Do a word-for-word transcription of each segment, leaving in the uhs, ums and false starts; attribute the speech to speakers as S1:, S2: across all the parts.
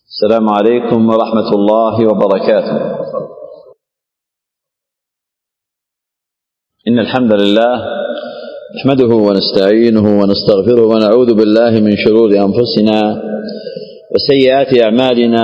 S1: السلام عليكم ورحمة الله وبركاته. إن الحمد لله نحمده ونستعينه ونستغفره ونعوذ بالله من شرور أنفسنا وسيئات أعمالنا.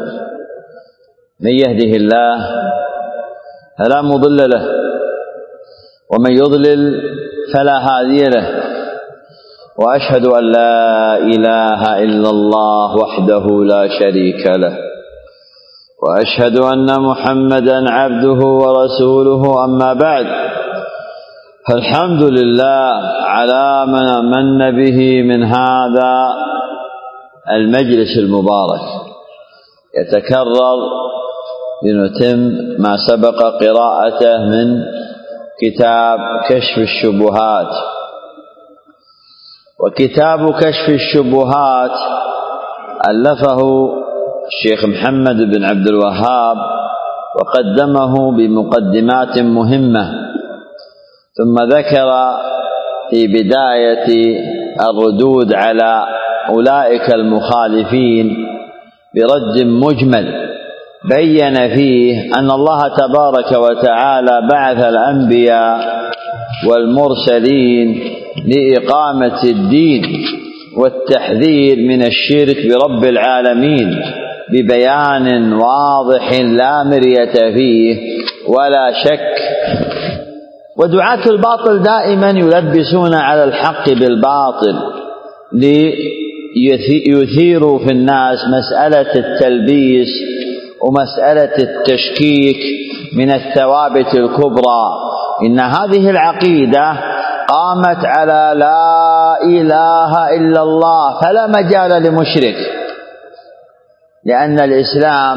S1: من يهده الله فلا مضل له ومن يضلل فلا هادي له، وأشهد أن لا إله إلا الله وحده لا شريك له، وأشهد أن محمدا عبده ورسوله. أما بعد، فالحمد لله على ما من به من هذا المجلس المبارك يتكرر لنتم ما سبق قراءته من كتاب كشف الشبهات. وكتاب كشف الشبهات ألفه الشيخ محمد بن عبد الوهاب وقدمه بمقدمات مهمة، ثم ذكر في بداية الردود على أولئك المخالفين برد مجمل بين فيه أن الله تبارك وتعالى بعث الأنبياء والمرسلين لإقامة الدين والتحذير من الشرك برب العالمين ببيان واضح لا مرية فيه ولا شك. ودعاة الباطل دائما يلبسون على الحق بالباطل ليثيروا في الناس مسألة التلبيس ومسألة التشكيك من الثوابت الكبرى. إن هذه العقيدة قامت على لا إله إلا الله، فلا مجال لمشرك، لأن الإسلام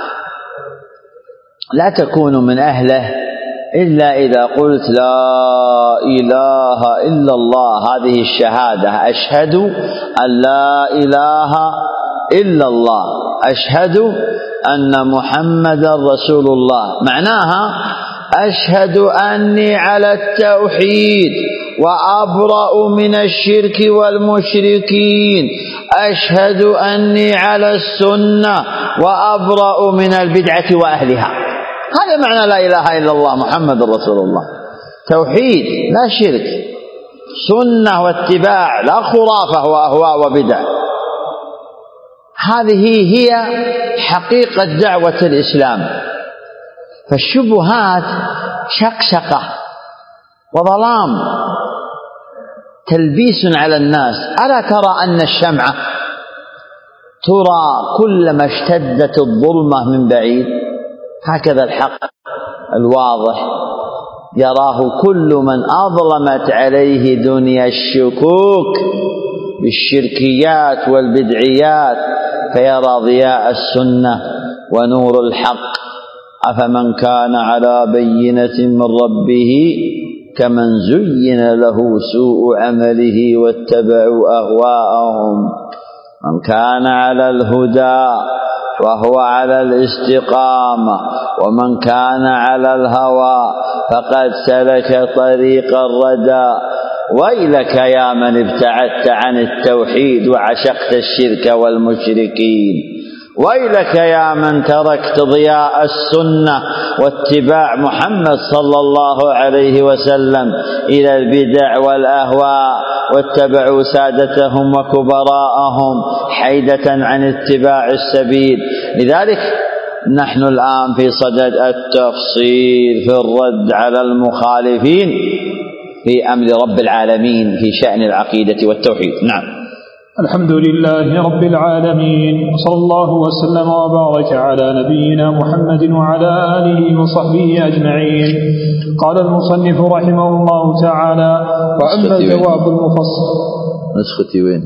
S1: لا تكون من أهله إلا إذا قلت لا إله إلا الله، هذه الشهادة، أشهد أن لا إله إلا الله، أشهد أن محمدا رسول الله. معناها أشهد أني على التوحيد وأبرأ من الشرك والمشركين، أشهد أني على السنة وأبرأ من البدعة وأهلها. هذا معنى لا إله إلا الله محمد رسول الله، توحيد لا شرك، سنة واتباع لا خرافة وأهواء وبدع. هذه هي حقيقة دعوة الإسلام. فالشبهات شقشقة وظلام، تلبيس على الناس. ألا ترى أن الشمعة ترى كلما اشتدت الظلمة من بعيد؟ هكذا الحق الواضح يراه كل من أظلمت عليه دنيا الشكوك بالشركيات والبدعيات، فيرى ضياء السنة ونور الحق. أفمن كان على بينة من ربه كمن زين له سوء عمله واتبعوا أهواءهم. من كان على الهدى وهو على الاستقامة، ومن كان على الهوى فقد سلك طريق الردى. ويلك يا من ابتعدت عن التوحيد وعشقت الشرك والمشركين، ويلك يا من تركت ضياء السنة واتباع محمد صلى الله عليه وسلم إلى البدع والأهواء، واتبعوا سادتهم وكبراءهم حيدة عن اتباع السبيل. لذلك نحن الآن في صدد التفصيل في الرد على المخالفين في أمر رب العالمين في شأن العقيدة والتوحيد. نعم.
S2: الحمد لله رب العالمين، وصلى الله وسلم وبارك على نبينا محمد وعلى آله وصحبه أجمعين. قال المصنف رحمه الله تعالى: وأما الجواب المفصل.
S1: نسختي وين؟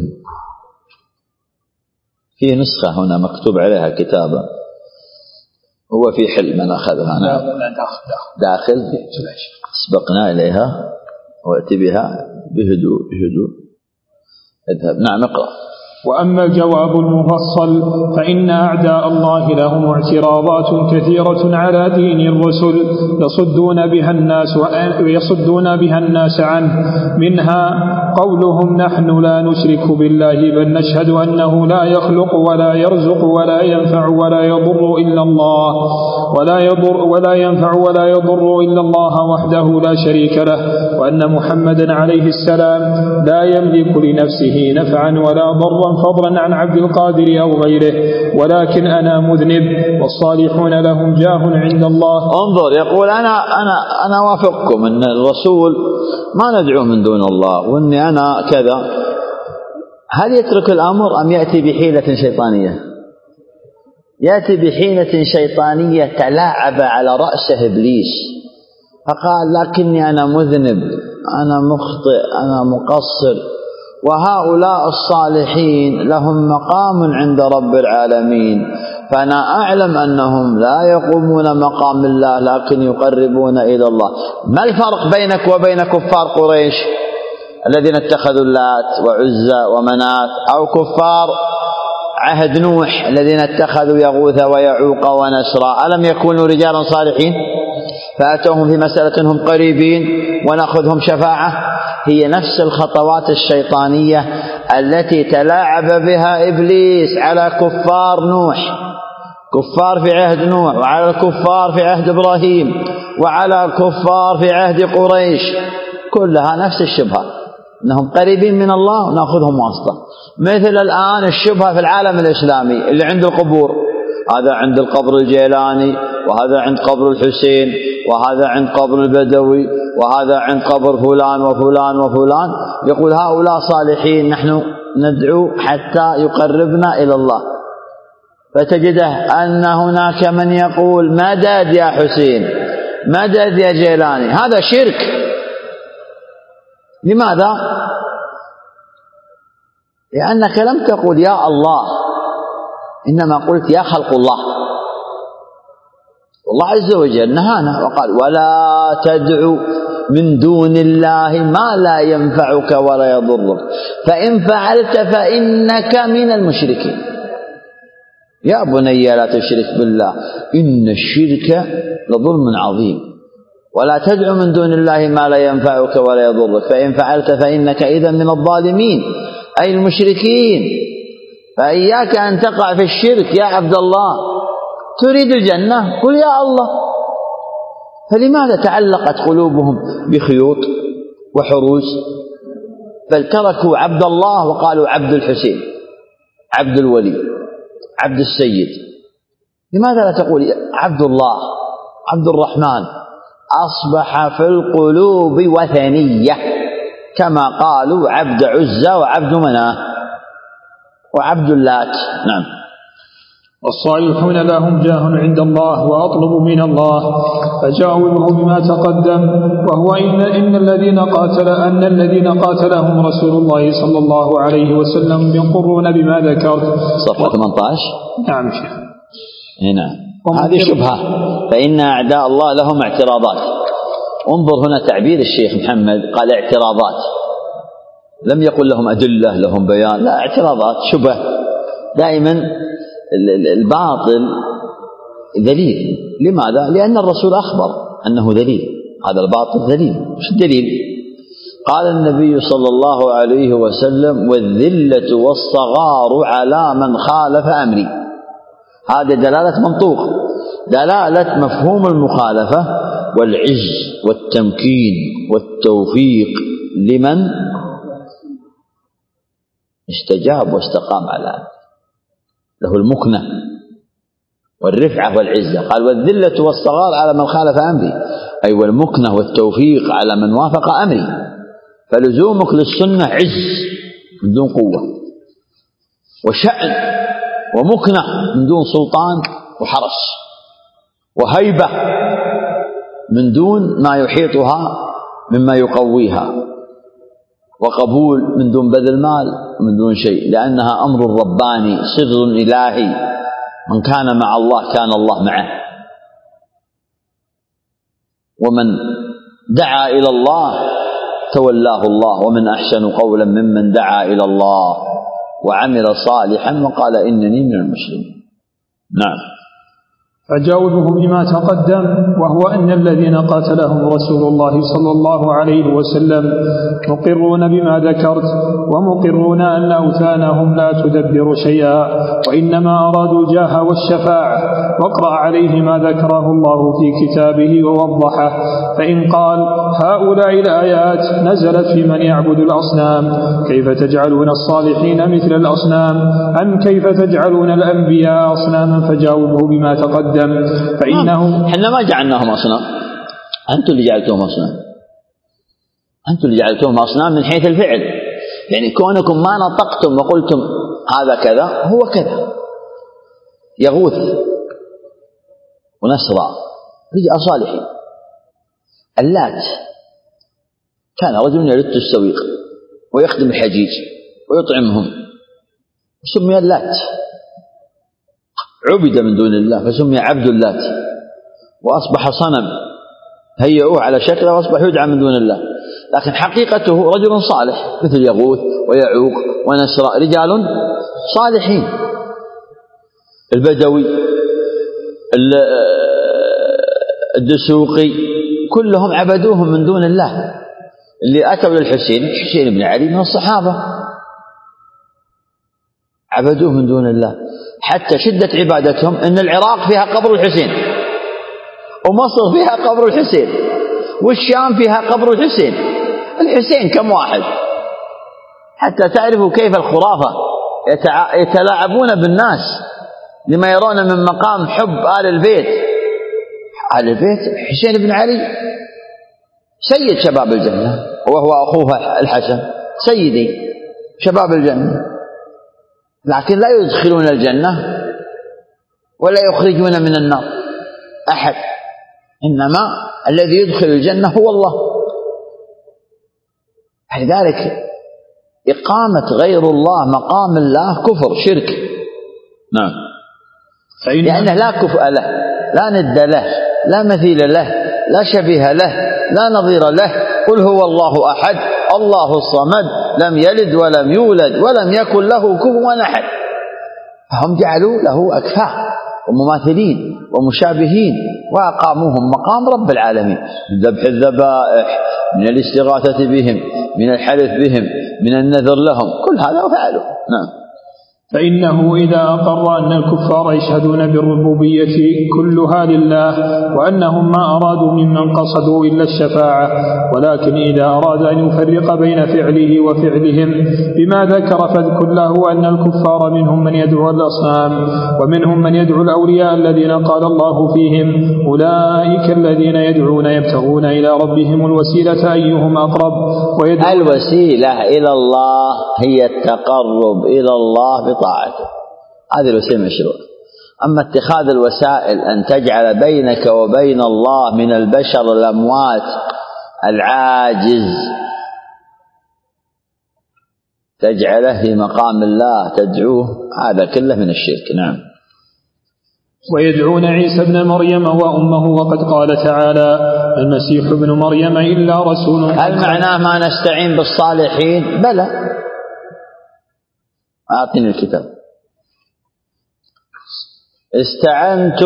S1: في نسخة هنا مكتوب عليها كتابة، هو في حل من أخذها. نعم. داخل سبقنا إليها، وأتي بها بهدوء بهدوء. اذهب. نعم، اقرأ.
S2: وأما الجواب المفصل فإن أعداء الله لهم اعتراضات كثيرة على دين الرسل يصدون بها الناس ويصدون بها الناس عنه. منها قولهم نحن لا نشرك بالله بل نشهد أنه لا يخلق ولا يرزق ولا ينفع ولا يضر إلا الله ولا يضر ولا ينفع ولا يضر إلا الله وحده لا شريك له، وأن محمدا عليه السلام لا يملك لنفسه نفعا ولا ضرا فضلا عن عبد القادر أو غيره، ولكن أنا مذنب والصالحون لهم جاه عند الله.
S1: انظر، يقول أنا أنا أنا وافقكم أن الرسول ما ندعو من دون الله وأني أنا كذا. هل يترك الأمر أم يأتي بحيلة شيطانية؟ يأتي بحيلة شيطانية تلاعب على رأسه إبليس، فقال لكني أنا مذنب، أنا مخطئ، أنا مقصر، وهؤلاء الصالحين لهم مقام عند رب العالمين، فأنا أعلم أنهم لا يقومون مقام الله لكن يقربون إلى الله. ما الفرق بينك وبين كفار قريش الذين اتخذوا اللات وعزى ومنات، أو كفار عهد نوح الذين اتخذوا يغوث ويعوق ونسرا؟ ألم يكونوا رجالا صالحين فأتوهم في مسألة هم قريبين ونأخذهم شفاعة؟ هي نفس الخطوات الشيطانية التي تلاعب بها إبليس على كفار نوح، كفار في عهد نوح، وعلى الكفار في عهد إبراهيم، وعلى كفار في عهد قريش، كلها نفس الشبهة، أنهم قريبين من الله ونأخذهم واسطة. مثل الآن الشبهة في العالم الإسلامي اللي عند القبور، هذا عند القبر الجيلاني، وهذا عند قبر الحسين، وهذا عند قبر البدوي، وهذا عند قبر فلان وفلان وفلان، يقول هؤلاء صالحين نحن ندعو حتى يقربنا إلى الله. فتجده أن هناك من يقول مدد يا حسين، مدد يا جيلاني، هذا شرك. لماذا؟ لأنك لم تقل يا الله، إنما قلت يا خلق الله. والله عز وجل نهانا وقال ولا تدعو من دون الله ما لا ينفعك ولا يضرك فإن فعلت فإنك من المشركين. يا بني لا تشرك بالله إن الشرك لظلم عظيم، ولا تدعو من دون الله ما لا ينفعك ولا يضرك فإن فعلت فإنك إذا من الظالمين أي المشركين. فإياك أن تقع في الشرك يا عبد الله. تريد الجنة قل يا الله. فلماذا تعلقت قلوبهم بخيوط وحروز؟ بل تركوا عبد الله وقالوا عبد الحسين، عبد الولي، عبد السيد. لماذا لا تقول عبد الله، عبد الرحمن؟ أصبح في القلوب وثنية، كما قالوا عبد عزى وعبد مناه وعبد اللات. نعم.
S2: والصالحون لهم جاه عند الله وأطلب من الله، فجاوبه بما تقدم، وهو إن, إن الذين قاتل أن الذين قاتلهم رسول الله صلى الله عليه وسلم يقرون بما ذكرت.
S1: صفحة ثمانية عشر.
S2: نعم شيخ.
S1: هنا هذه شبهة، فإن أعداء الله لهم اعتراضات. انظر هنا تعبير الشيخ محمد، قال اعتراضات، لم يقل لهم أدلة لهم بيان، لا، اعتراضات، شبه. دائما الباطل ذليل. لماذا؟ لأن الرسول أخبر أنه ذليل، هذا الباطل ذليل. مش الدليل؟ قال النبي صلى الله عليه وسلم والذلة والصغار على من خالف أمري. هذه دلالة منطوق، دلالة مفهوم المخالفة، والعز والتمكين والتوفيق لمن استجاب واستقام على أمره، له المكنة والرفعة والعزة. قال والذلة والصغار على من خالف أمري، أي والمكنة والتوفيق على من وافق أمري. فلزومك للسنة عز من دون قوة، وشأن ومكنة من دون سلطان وحرس، وهيبة من دون ما يحيطها مما يقويها، وقبول من دون بذل مال من دون شيء، لأنها أمر رباني، سر إلهي، من كان مع الله كان الله معه. ومن دعا إلى الله تولاه الله، ومن أحسن قولا ممن دعا إلى الله وعمل صالحا وقال إنني من المسلمين. نعم.
S2: فجاوبه بما تقدم، وهو أن الذين قاتلهم رسول الله صلى الله عليه وسلم مقرون بما ذكرت، ومقرون أن أوثانهم لا تدبر شيئا، وإنما أرادوا الجاه والشفاعة. واقرأ عليه ما ذكره الله في كتابه ووضحه. فإن قال هؤلاء الآيات نزلت في من يعبد الأصنام، كيف تجعلون الصالحين مثل الأصنام؟ أم كيف تجعلون الأنبياء أصناما؟ فجاوبه بما تقدم. فإنه
S1: احنا ما جعلناهم أصنام، أنتم اللي جعلتهم أصنام، أنتم اللي جعلتهم أصنام من حيث الفعل. يعني كونكم ما نطقتم وقلتم هذا كذا هو كذا. يغوث ونسرى رجال صالحين. اللات كان رجل يلت السويق ويخدم الحجيج ويطعمهم، سمي اللات، عبد من دون الله فسمي عبد اللات، وأصبح صنم هيئوه على شكله وأصبح يدعى من دون الله، لكن حقيقته رجل صالح مثل يغوث ويعوق ونسرى، رجال صالحين. البدوي الدسوقي كلهم عبدوهم من دون الله. اللي أتوا للحسين الحسين بن علي من الصحابة عبدوه من دون الله، حتى شدة عبادتهم أن العراق فيها قبر الحسين، ومصر فيها قبر الحسين، والشام فيها قبر الحسين. الحسين كم واحد؟ حتى تعرفوا كيف الخرافة يتلاعبون بالناس لما يرون من مقام حب آل البيت. آل البيت حسين بن علي سيد شباب الجنة، وهو أخوه الحسن سيدي شباب الجنة، لكن لا يدخلون الجنة ولا يخرجون من النار أحد، إنما الذي يدخل الجنة هو الله. لذلك إقامة غير الله مقام الله كفر شرك. نعم، لأنه لا كفء له، لا ند له، لا مثيل له، لا شبيه له، لا نظير له. قل هو الله أحد الله الصمد لم يلد ولم يولد ولم يكن له كفوا أحد. فهم جعلوا له أكفاء ومماثلين ومشابهين، وأقاموهم مقام رب العالمين، من ذبح الذبائح، من الاستغاثة بهم، من الحلف بهم، من النذر لهم، كل هذا وفعلوا. نعم.
S2: فإنه إذا أقر أن الكفار يشهدون بالربوبية كلها لله، وأنهم ما أرادوا ممن قصدوا إلا الشفاعة، ولكن إذا أراد أن يفرق بين فعله وفعلهم بما ذكر فاذكر له أن الكفار منهم من يدعو الأصنام، ومنهم من يدعو الأولياء الذين قال الله فيهم أولئك الذين يدعون يبتغون إلى ربهم الوسيلة أيهم أقرب.
S1: الوسيلة إلى الله هي التقرب إلى الله بطاعته، هذه الوسيلة مشروع. أما اتخاذ الوسائل أن تجعل بينك وبين الله من البشر الأموات العاجز تجعله في مقام الله تدعوه، هذا كله من الشرك. نعم.
S2: ويدعون عيسى ابن مريم وأمه، وقد قال تعالى المسيح ابن مريم إلا رسول.
S1: هل معناه ما نستعين بالصالحين؟ بلى، أعطني الكتاب. استعنت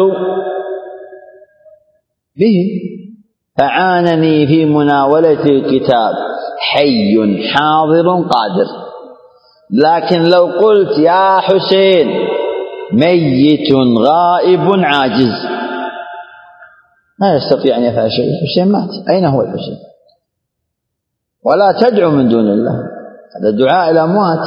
S1: به فعانني في مناولة الكتاب حي حاضر قادر. لكن لو قلت يا حسين ميت غائب عاجز ما يستطيع أن يفعل شيء، حسين مات، أين هو الحسين؟ ولا تدعو من دون الله، هذا دعاء الأموات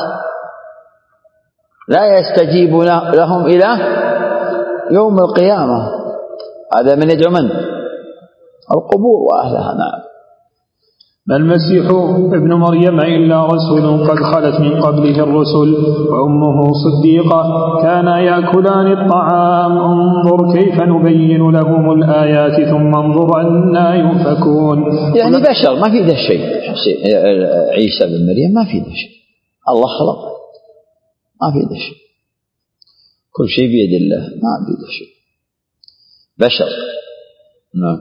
S1: لا يستجيب لهم إلى يوم القيامة، هذا من يدعو من؟ القبور وأهلها. نعم.
S2: ما المسيح ابن مريم إلا رسول قد خلت من قبله الرسل وأمه صديقة كانا يأكلان الطعام انظر كيف نبين لهم الآيات ثم انظر أنا يؤفكون.
S1: يعني بشر ما في ذا شيء، عيسى بن مريم ما في ذا شيء، الله خلق ما في ذا شيء، كل شيء بيد الله، ما في ذا شيء، بشر. نعم.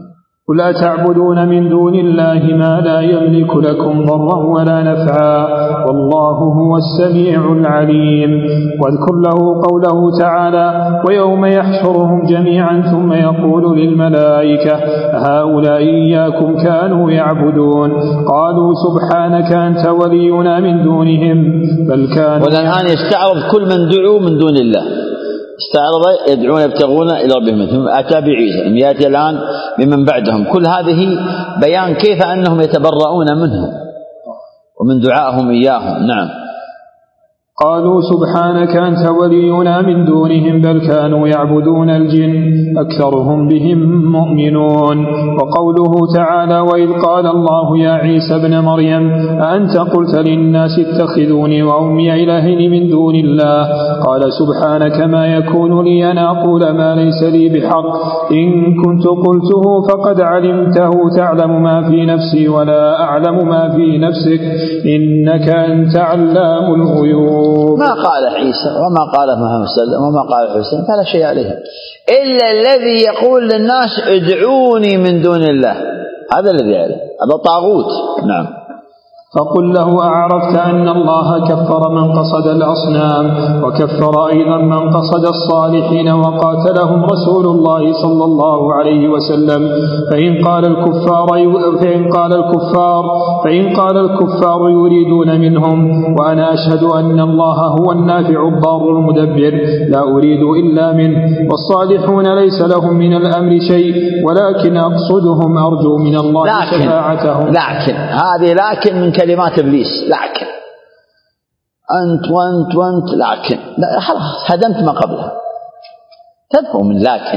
S2: قل أتعبدون من دون الله ما لا يملك لكم ضرا ولا نفعا والله هو السميع العليم. واذكر له قوله تعالى ويوم يحشرهم جميعا ثم يقول للملائكة هؤلاء إياكم كانوا يعبدون قالوا سبحانك أنت ولينا من دونهم بل كانوا.
S1: والآن يستعرض كل من دعوا من دون الله، استعرض يدعون يبتغون إلى ربهم، ثم أتى بعيسى، يأتي الآن بمن بعدهم. كل هذه بيان كيف أنهم يتبرؤون منهم ومن دعائهم إياهم. نعم.
S2: قالوا سبحانك أنت ولينا من دونهم بل كانوا يعبدون الجن أكثرهم بهم مؤمنون. وقوله تعالى وإذ قال الله يا عيسى ابن مريم أأنت قلت للناس اتخذوني وأمي إلهين من دون الله قال سبحانك ما يكون لي أن أقول ما ليس لي بحق إن كنت قلته فقد علمته تعلم ما في نفسي ولا أعلم ما في نفسك إنك أنت علام الغيوب.
S1: ما قال عيسى وما قال محمد صلى الله عليه وسلم وما قال حسين فلا شيء عليه إلا الذي يقول للناس ادعوني من دون الله، هذا الذي يعلم، هذا طاغوت. نعم.
S2: فقل له أعرفت أن الله كفر من قصد الأصنام وكفر أيضا من قصد الصالحين وقاتلهم رسول الله صلى الله عليه وسلم فإن قال الكفار فإن قال الكفار فإن قال الكفار يريدون منهم وأنا أشهد أن الله هو النافع الضار المدبر لا أريد إلا منه والصالحون ليس لهم من الأمر شيء ولكن أقصدهم أرجو من الله
S1: لكن
S2: شفاعتهم.
S1: لكن هذه لكن من كلمات إبليس، لكن أنت وأنت وأنت لكن لا خلاص هدمت ما قبله، تدفع من لكن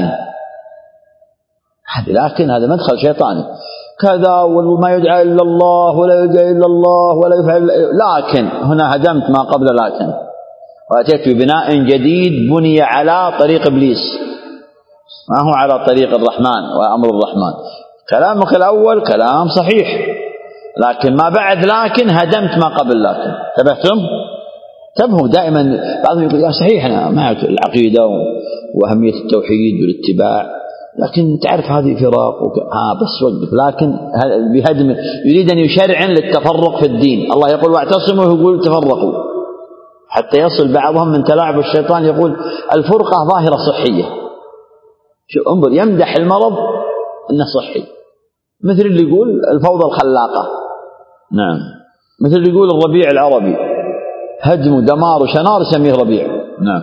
S1: هذه لكن هذا مدخل شيطاني كذا وما يدعى إلا الله ولا يدعى إلا الله ولا يفعل، لكن هنا هدمت ما قبل لكن وأتيت ببناء جديد بني على طريق إبليس ما هو على طريق الرحمن وأمر الرحمن. كلامك الأول كلام صحيح لكن ما بعد لكن هدمت ما قبل لكن. تبهتم؟ تبهوا دائما بعضهم يقول يا صحيح أنا معك العقيدة وأهمية التوحيد والاتباع لكن تعرف هذه فراق وك... آه بس وقف، لكن بهدم يريد أن يشرعن للتفرق في الدين. الله يقول واعتصموا يقول تفرقوا حتى يصل بعضهم من تلاعب الشيطان يقول الفرقة ظاهرة صحية. شو انظر يمدح المرض أنه صحي، مثل اللي يقول الفوضى الخلاقة. نعم. مثل اللي يقول الربيع العربي هدم ودمار وشنار سميه ربيع. نعم.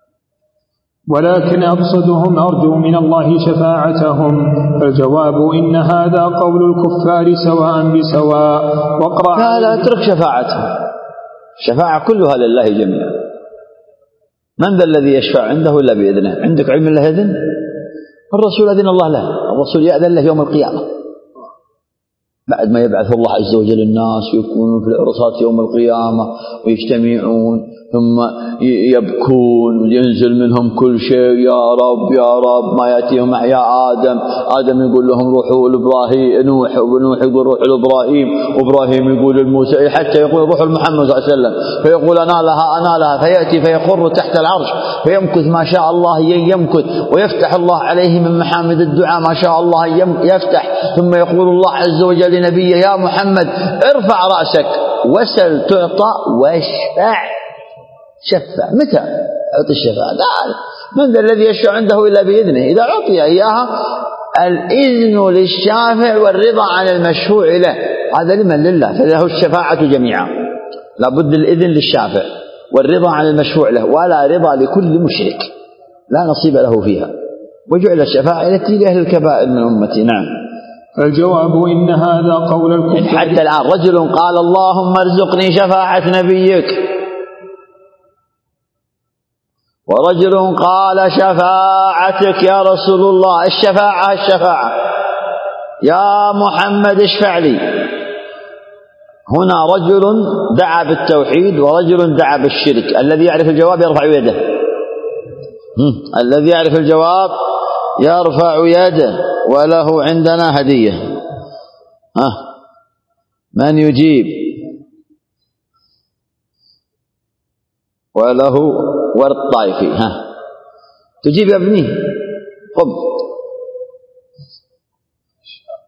S2: ولكن أقصدهم أرجو من الله شفاعتهم. فالجواب إن هذا قول الكفار سواء بسواء. واقرأ
S1: لا لا اترك شفاعتهم، الشفاعة كلها لله جميعا. من ذا الذي يشفع عنده إلا بإذنه؟ عندك علم الله إذن؟ الرسول أذن الله له، الرسول يأذن له يوم القيامة بعد ما يبعث الله عز وجل الناس ويكونون في العرصات يوم القيامة ويجتمعون ثم يبكون وينزل منهم كل شيء يا رب يا رب ما يأتيهم أحياء آدم آدم يقول لهم روحوا لإبراهيم نوح ونوح يقول روحوا لإبراهيم وإبراهيم يقول لموسى حتى يقول روحوا لمحمد صلى الله عليه وسلم فيقول أنا لها أنا لها فيأتي فيخر تحت العرش فيمكث ما شاء الله يمكث ويفتح الله عليه من محامد الدعاء ما شاء الله يفتح ثم يقول الله عز وجل لنبيه يا محمد ارفع رأسك وسل تعطى واشفع. شفع متى أعطي الشفاعة؟ لا من ذا الذي يشفع عنده إلا بإذنه. إذا أعطي إياها الإذن للشافع والرضا عن المشفوع له، هذا لمن؟ لله، فله الشفاعة جميعا. لابد الإذن للشافع والرضا عن المشفوع له ولا رضا لكل مشرك لا نصيب له فيها. وجعل الشفاعة التي لأهل الكبائر من أمتي. نعم.
S2: الجواب إن هذا قول الكفر.
S1: حتى الآن رجل قال اللهم ارزقني شفاعة نبيك، ورجل قال شفاعتك يا رسول الله. الشفاعة الشفاعة يا محمد اشفع لي. هنا رجل دعا بالتوحيد ورجل دعا بالشرك. الذي يعرف الجواب يرفع يده. الذي يعرف الجواب يرفع يده وله عندنا هدية. ها من يجيب؟ وله ورد طائفي. ها تجيب يا ابني؟ قم.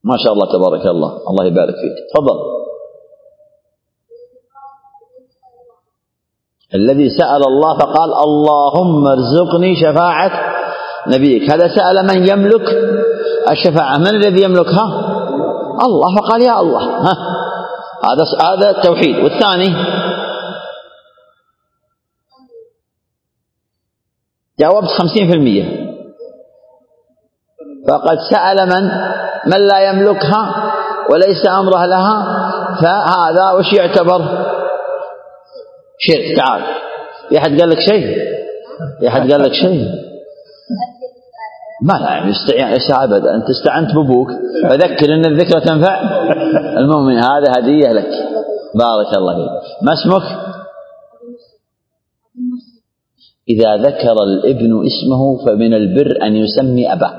S1: ما شاء الله تبارك الله، الله يبارك فيك. تفضل. الذي سأل الله فقال اللهم ارزقني شفاعة نبيك، هذا سأل من يملك الشفاعة. من الذي يملكها؟ الله، فقال يا الله. ها، هذا هذا التوحيد. والثاني جاوبت خمسين في المية، فقد سأل من من لا يملكها وليس أمره لها، فهذا وش يعتبر؟ شرك. تعال، في أحد قال لك شيء؟ في أحد قال لك شيء؟ ما لا يعني يستعين أبدا. أنت استعنت بأبوك، فذكر أن الذكرى تنفع المؤمن. هذا هدية لك، بارك الله فيك. ما اسمك؟ إذا ذكر الابن اسمه فمن البر أن يسمي أباه.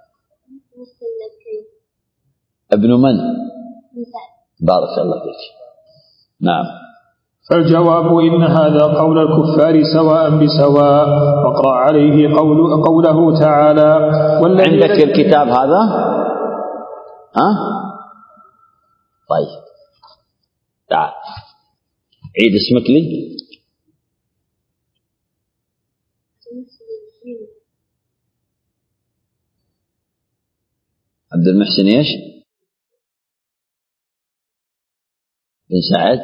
S1: ابن من؟ بارك الله فيك. نعم.
S2: فالجواب إن هذا قول الكفار سواء بسواء، واقرأ عليه قول قوله تعالى
S1: عندك الكتاب هذا؟ ها؟ طيب تعال عيد اسمك لي. عبد المحسن ايش؟ بن سعد.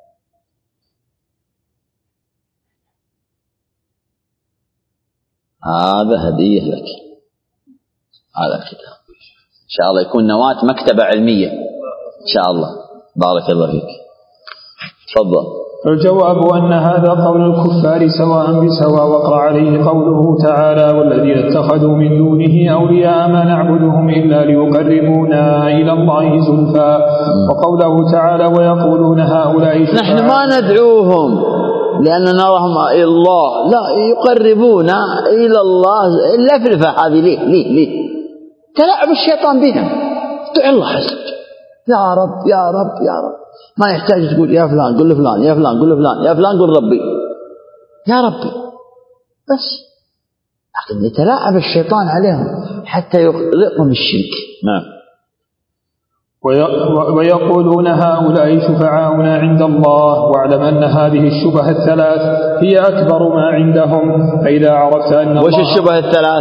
S1: هذا هدية لك، هذا الكتاب إن شاء الله يكون نواة مكتبة علمية إن شاء الله. بارك الله فيك. تفضل.
S2: الجواب أن هذا قول الكفار سواء بسواء، واقرأ عليه قوله تعالى والذين اتخذوا من دونه أولياء ما نعبدهم إلا ليقربونا إلى الله زلفى، وقوله تعالى ويقولون هؤلاء
S1: نحن ما ندعوهم لأن نراهم إلى الله، لا، يقربونا إلى الله. اللفلفة هذه ليه ليه ليه تلعب الشيطان بهم. دع الله حسب، يا رب يا رب يا رب. ما يحتاج تقول يا فلان قل فلان، يا فلان قل فلان، يا فلان قل ربي، يا ربي بس. لكن يتلاعب الشيطان عليهم حتى يغرقهم الشرك. نعم.
S2: ويقولون هؤلاء شفعاؤنا عند الله، واعلم أن هذه الشبه الثلاث هي أكبر ما عندهم. فإذا عرفت أن
S1: وش الشبه الثلاث؟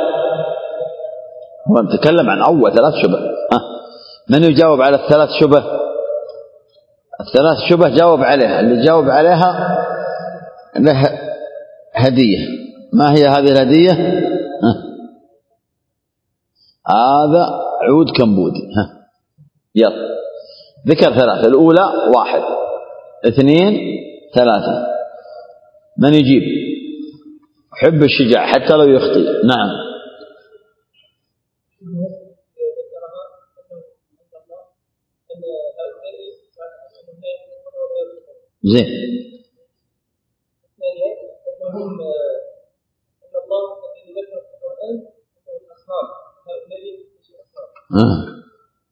S1: هو نتكلم عن أول ثلاث شبه. ها، من يجاوب على الثلاث شبه؟ الثلاث شبه جاوب عليها. اللي جاوب عليها له هدية. ما هي هذه الهدية؟ ها، هذا عود كمبودي. ها، يلا ذكر ثلاثة. الأولى واحد، اثنين، ثلاثة. من يجيب؟ حب الشجاع حتى لو يخطئ. نعم. زين. آه.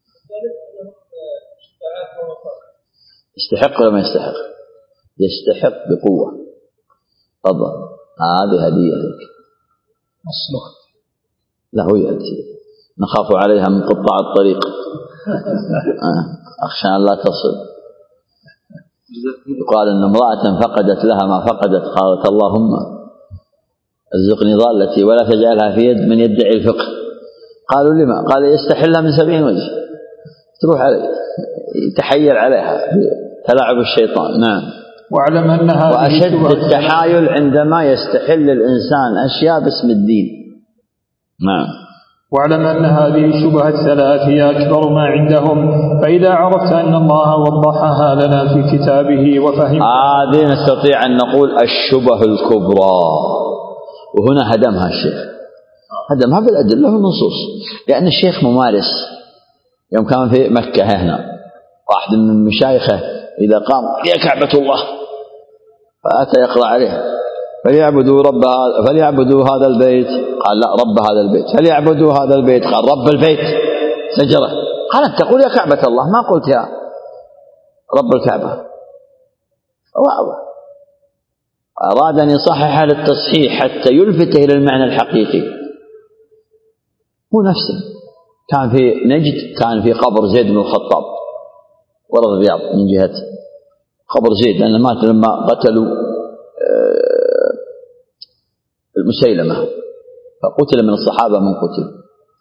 S1: يستحق ولا ما يستحق؟ يستحق بقوة. تفضل، هذه هدية لك.
S2: مصلحة.
S1: لا، هو يأتي. نخاف عليها من قطاع الطريق. أخشى أن لا تصل. يقال أن امرأة فقدت لها ما فقدت، قالت اللهم ارزقني ضالتي ولا تجعلها في يد من يدعي الفقه. قالوا لما؟ قال يستحلها من سبعين وجه، تروح عليه يتحيل عليها تلاعب الشيطان. نعم.
S2: واعلم أن هذه
S1: وأشد التحايل عندما يستحل الإنسان أشياء باسم الدين. نعم.
S2: واعلم أن هذه الشبهة الثلاث هي أكبر ما عندهم. فإذا عرفت أن الله وضحها لنا في كتابه وفهم
S1: هذه نستطيع أن نقول الشبه الكبرى، وهنا هدمها الشيخ، هدمها بالأدلة والنصوص. لأن الشيخ ممارس. يوم كان في مكة هنا واحد من مشايخه إذا قام هي كعبة الله، فأتى يقرأ عليها فليعبدوا رب هذا فليعبدوا هذا البيت، قال لا، رب هذا البيت. فليعبدوا هذا البيت، قال رب البيت. سجره. قال أنت تقول يا كعبة الله، ما قلت يا رب الكعبة. واضح. أراد أن يصحح للتصحيح حتى يلفته إلى المعنى الحقيقي. هو نفسه كان في نجد كان في قبر زيد بن الخطاب ورد الرياض من جهة قبر زيد، لأنه مات لما قتلوا المسيلمة، فقتل من الصحابة من قتل،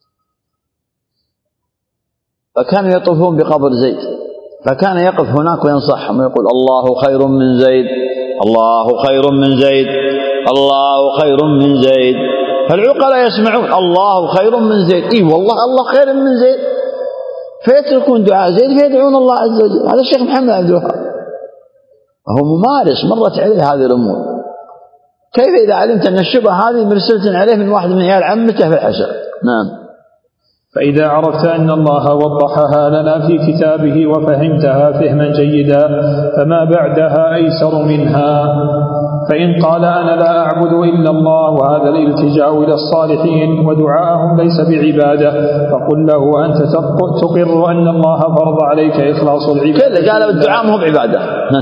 S1: فكانوا يطوفون بقبر زيد، فكان يقف هناك وينصحهم ويقول الله خير من زيد، الله خير من زيد، الله خير من زيد. فالعقلاء يسمعون الله خير من زيد، اي والله الله خير من زيد، فيتركون دعاء زيد فيدعون الله عز وجل. هذا الشيخ محمد عبد الوهاب وهو ممارس، مرت عليه هذه الأمور. كيف إذا علمت أن الشبهة هذه مرسلة عليه من واحد من عيال عمته في الحشر؟ نعم.
S2: فإذا عرفت أن الله وضحها لنا في كتابه وفهمتها فهما جيدا فما بعدها أيسر منها. فإن قال أنا لا أعبد إلا الله وهذا الالتجاء إلى الصالحين ودعاءهم ليس بعبادة، فقل له أنت تقر أن الله فرض عليك إخلاص العبادة.
S1: كذا قال الدعاء مهم بعبادة.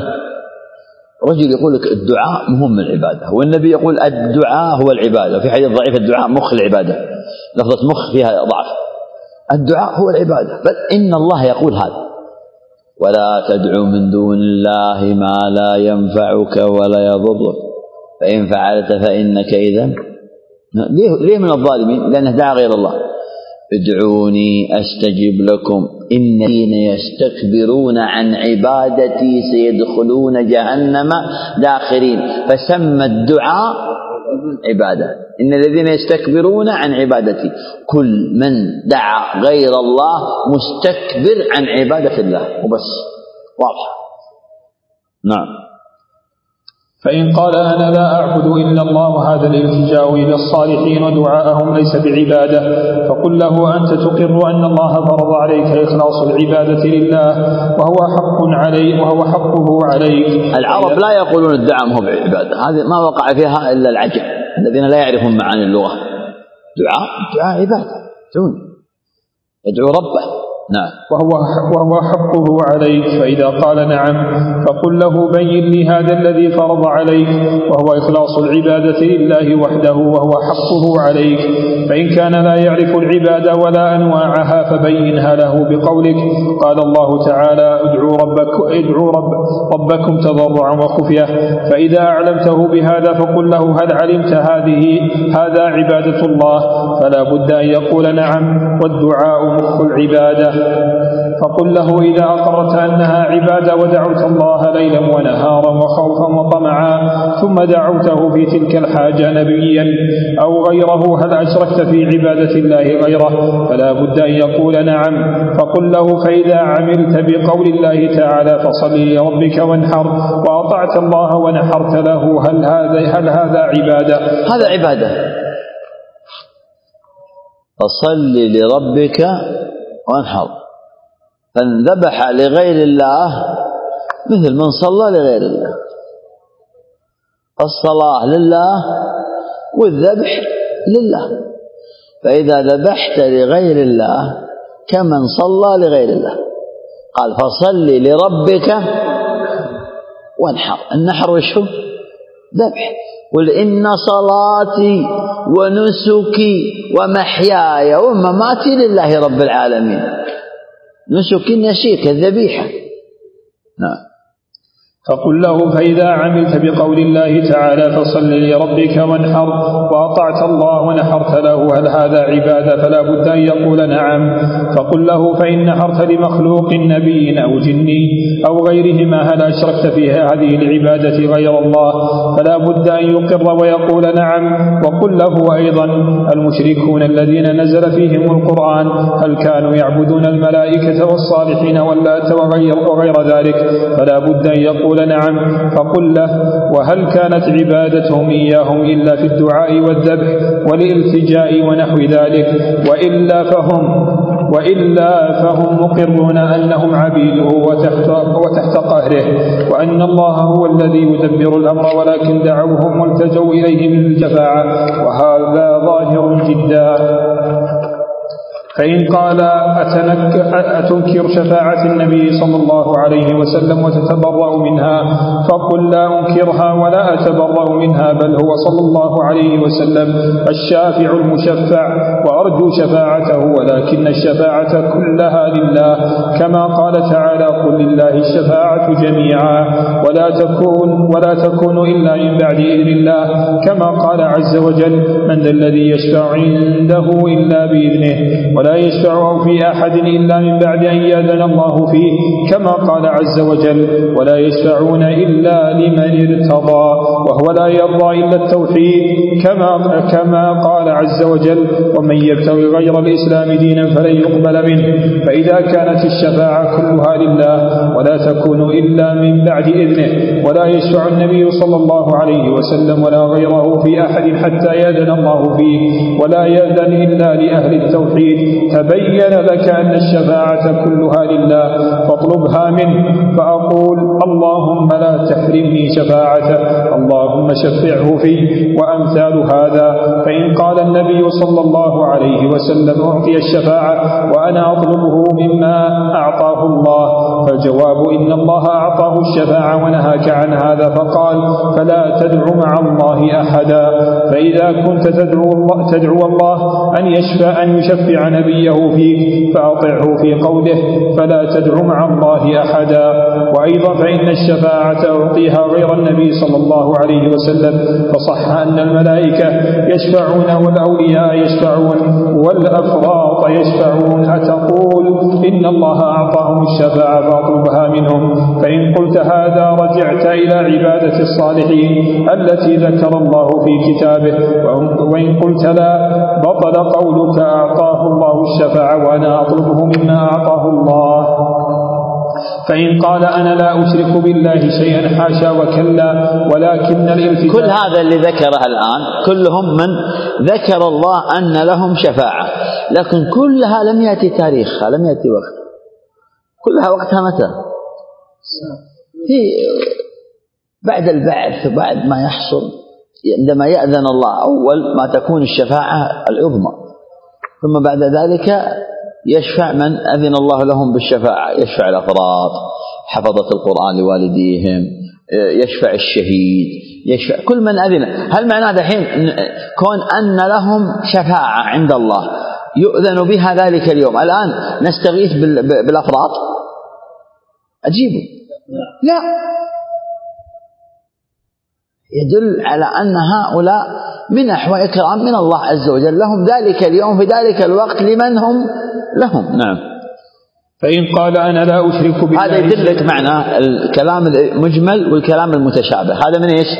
S1: رجل يقول لك الدعاء مهم العبادة، والنبي يقول الدعاء هو العبادة، في حديث ضعيف الدعاء مخ العبادة، لفظة مخ فيها ضعف، الدعاء هو العبادة. بل إن الله يقول هذا ولا تدعو من دون الله ما لا ينفعك ولا يضرك فإن فعلت فإنك إذا ليه من الظالمين؟ لأنه دعا غير الله. ادعوني أستجب لكم إن الذين يستكبرون عن عبادتي سيدخلون جهنم داخرين، فسمى الدعاء عبادة. إن الذين يستكبرون عن عبادتي، كل من دعا غير الله مستكبر عن عبادة الله وبس، واضح. نعم.
S2: فإن قال أنا لا أعبد إلا الله وهذا الالتجاء إلى الصالحين ودعاءهم ليس بعبادة، فقل له أنت تقر أن الله فرض عليك إخلاص العبادة لله وهو حق عليك وهو حقه عليك.
S1: العرب لا يقولون الدعاء هو بعبادة، هذه ما وقع فيها إلا العجم الذين لا يعرفون معاني اللغة. دعاء دعاء عبادة، يدعو ربه. نعم.
S2: وهو وهو حقه عليك. فإذا قال نعم فقل له بين لي هذا الذي فرض عليك وهو إخلاص العبادة لله وحده وهو حقه عليك. فإن كان لا يعرف العبادة ولا أنواعها فبينها له بقولك قال الله تعالى ادعوا ربك ادعوا رب ربكم تضرعا وخفية. فإذا أعلمته بهذا فقل له هل علمت هذه هذا عبادة الله؟ فلا بد أن يقول نعم، والدعاء مخ العبادة. فقل له إذا أقرت أنها عبادة ودعوت الله ليلا ونهارا وخوفا وطمعا ثم دعوته في تلك الحاجة نبيا أو غيره هل أشركت في عبادة الله غيره؟ فلا بد أن يقول نعم. فقل له فإذا عملت بقول الله تعالى فصل لربك وانحر وأطعت الله ونحرت له هل هذا هل هذا عبادة؟
S1: هذا عبادة. فصل لربك وانحر، فانذبح لغير الله مثل من صلى لغير الله. الصلاة لله والذبح لله، فإذا ذبحت لغير الله كمن صلى لغير الله. قال فصل لربك وانحر. النحر وش هو؟ ذبح. قل إن صلاتي ونسكي ومحياي ومماتي لله رب العالمين. نسك النسيك الذبيحة. نعم.
S2: فقل له فإذا عملت بقول الله تعالى فصل لربك وانحر وأطعت الله ونحرت له هل هذا عبادة؟ فلا بد أن يقول نعم. فقل له فإن نحرت لمخلوق نبي أو جني أو غيرهما هل أشركت في هذه العبادة غير الله؟ فلا بد أن يقر ويقول نعم. وقل له أيضا المشركون الذين نزل فيهم القرآن هل كانوا يعبدون الملائكة والصالحين واللات وغير, وغير ذلك؟ فلا بد أن يقول نعم. فقل له وهل كانت عبادتهم إياهم إلا في الدعاء والذبح والالتجاء ونحو ذلك؟ وإلا فهم وإلا فهم مقرون أنهم عبيده وتحت, وتحت قهره وأن الله هو الذي يدبر الأمر ولكن دعوهم والتجوا إليه بالجفاعة، وهذا ظاهر جدا. فإن قال أتنك أتنكر شفاعة النبي صلى الله عليه وسلم وتتبرأ منها، فقل لا أنكرها ولا أتبرأ منها، بل هو صلى الله عليه وسلم الشافع المشفع وأرجو شفاعته، ولكن الشفاعة كلها لله، كما قال تعالى قل لله الشفاعة جميعا ولا تكون ولا تكون إلا من بعد إذن الله، كما قال عز وجل من ذا الذي يشفع عنده إلا بإذنه ولا يشفع في أحد إلا من بعد أن يأذن الله فيه، كما قال عز وجل ولا يشفعون إلا لمن ارتضى، وهو لا يرضى إلا التوحيد، كما, كما قال عز وجل ومن يبتغي غير الإسلام دينا فلن يقبل منه. فإذا كانت الشفاعة كلها لله ولا تكون إلا من بعد إذنه، ولا يشفع النبي صلى الله عليه وسلم ولا غيره في أحد حتى يأذن الله فيه، ولا يأذن إلا لأهل التوحيد، تبين لك أن الشفاعة كلها لله فاطلبها منه. فأقول اللهم لا تحرمني شفاعته، اللهم شفعه في، وأمثال هذا. فإن قال النبي صلى الله عليه وسلم أعطي الشفاعة وأنا أطلبه مما أعطاه الله، فالجواب إن الله أعطاه الشفاعة ونهاك عن هذا، فقال فلا تدعو مع الله أحدا. فإذا كنت تدعو الله, تدعو الله أن يشفع أن يشفع نبيه فيك فأطعه في قوله فلا تدعو مع الله أحدا. وأيضا فإن الشفاعة أعطيها غير النبي صلى الله عليه وسلم، فصح أن الملائكة يشفعون والأولياء يشفعون والأفراط يشفعون، أتقول إن الله أعطاهم الشفاعة فأطلبها منهم؟ فإن قلت هذا رجعت إلى عبادة الصالحين التي ذكر الله في كتابه، وإن قلت لا بطل قولك أعطاه الله الشفاعة وأنا أطلبه مما أعطاه الله. فإن قال أنا لا أشرك بالله شيئا حاشا وكلا، ولكن الالتزام.
S1: كل هذا اللي ذكره الآن كلهم من ذكر الله أن لهم شفاعة، لكن كلها لم يأتي تاريخها، لم يأتي وقت، كلها وقتها متى؟ هي بعد البعث، بعد ما يحصل، عندما يأذن الله أول ما تكون الشفاعة العظمى، ثم بعد ذلك يشفع من أذن الله لهم بالشفاعة، يشفع الأفراط، حفظة القرآن لوالديهم، يشفع الشهيد، يشفع كل من أذن. هل معناه دحين كون أن لهم شفاعة عند الله يؤذن بها ذلك اليوم الآن نستغيث بالأفراط؟ أجيبوا لا، يدل على أن هؤلاء منح وإكرام من الله عز وجل لهم ذلك اليوم في ذلك الوقت لمن هم لهم. نعم.
S2: فإن قال أنا لا أشرك بالله،
S1: هذا يدلك معنى الكلام المجمل والكلام المتشابه، هذا من إيش؟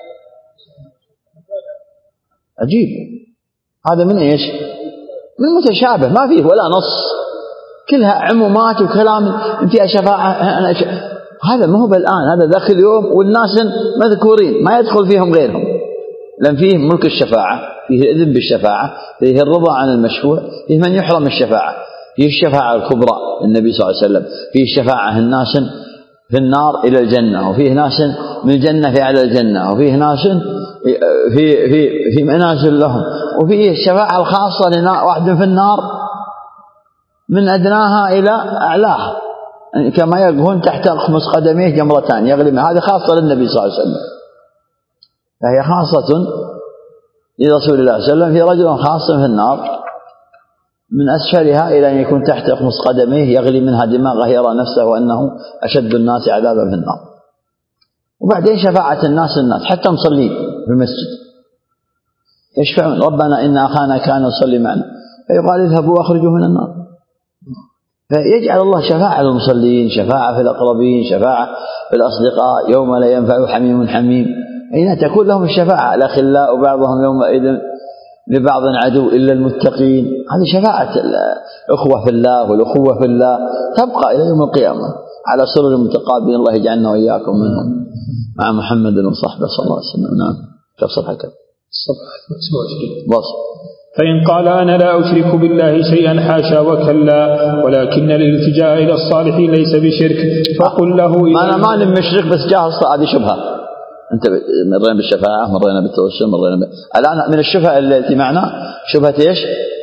S1: أجيب، هذا من إيش؟ من متشابه، ما فيه ولا نص، كلها عمومات وكلام فيها شفاعة. هذا ما هو بالآن، هذا ذاك اليوم والناس مذكورين ما يدخل فيهم غيرهم، لأن فيه ملك الشفاعة، فيه الإذن بالشفاعة، فيه الرضا عن المشفوع، فيه من يحرم الشفاعة، فيه الشفاعة الكبرى النبي صلى الله عليه وسلم، فيه الشفاعة الناس في النار إلى الجنة، وفيه ناس من الجنة في أعلى الجنة، وفيه ناس في في في منازل لهم، وفيه الشفاعة الخاصة لواحد في النار من أدناها إلى أعلاها، كما يقولون تحت خمس قدميه جمرتان يغلي منها، هذه خاصة للنبي صلى الله عليه وسلم، فهي خاصة لرسول الله صلى الله عليه وسلم. في رجل خاص في النار من أسفلها إلى أن يكون تحت خمس قدميه يغلي منها دماغه، يرى نفسه وأنه أشد الناس عذابا في النار. وبعدين شفاعة الناس الناس حتى مصلين في المسجد يشفعون ربنا إن أخانا كان يصلي معنا، فيقال اذهبوا واخرجوا من النار، فيجعل الله شفاعة للمصلين، شفاعة في الأقربين، شفاعة في الأصدقاء يوم لا ينفع حميم حميم، أين تكون لهم الشفاعة الأخلاء بعضهم يومئذ لبعض عدو إلا المتقين. هذه شفاعة الأخوة في الله والأخوة في الله تبقى إلى يوم القيامة على سرر متقابلين، الله يجعلنا وإياكم منهم مع محمد وصحبه صلى الله عليه وسلم. نعم. كيف صفحة كم؟
S2: صفحة فإن قال أنا لا أشرك بالله شيئا حاشا وكلا، ولكن الالتجاء إلى الصالحين ليس بشرك، فقل له
S1: ما أنا ما مشرك بس جاهز، هذه شبهة. أنت مرينا بالشفاعة، مرينا بالتوسل، مرينا ب... الآن من الشبهة التي معنا شبهة إيش؟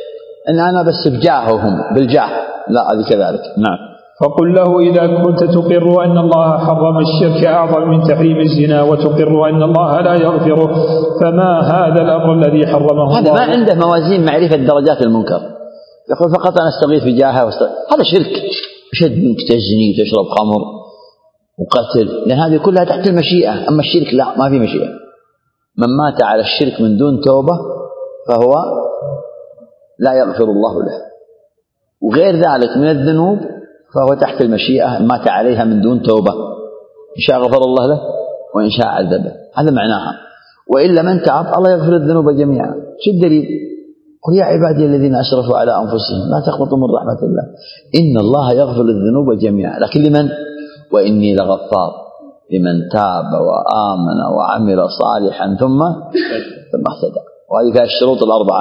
S1: إن أنا بس بجاههم بالجاه، لا هذه كذلك. نعم.
S2: فقل له إذا كنت تقر أن الله حرم الشرك أعظم من تحريم الزنا وتقر أن الله لا يغفره، فما هذا الأمر الذي حرمه
S1: هذا
S2: الله؟
S1: ما عنده موازين معرفة درجات المنكر، يقول فقط أنا استغيث بجاهه واستغيث. هذا شرك أشد منك تزني وتشرب خمر وقتل، لأن هذه كلها تحت المشيئة. أما الشرك لا، ما في مشيئة. من مات على الشرك من دون توبة فهو لا يغفر الله له، وغير ذلك من الذنوب فهو تحت المشيئة، مات عليها من دون توبة، إن شاء غفر الله له وإن شاء عذبه. هذا معناها. وإلا من تاب الله يغفر الذنوب جميعا. شو الدليل؟ قل يا عبادي الذين أسرفوا على أنفسهم لا تقنطوا من رحمة الله إن الله يغفر الذنوب جميعا. لكن لمن؟ وإني لغفار لمن تاب وآمن وعمل صالحا ثم ثم اهتدى. وهذه فيها الشروط الأربعة: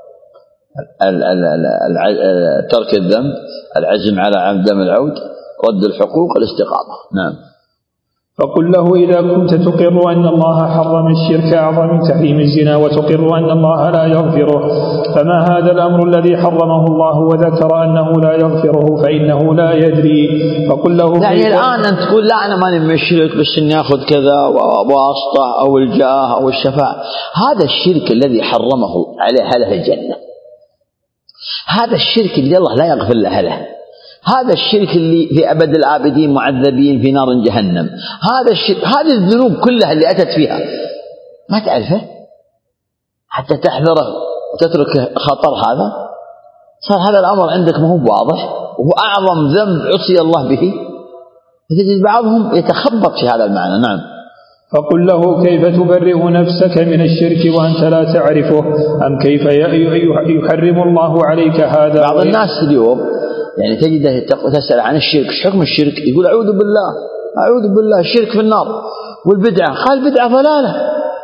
S1: ترك الذنب، العزم على عدم العود، رد الحقوق، الاستقامة. نعم.
S2: فقل له إذا كنت تقر أن الله حرم الشرك أعظم من تحريم الزنا وتقر أن الله لا يغفره، فما هذا الأمر الذي حرمه الله وذكر أنه لا يغفره فإنه لا يدري؟ فقل له
S1: يعني الآن أنت تقول لا أنا ماني مشرك بس إني أخذ كذا وواسطة أو الجاه أو الشفاعة. هذا الشرك الذي حرمه عليه أهل الجنة، هذا الشرك اللي الله لا يغفر له له، هذا الشرك اللي في أبد الآبدين معذبين في نار جهنم، هذا الشرك، هذه الذنوب كلها اللي أتت فيها ما تعرفه حتى تحذره وتترك خطر هذا. صار هذا الأمر عندك ما هو واضح، وهو أعظم ذنب عصي الله به، فتجد بعضهم يتخبط في هذا المعنى. نعم.
S2: فقل له كيف تبرئ نفسك من الشرك وأنت لا تعرفه؟ أم كيف يحرم الله عليك هذا؟
S1: بعض الناس اليوم يعني تجده تسأل عن الشرك، ايش حكم الشرك؟ يقول أعوذ بالله أعوذ بالله الشرك في النار، والبدعة قال بدعة ضلالة،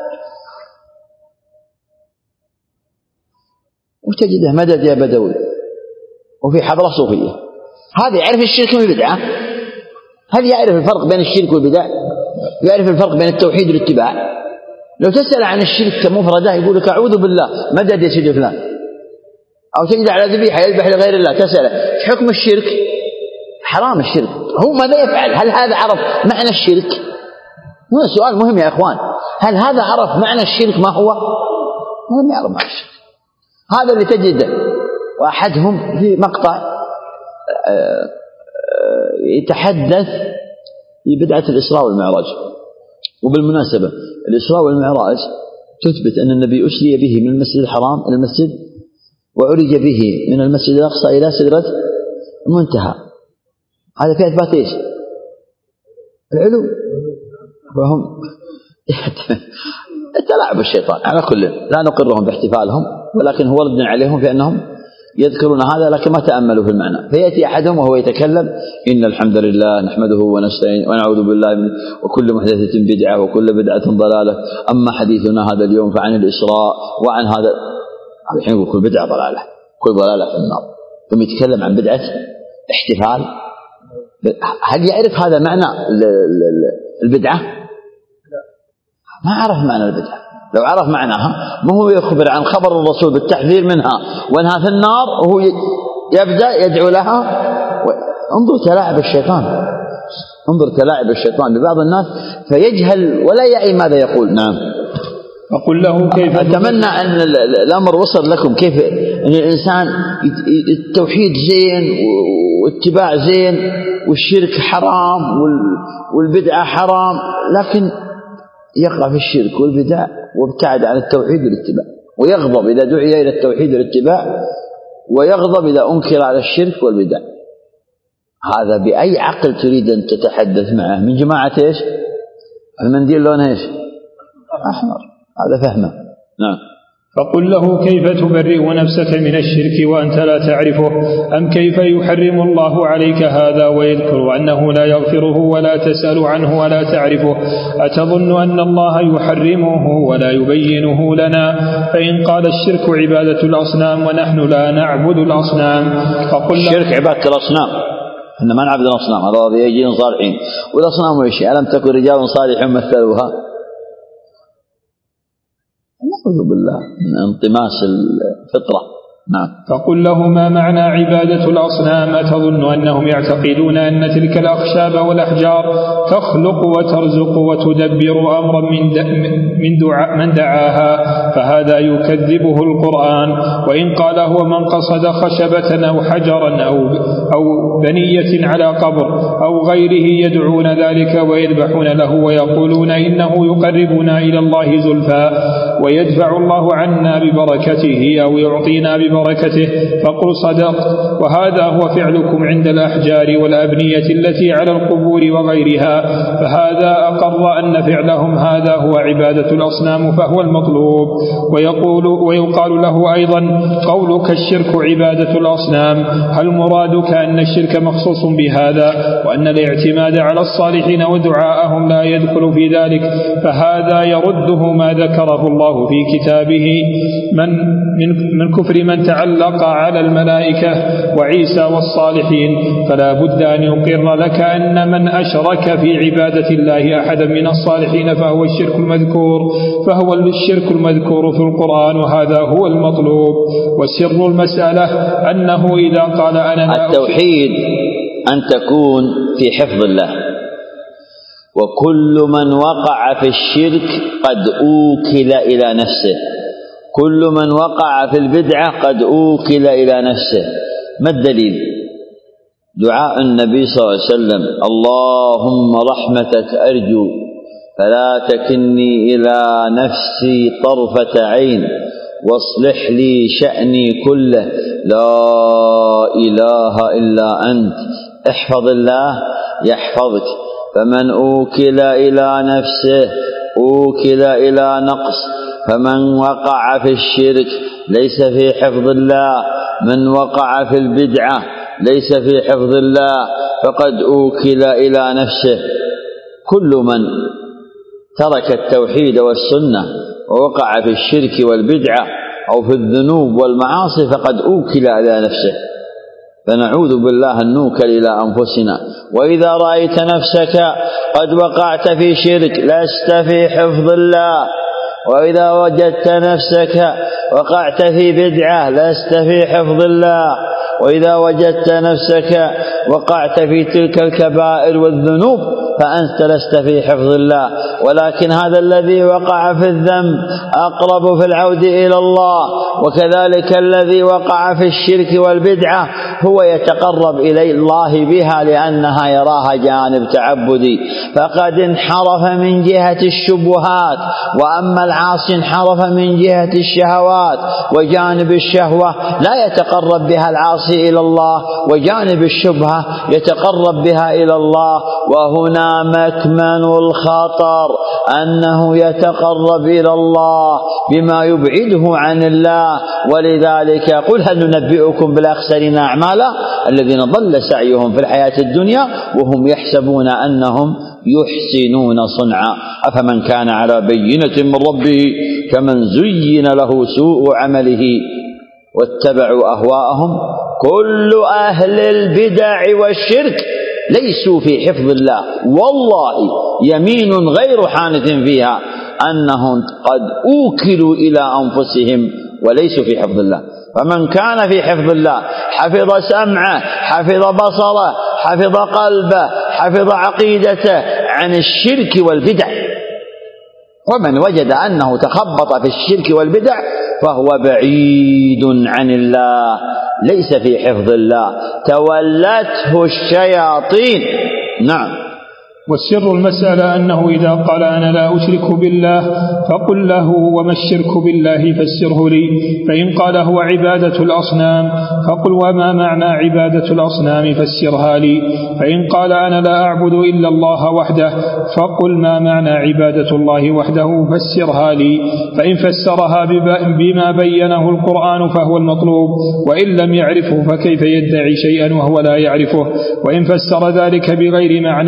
S1: وتجده مدد يا بدوي وفي حضرة صوفية. هذا يعرف الشرك والبدعة؟ هل يعرف الفرق بين الشرك والبدع؟ يعرف الفرق بين التوحيد والاتباع؟ لو تسأل عن الشرك كمفردة يقول لك أعوذ بالله مدد يا سيدي فلان، أو تجد على ذبيحة يذبح لغير الله تسأله حكم الشرك؟ حرام الشرك. هو ماذا يفعل؟ هل هذا عرف معنى الشرك؟ هنا سؤال مهم يا أخوان، هل هذا عرف معنى الشرك ما هو؟ ما يعرف معنى الشرك. هذا اللي تجده. وأحدهم في مقطع يتحدث في بدعة الإسراء والمعراج. وبالمناسبة الإسراء والمعراج تثبت أن النبي أسري به من المسجد الحرام إلى المسجد، وعرج به من المسجد الأقصى إلى سدرة المنتهى. هذا في إثبات إيش؟ العلو. وهم تلاعب الشيطان. على كل لا نقرهم باحتفالهم، ولكن هو رد عليهم في أنهم يذكرون هذا لكن ما تأملوا في المعنى. فيأتي أحدهم وهو يتكلم إن الحمد لله نحمده ونستعين ونعوذ بالله من وكل محدثة بدعة وكل بدعة ضلالة، أما حديثنا هذا اليوم فعن الإسراء وعن هذا. الحين يقول كل بدعة ضلالة، كل ضلالة في النار، ثم يتكلم عن بدعة احتفال. هل يعرف هذا معنى البدعة؟ ما عرف معنى البدعة. لو عرف معناها ما هو يخبر عن خبر الرسول بالتحذير منها وانها في النار وهو يبدأ يدعو لها. انظر تلاعب الشيطان، انظر تلاعب الشيطان ببعض الناس فيجهل ولا يعي ماذا يقول. نعم.
S2: أقول له كيف
S1: أتمنى أن الأمر وصل لكم، كيف أن الإنسان التوحيد زين واتباع زين والشرك حرام والبدعة حرام، لكن يقع في الشرك والبدع وابتعد عن التوحيد والاتباع، ويغضب إذا دعي إلى التوحيد والاتباع، ويغضب إذا أنكر على الشرك والبدع. هذا بأي عقل تريد أن تتحدث معه؟ من جماعة إيش؟ المنديل لونه إيش؟ أحمر. هذا فهمه. نعم.
S2: فقل له كيف تبرئ نفسك من الشرك وأنت لا تعرفه؟ أم كيف يحرم الله عليك هذا ويذكر أنه لا يغفره ولا تسأل عنه ولا تعرفه؟ أتظن أن الله يحرمه ولا يبينه لنا؟ فإن قال الشرك عبادة الأصنام ونحن لا نعبد الأصنام فقل له
S1: الشرك عبادة الأصنام، إن ما نعبد الأصنام، هذا يجين صالحين. والأصنام وإيش؟ ألم تكن رجال صالحين مثلوها؟ نعوذ بالله من انطماس الفطرة. نعم.
S2: فقل له ما معنى عبادة الأصنام؟ أتظن أنهم يعتقدون أن تلك الأخشاب والأحجار تخلق وترزق وتدبر أمرا من دعاء من دعاها؟ فهذا يكذبه القرآن. وإن قال هو من قصد خشبة أو حجرا أو, أو بنية على قبر أو غيره يدعون ذلك ويذبحون له ويقولون إنه يقربنا إلى الله زلفى ويدفع الله عنا ببركته أو يعطينا ببركته، فقل صدقت، وهذا هو فعلكم عند الأحجار والأبنية التي على القبور وغيرها، فهذا أقر أن فعلهم هذا هو عبادة الأصنام فهو المطلوب. ويقول ويقال له أيضا قولك الشرك عبادة الأصنام، هل مرادك أن الشرك مخصوص بهذا وأن الاعتماد على الصالحين ودعاءهم لا يدخل في ذلك؟ فهذا يرده ما ذكره الله في كتابه من, من, من كفر من تعلق على الملائكة وعيسى والصالحين. فلا بد أن يقر لك أن من أشرك في عبادة الله أحدا من الصالحين فهو الشرك المذكور فهو الشرك المذكور في القرآن، وهذا هو المطلوب. وسر المسألة أنه إذا قال أنا لا
S1: التوحيد أن تكون في حفظ الله، وكل من وقع في الشرك قد أوكل إلى نفسه، كل من وقع في البدعة قد أوكل إلى نفسه. ما الدليل؟ دعاء النبي صلى الله عليه وسلم: اللهم رحمتك أرجو فلا تكلني إلى نفسي طرفة عين واصلح لي شأني كله لا إله إلا أنت. احفظ الله يحفظك. فمن أوكل إلى نفسه أوكل إلى نقص، فمن وقع في الشرك ليس في حفظ الله، من وقع في البدعة ليس في حفظ الله، فقد أوكل إلى نفسه. كل من ترك التوحيد والسنة ووقع في الشرك والبدعة أو في الذنوب والمعاصي فقد أوكل إلى نفسه، فنعوذ بالله أن نوكل إلى أنفسنا. وإذا رأيت نفسك قد وقعت في شرك لست في حفظ الله، وإذا وجدت نفسك وقعت في بدعة لست في حفظ الله، وإذا وجدت نفسك وقعت في تلك الكبائر والذنوب فأنت لست في حفظ الله. ولكن هذا الذي وقع في الذنب أقرب في العود إلى الله، وكذلك الذي وقع في الشرك والبدعة هو يتقرب إلى الله بها لأنها يراها جانب تعبدي، فقد انحرف من جهة الشبهات. وأما العاصي انحرف من جهة الشهوات، وجانب الشهوة لا يتقرب بها العاصي إلى الله، وجانب الشبهة يتقرب بها إلى الله. وهنا مكمن الخطر أنه يتقرب إلى الله بما يبعده عن الله. ولذلك قل هل ننبئكم بالأخسرين أعمالا الذين ضل سعيهم في الحياة الدنيا وهم يحسبون أنهم يحسنون صنعا أفمن كان على بينة من ربه كمن زين له سوء عمله واتبعوا أهواءهم. كل أهل البدع والشرك ليسوا في حفظ الله، والله يمين غير حانث فيها أنهم قد أوكلوا إلى أنفسهم وليسوا في حفظ الله. فمن كان في حفظ الله حفظ سمعه، حفظ بصره، حفظ قلبه، حفظ عقيدته عن الشرك والبدع. ومن وجد أنه تخبط في الشرك والبدع فهو بعيد عن الله، ليس في حفظ الله، تولته الشياطين. نعم.
S2: والسر المسألة أنه إذا قال أنا لا أشرك بالله فقل له وما الشرك بالله فسره لي. فإن قال هو عبادة الأصنام فقل وما معنى عبادة الأصنام فسرها لي. فإن قال أنا لا أعبد إلا الله وحده فقل ما معنى عبادة الله وحده فسرها لي. فإن فسرها بما بينه القرآن فهو المطلوب، وإن لم يعرفه فكيف يدعي شيئا وهو لا يعرفه؟ وإن فسر ذلك بغير معناه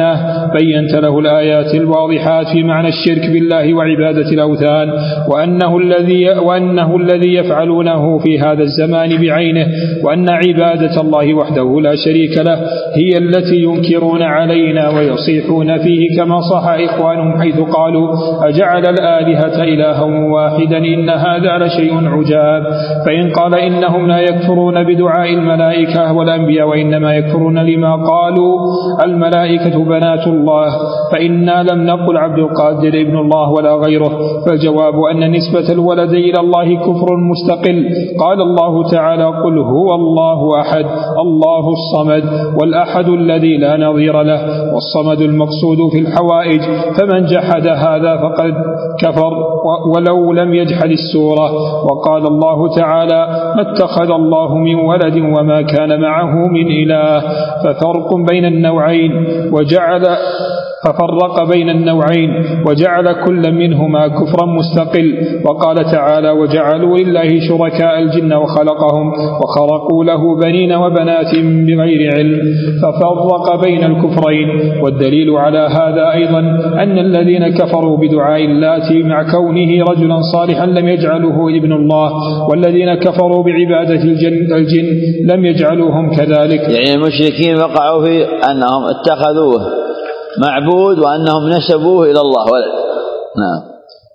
S2: بينت له الآيات الواضحات في معنى الشرك بالله وعبادة الأوثان، وأنه الذي وأنه الذي يفعلونه في هذا الزمان بعينه، وأن عبادة الله وحده لا شريك له هي التي ينكرون علينا ويصيحون فيه، كما صح إخوانهم حيث قالوا أجعل الآلهة إلها واحدا إن هذا لشيء عجاب. فإن قال إنهم لا يكفرون بدعاء الملائكة والأنبياء وإنما يكفرون لما قالوا الملائكة بنات الله، فإنا لم نقل عبد القادر ابن الله ولا غيره، فالجواب أن نسبة الولد إلى الله كفر مستقل. قال الله تعالى قل هو الله أحد الله الصمد، والأحد الذي لا نظير له، والصمد المقصود في الحوائج، فمن جحد هذا فقد كفر ولو لم يجحد السورة. وقال الله تعالى ما اتخذ الله من ولد وما كان معه من إله، ففرق بين النوعين وجعل ففرق بين النوعين وجعل كل منهما كفرا مستقل. وقال تعالى وجعلوا لله شركاء الجن وخلقهم وخرقوا له بنين وبنات بغير علم، ففرق بين الكفرين. والدليل على هذا أيضا أن الذين كفروا بدعاء اللات مع كونه رجلا صالحا لم يجعلوه ابن الله، والذين كفروا بعبادة الجن, الجن لم يجعلوهم كذلك.
S1: يعني المشركين وقعوا في أنهم اتخذوه معبود وأنهم نسبوه إلى الله ولد. نعم.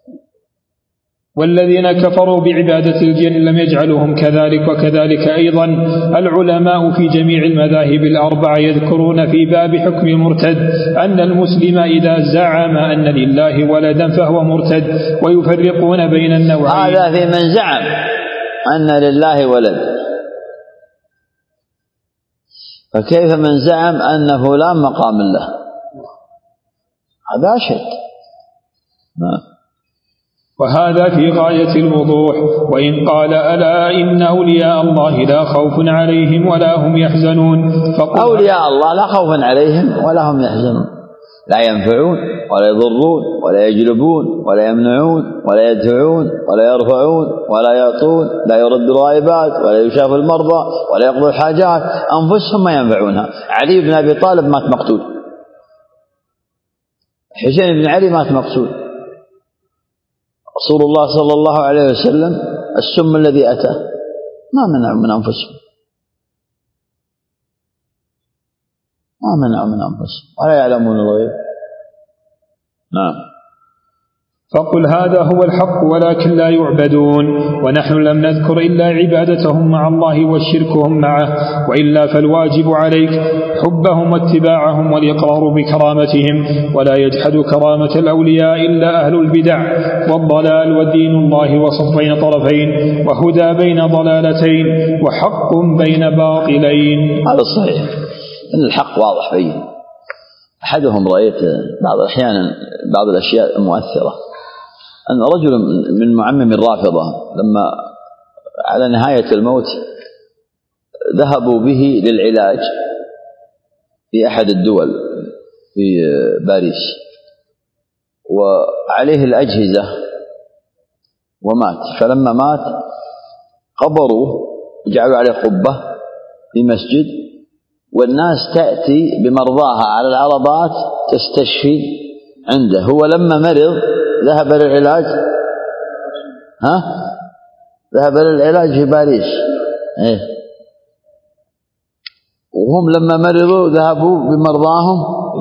S2: والذين كفروا بعبادة الجن لم يجعلوهم كذلك. وكذلك أيضا العلماء في جميع المذاهب الأربعة يذكرون في باب حكم المرتد أن المسلم إذا زعم أن لله ولدا فهو مرتد، ويفرقون بين النوعين.
S1: هذا في من زعم أن لله ولد، فكيف من زعم أن فلان مقام الله؟ هذا أشد. نعم.
S2: وهذا في غاية الوضوح. وإن قال ألا إن أولياء الله لا خوف عليهم ولا هم يحزنون،
S1: أولياء الله لا خوف عليهم ولا هم يحزنون، لا ينفعون ولا يضرون ولا يجلبون ولا يمنعون ولا يدفعون ولا يرفعون ولا يعطون، لا يرد الغائبات ولا يشاف المرضى ولا يقضي الحاجات، أنفسهم ما ينفعونها. علي بن أبي طالب مات مقتول، حسين بن علي مات مقتول، رسول الله صلى الله عليه وسلم السم الذي أتاه ما منعوا من أنفسهم، ما منعوا من أنفسهم ولا يعلمون الغيب. نعم.
S2: فقل هذا هو الحق ولكن لا يعبدون، ونحن لم نذكر إلا عبادتهم مع الله وشركهم معه، وإلا فالواجب عليك حبهم واتباعهم والإقرار بكرامتهم، ولا يجحد كرامة الأولياء إلا أهل البدع والضلال، ودين الله وسط بين طرفين، وهدى بين ضلالتين، وحق بين باطلين.
S1: هذا صحيح أن الحق واضح بين. أحدهم رأيت بعض الأحيان بعض الأشياء المؤثرة، أن رجل من معمم الرافضة لما على نهاية الموت ذهبوا به للعلاج في أحد الدول في باريس، وعليه الأجهزة ومات. فلما مات قبروه وجعلوا عليه قبة في مسجد، والناس تأتي بمرضاها على العربات تستشفي عنده. هو لما مرض ذهب للعلاج ها ذهب للعلاج في باريس، إيه؟ وهم لما مرضوا ذهبوا بمرضاهم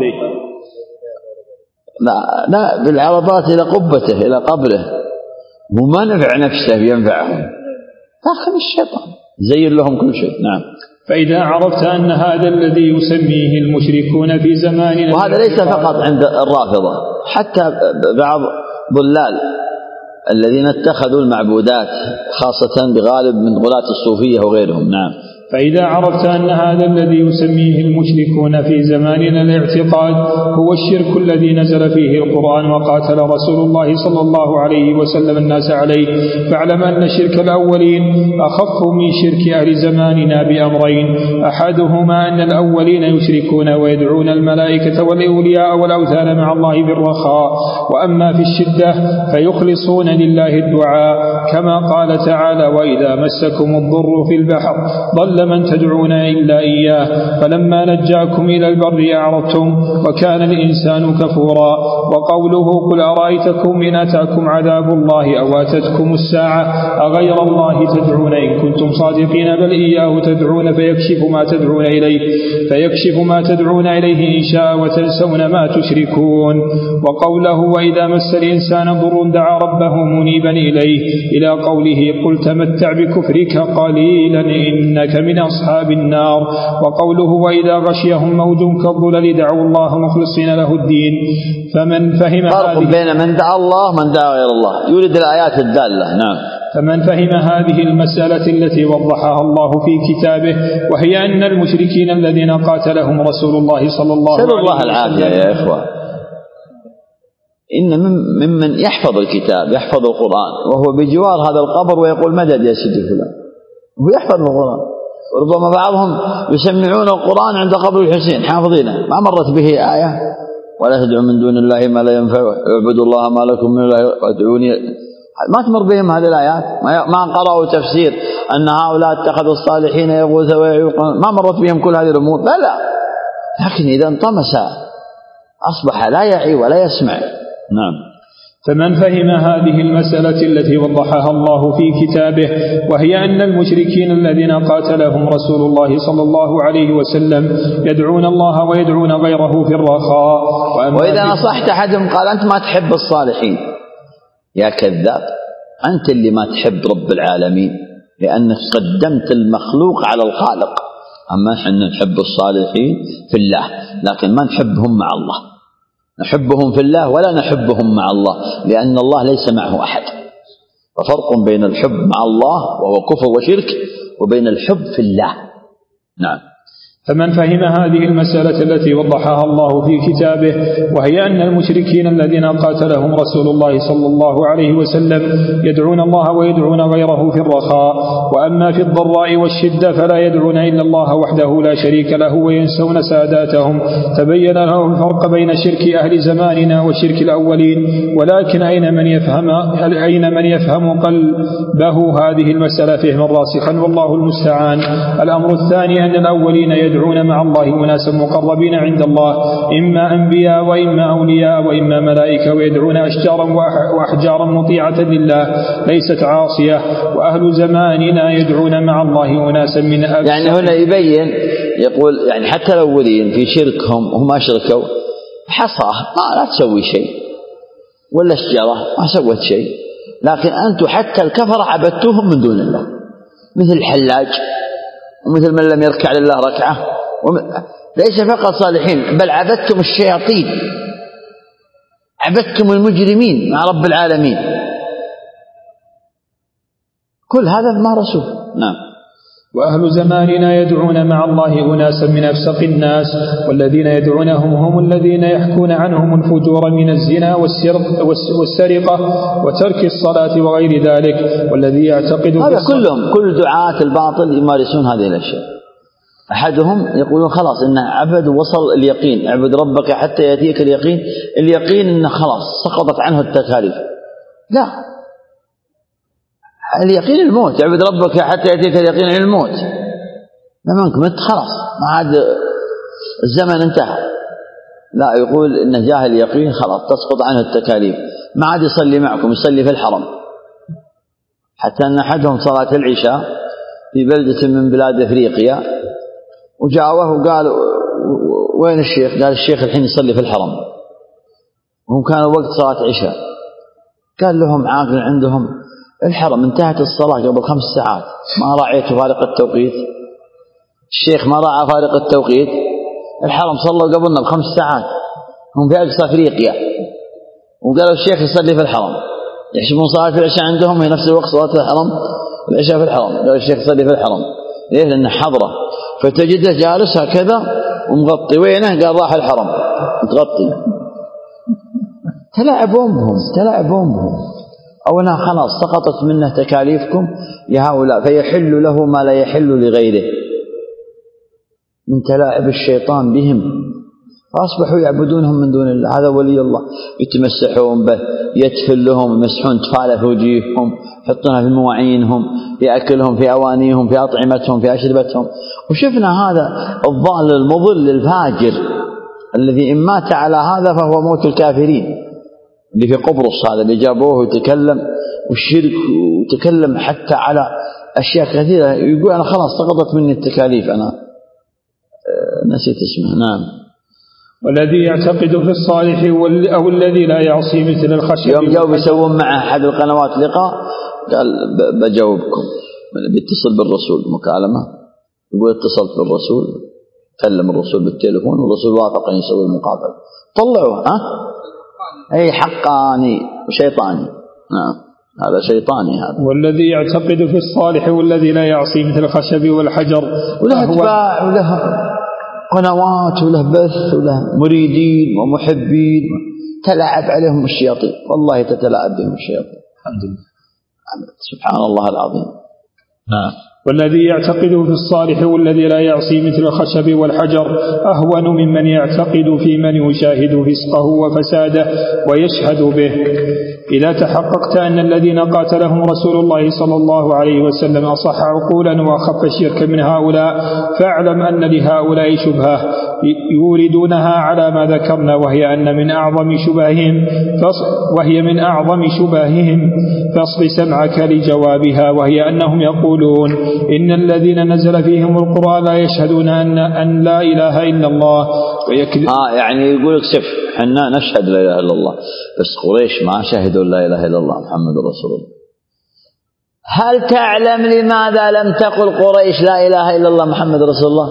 S1: لا لا بالعربات إلى قبته إلى قبره، وما نفع نفسه ينفعهم، داخل الشيطان زين لهم كل شيء. نعم.
S2: فإذا عرفت أن هذا الذي يسميه المشركون في زماننا،
S1: وهذا ليس فقط عند الرافضة، حتى بعض ضلال الذين اتخذوا المعبودات خاصة بغالب من غلاة الصوفية وغيرهم. نعم.
S2: فإذا عرفت أن هذا الذي يسميه المشركون في زماننا الاعتقاد هو الشرك الذي نزل فيه القرآن وقاتل رسول الله صلى الله عليه وسلم الناس عليه، فاعلم أن شرك الأولين أخف من شرك أهل زماننا بأمرين: أحدهما أن الأولين يشركون ويدعون الملائكة والأولياء والأوثان مع الله بالرخاء، وأما في الشدة فيخلصون لله الدعاء، كما قال تعالى: وإذا مسكم الضر في البحر ضل أضل من تدعون إلا إياه فلما نجاكم إلى البر أعرضتم وكان الإنسان كفورا. وقوله قل أرأيتكم إن أتاكم عذاب الله أو أتتكم الساعة أغير الله تدعون إن كنتم صادقين بل إياه تدعون فيكشف ما تدعون إليه فيكشف ما تدعون إليه إن شاء وتنسون ما تشركون. وقوله وإذا مس الإنسان ضر دعا ربه منيبا إليه إلى قوله قل تمتع بكفرك قليلا إنك من أصحاب النار. وقوله وإذا غشيهم موج كالظلل دعوا الله مخلصين له الدين. فمن فهم
S1: فرق بين من دعا الله من دعا غير الله يولد الآيات الدالة. نعم.
S2: فمن فهم هذه المسألة التي وضحها الله في كتابه وهي أن المشركين الذين قاتلهم رسول الله صلى الله عليه وسلم
S1: الله العافية يا إخوة إن ممن يحفظ الكتاب يحفظ القرآن وهو بجوار هذا القبر ويقول مدد يا سيدي فلان هو يحفظ القرآن وربما بعضهم يسمعون القرآن عند قبر الحسين حافظينه ما مرت به آية ولا تدعوا من دون الله ما لا ينفع اعبدوا الله ما لكم من الله وادعوني ما تمر بهم هذه الآيات ما قرأوا تفسير أن هؤلاء اتخذوا الصالحين يغوث ويعوق ما مرت بهم كل هذه الأمور لا لا لكن إذا انطمس أصبح لا يعي ولا يسمع. نعم.
S2: فمن فهم هذه المسألة التي وضحها الله في كتابه وهي أن المشركين الذين قاتلهم رسول الله صلى الله عليه وسلم يدعون الله ويدعون غيره في الرخاء.
S1: وإذا نصحت أحدهم قال أنت ما تحب الصالحين يا كذاب أنت اللي ما تحب رب العالمين لأنك قدمت المخلوق على الخالق. أما نحن نحب الصالحين في الله لكن ما نحبهم مع الله نحبهم في الله ولا نحبهم مع الله لأن الله ليس معه أحد. ففرق بين الحب مع الله وهو كفر وشرك وبين الحب في الله. نعم.
S2: فمن فهم هذه المسألة التي وضحها الله في كتابه وهي أن المشركين الذين قاتلهم رسول الله صلى الله عليه وسلم يدعون الله ويدعون غيره في الرخاء وأما في الضراء والشدة فلا يدعون إلا الله وحده لا شريك له وينسون ساداتهم تبين لهم الفرق بين شرك أهل زماننا وشرك الأولين. ولكن أين من يفهم أين من يفهم قلبه هذه المسألة فهما راسخا والله المستعان. الأمر الثاني أن الأولين يدعون مع الله أناسا مقربين عند الله إما أنبياء وإما أولياء وإما ملائكة ويدعون أشجارا وأحجارا مطيعة لله ليست عاصية. وأهل زماننا يدعون مع الله أناسا من أبسط.
S1: يعني هنا يبين يقول يعني حتى الأولين في شركهم هم أشركوا حصاه ما لا تسوي شيء ولا شجرة ما سوت شيء لكن أنتم حتى الكفر عبدتوهم من دون الله مثل الحلاج ومثل من لم يركع لله ركعة ليس فقط صالحين بل عبدتم الشياطين عبدتم المجرمين مع رب العالمين كل هذا ما رسول. نعم.
S2: وأهل زماننا يدعون مع الله أناسا من أفسق الناس والذين يدعونهم هم الذين يحكون عنهم الفجور من الزنا والسرقة وترك الصلاة وغير ذلك والذي يعتقد
S1: هذا كلهم كل دعاة الباطل يمارسون هذه الأشياء. أحدهم يقولون خلاص إن عبد وصل اليقين اعبد ربك حتى يأتيك اليقين اليقين إنه خلاص سقطت عنه التكاليف. لا اليقين الموت اعبد ربك حتى يأتيك اليقين الموت لما انك مت خلاص ما عاد الزمن انتهى. لا يقول إن جاه اليقين خلاص تسقط عنه التكاليف ما عاد يصلي معكم يصلي في الحرم. حتى أن أحدهم صلاة العشاء في بلدة من بلاد أفريقيا وجاءوه وقال وين الشيخ؟ قال الشيخ الحين يصلي في الحرم وهم كانوا وقت صلاة عشاء. قال لهم عاقل عندهم الحرم انتهت الصلاة قبل خمس ساعات ما راعيت فارق التوقيت. الشيخ ما راعى فارق التوقيت الحرم صلوا قبلنا بخمس ساعات هم في أقصى أفريقيا وقالوا الشيخ يصلي في الحرم يحسبون صلاة العشاء عندهم هي نفس الوقت صلاة الحرم العشاء في الحرم. قالوا الشيخ يصلي في الحرم ليه؟ لأنه حضرة فتجده جالس هكذا ومغطي وينه قال راح الحرم متغطي. تلاعبون بهم تلاعبون بهم أولا خلاص سقطت منه تكاليفكم لهؤلاء فيحل له ما لا يحل لغيره من تلاعب الشيطان بهم. فأصبحوا يعبدونهم من دون الله. هذا ولي الله، يتمسحون به، يتفل لهم، يمسحون تفالة في وجيههم، يحطونها في مواعينهم، في أكلهم، في أوانيهم، في أطعمتهم، في أشربتهم. وشفنا هذا الضال المضل الفاجر الذي إن مات على هذا فهو موت الكافرين، اللي في قبرص هذا اللي جابوه وتكلم والشرك، وتكلم حتى على أشياء كثيرة، يقول أنا خلاص سقطت مني التكاليف، أنا نسيت اسمه. نعم.
S2: والذي يعتقد في الصالح أو الذي لا يعصي مثل الخشب.
S1: يوم جاءوا بيسوون مع أحد القنوات لقاء، قال بجاوبكم، بيتصل بالرسول مكالمة، يقول اتصلت بالرسول، كلم الرسول بالتليفون والرسول وافق أن يسوي المقابلة. طلعوا ها أي حقاني وشيطاني. نعم هذا شيطاني هذا.
S2: والذي يعتقد في الصالح والذي لا يعصي مثل الخشب والحجر،
S1: وله اتباع وله قنوات وله بث وله مريدين ومحبين، تلعب عليهم الشياطين، والله تتلاعب بهم الشياطين.
S2: الحمد لله،
S1: سبحان الله العظيم.
S2: نعم. والذي يعتقد في الصالح والذي لا يعصي مثل الخشب والحجر أهون ممن يعتقد في من يشاهد فسقه وفساده ويشهد به. إذا تحققت أن الذين قاتلهم رسول الله صلى الله عليه وسلم أصح عقولا وأخف الشرك من هؤلاء، فاعلم أن لهؤلاء شبهة يوردونها على ما ذكرنا، وهي أن من أعظم شبههم وهي من أعظم شبههم فاصل سمعك لجوابها، وهي أنهم يقولون إن الذين نزل فيهم القرآن لا يشهدون أن, أن لا إله إلا الله ويكذب.
S1: آه يعني يقول اكسف حنا نشهد لا إله إلا الله، بس قريش ما شهدوا لا إله إلا الله محمد رسول الله. هل تعلم لماذا لم تقل قريش لا إله إلا الله محمد رسول الله؟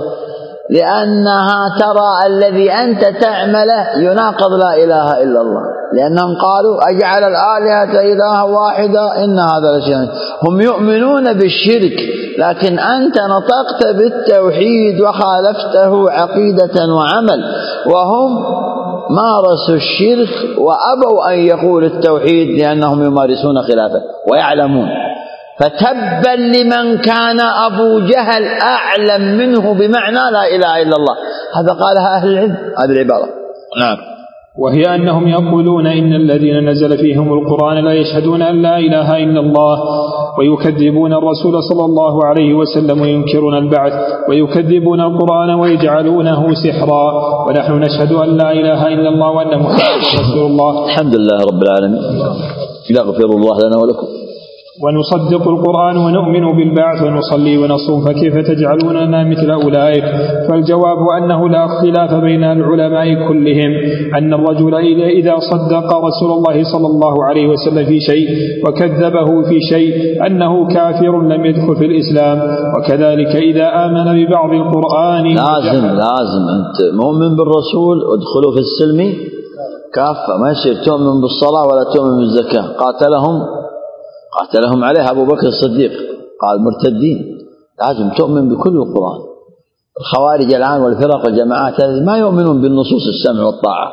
S1: لأنها ترى الذي أنت تعمله يناقض لا إله إلا الله، لأنهم قالوا أجعل الآلهة إله واحدة إن هذا لشيء. هم يؤمنون بالشرك، لكن أنت نطقت بالتوحيد وخالفته عقيدة وعمل، وهم مارسوا الشرك وأبوا أن يقولوا التوحيد لأنهم يمارسون خلافه ويعلمون. فتبا لمن كان أبو جهل أعلم منه بمعنى لا إله إلا الله. هذا قالها أهل العلم، هذه العبارة. نعم.
S2: وهي أنهم يقولون إن الذين نزل فيهم القرآن لا يشهدون أن لا إله إلا الله، ويكذبون الرسول صلى الله عليه وسلم، وينكرون البعث، ويكذبون القرآن ويجعلونه سحرا، ونحن نشهد أن لا إله إلا الله وأن محمدا رسول الله.
S1: الحمد لله رب العالمين، يغفر الله لنا ولكم.
S2: ونصدق القرآن ونؤمن بالبعث ونصلي ونصوم، فكيف تجعلوننا مثل أولئك؟ فالجواب أنه لا اختلاف بين العلماء كلهم أن الرجل إذا صدق رسول الله صلى الله عليه وسلم في شيء وكذبه في شيء أنه كافر لم يدخل في الإسلام، وكذلك إذا آمن ببعض القرآن.
S1: لازم لازم أنت مؤمن بالرسول ادخلوا في السلم كافة، ما يصير تؤمن بالصلاة ولا تؤمن بالزكاة. قاتلهم قاتلهم عليه أبو بكر الصديق، قال مرتدين. لازم تؤمن بكل القرآن. الخوارج الآن والفرق والجماعات ما يؤمنون بالنصوص السمع والطاعة،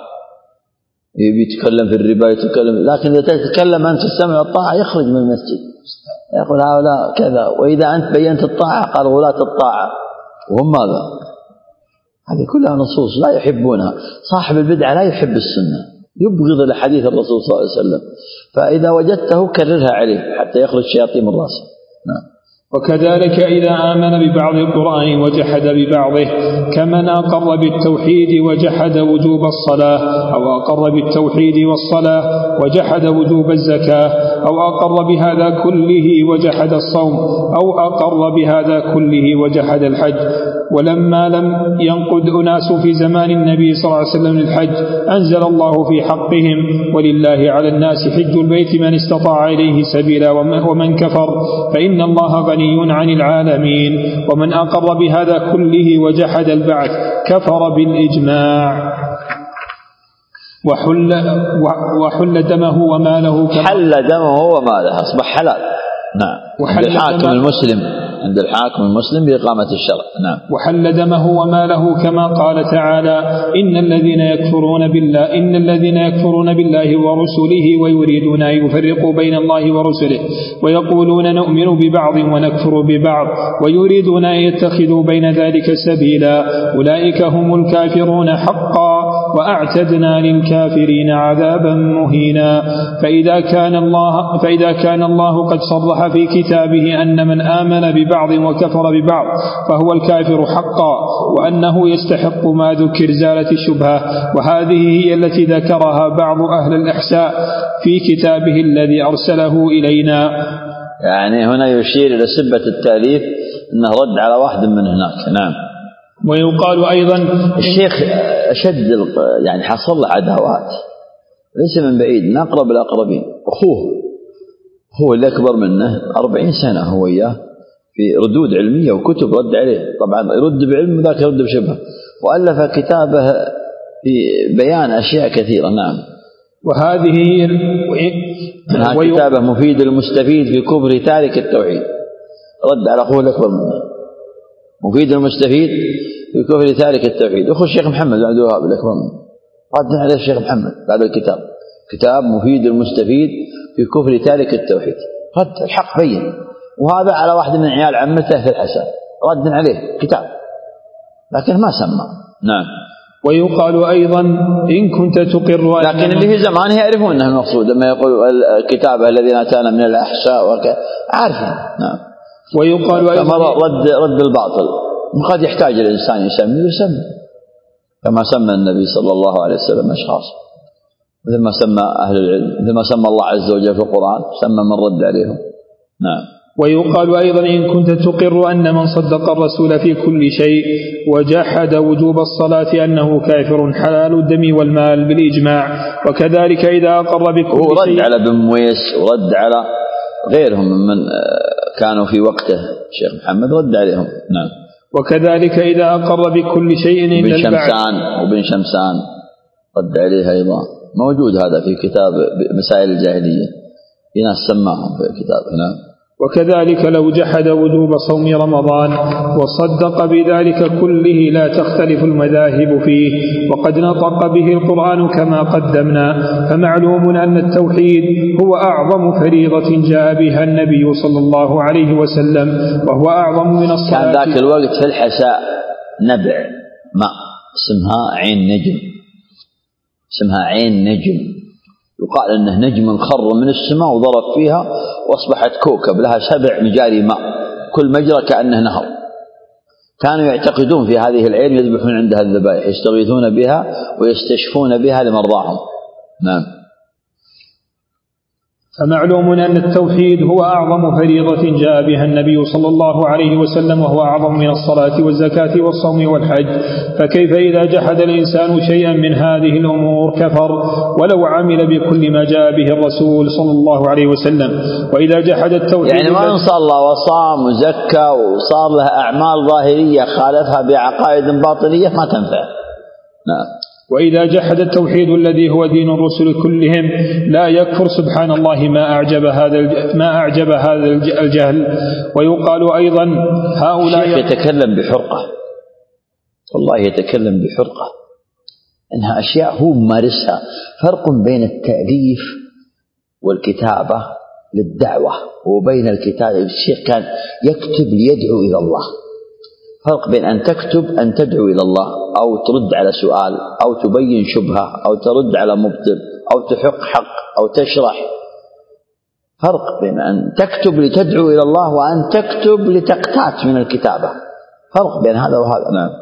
S1: يتكلم في الربا يتكلم، لكن إذا تتكلم أنت السمع والطاعة يخرج من المسجد، يقول هؤلاء كذا، وإذا أنت بينت الطاعة قال غلاة الطاعة، وهم ماذا؟ هذه كلها نصوص لا يحبونها. صاحب البدعة لا يحب السنة، يبغض لحديث الرسول صلى الله عليه وسلم، فإذا وجدته كررها عليه حتى يخرج الشياطين من راسه. نعم.
S2: وكذلك إذا آمن ببعض القرآن وجحد ببعضه، كمن أقر بالتوحيد وجحد وجوب الصلاة، أو أقر بالتوحيد والصلاة وجحد وجوب الزكاة، أو أقر بهذا كله وجحد الصوم، أو أقر بهذا كله وجحد الحج. ولما لم ينقد أناس في زمان النبي صلى الله عليه وسلم للحج، أنزل الله في حقهم: ولله على الناس حج البيت من استطاع إليه سبيلا ومن كفر فإن الله غني عن العالمين. ومن أقر بهذا كله وجحد البعث كفر بالإجماع، وحل, وحل دمه وماله
S1: حل دمه وماله أصبح حلال. نعم. عند الحاكم المسلم عند الحاكم المسلم بإقامة الشرع. نعم.
S2: وحل دمه وماله كما قال تعالى: إن الذين يكفرون بالله إن الذين يكفرون بالله ورسله ويريدون أن يفرقوا بين الله ورسله ويقولون نؤمن ببعض ونكفر ببعض ويريدون أن يتخذوا بين ذلك سبيلا، أولئك هم الكافرون حقا، وأعتدنا للكافرين عذابا مهينا. فإذا كان الله فإذا كان الله قد صرح في كتابه أن من آمن ببعض وكفر ببعض فهو الكافر حقا، وأنه يستحق ما ذكر زالت الشبهة، وهذه هي التي ذكرها بعض أهل الإحساء في كتابه الذي أرسله إلينا.
S1: يعني هنا يشير إلى سبة التأليف أنه رد على واحد من هناك. نعم.
S2: ويقال أيضا
S1: الشيخ أشد يعني حصل له عداوات ليس من بعيد، من أقرب الأقربين، أخوه هو اللي أكبر منه أربعين سنة هو إياه في ردود علمية وكتب رد عليه، طبعا يرد بعلم وذاك يرد بشبه، وألف كتابه في بيان أشياء كثيرة. نعم.
S2: وهذه هي
S1: وي... كتابه مفيد المستفيد في كبر تارك التوحيد، رد على أخوه الأكبر منه. مفيد المستفيد في كبر تارك التوحيد، أخو الشيخ محمد بن عبد الوهاب الأكبر منه، رد عليه الشيخ محمد بعد الكتاب، كتاب مفيد المستفيد في كفر تارك التوحيد، رد الحق بين، وهذا على واحد من عيال عمته في الحسن، رد عليه كتاب لكن ما سمى. نعم.
S2: ويقال أيضا إن كنت تقر،
S1: لكن اللي في زمانه يعرفون أنه المقصود لما يقول الكتاب الذين أتانا من الأحساء وكذا، عارفين. نعم.
S2: ويقال أيضا
S1: رد رد الباطل، قد يحتاج الإنسان يسمي يسمي كما سمى النبي صلى الله عليه وسلم أشخاص، مثل ما سمى أهل العلم، مثل ما سمى الله عز وجل في القرآن سمى من رد عليهم. نعم.
S2: ويقال أيضا إن كنت تقر أن من صدق الرسول في كل شيء وجحد وجوب الصلاة أنه كافر حلال الدم والمال بالإجماع. وكذلك إذا أقر بكل
S1: شيء،
S2: شيء،
S1: ورد على بن مويس ورد على غيرهم من كانوا في وقته الشيخ محمد رد عليهم. نعم.
S2: وكذلك إذا أقر بكل شيء
S1: بن شمسان وبن شمسان رد عليه أيضا، موجود هذا في كتاب مسائل الجاهلية، في ناس سماهم في الكتاب. نعم.
S2: وكذلك لو جحد وجوب صوم رمضان وصدق بذلك كله لا تختلف المذاهب فيه، وقد نطق به القرآن كما قدمنا. فمعلوم أن التوحيد هو أعظم فريضة جاء بها النبي صلى الله عليه وسلم، وهو أعظم من الصلاة.
S1: كان ذاك الوقت في الحساء نبع ماء اسمها عين نجم، اسمها عين نجم، يقال أنه نجم خر من السماء وضرب فيها وأصبحت كوكب لها سبع مجاري ماء، كل مجرى كأنه نهر. كانوا يعتقدون في هذه العين يذبحون عندها الذبائح، يستغيثون بها ويستشفون بها لمرضاهم. نعم.
S2: فمعلوم أن التوحيد هو أعظم فريضة جاء بها النبي صلى الله عليه وسلم، وهو أعظم من الصلاة والزكاة والصوم والحج. فكيف إذا جحد الإنسان شيئا من هذه الأمور كفر ولو عمل بكل ما جاء به الرسول صلى الله عليه وسلم؟ وإذا جحد التوحيد
S1: يعني ما صلى وصام وزكى وصار لها أعمال ظاهرية خالفها بعقائد باطنية ما تنفع. نعم.
S2: وإذا جحد التوحيد الذي هو دين الرسل كلهم لا يكفر. سبحان الله ما أعجب هذا ما أعجب هذا الجهل. ويقال أيضا هؤلاء
S1: يتكلم بحرقة، والله يتكلم بحرقة، إنها أشياء هو مارسها. فرق بين التأليف والكتابة للدعوة وبين الكتابة. الشيخ كان يكتب ليدعو إلى الله، فرق بين أن تكتب أن تدعو إلى الله أو ترد على سؤال أو تبين شبهة أو ترد على مبطل أو تحق حق أو تشرح. فرق بين أن تكتب لتدعو إلى الله وأن تكتب لتقتات من الكتابة، فرق بين هذا وهذا. نعم.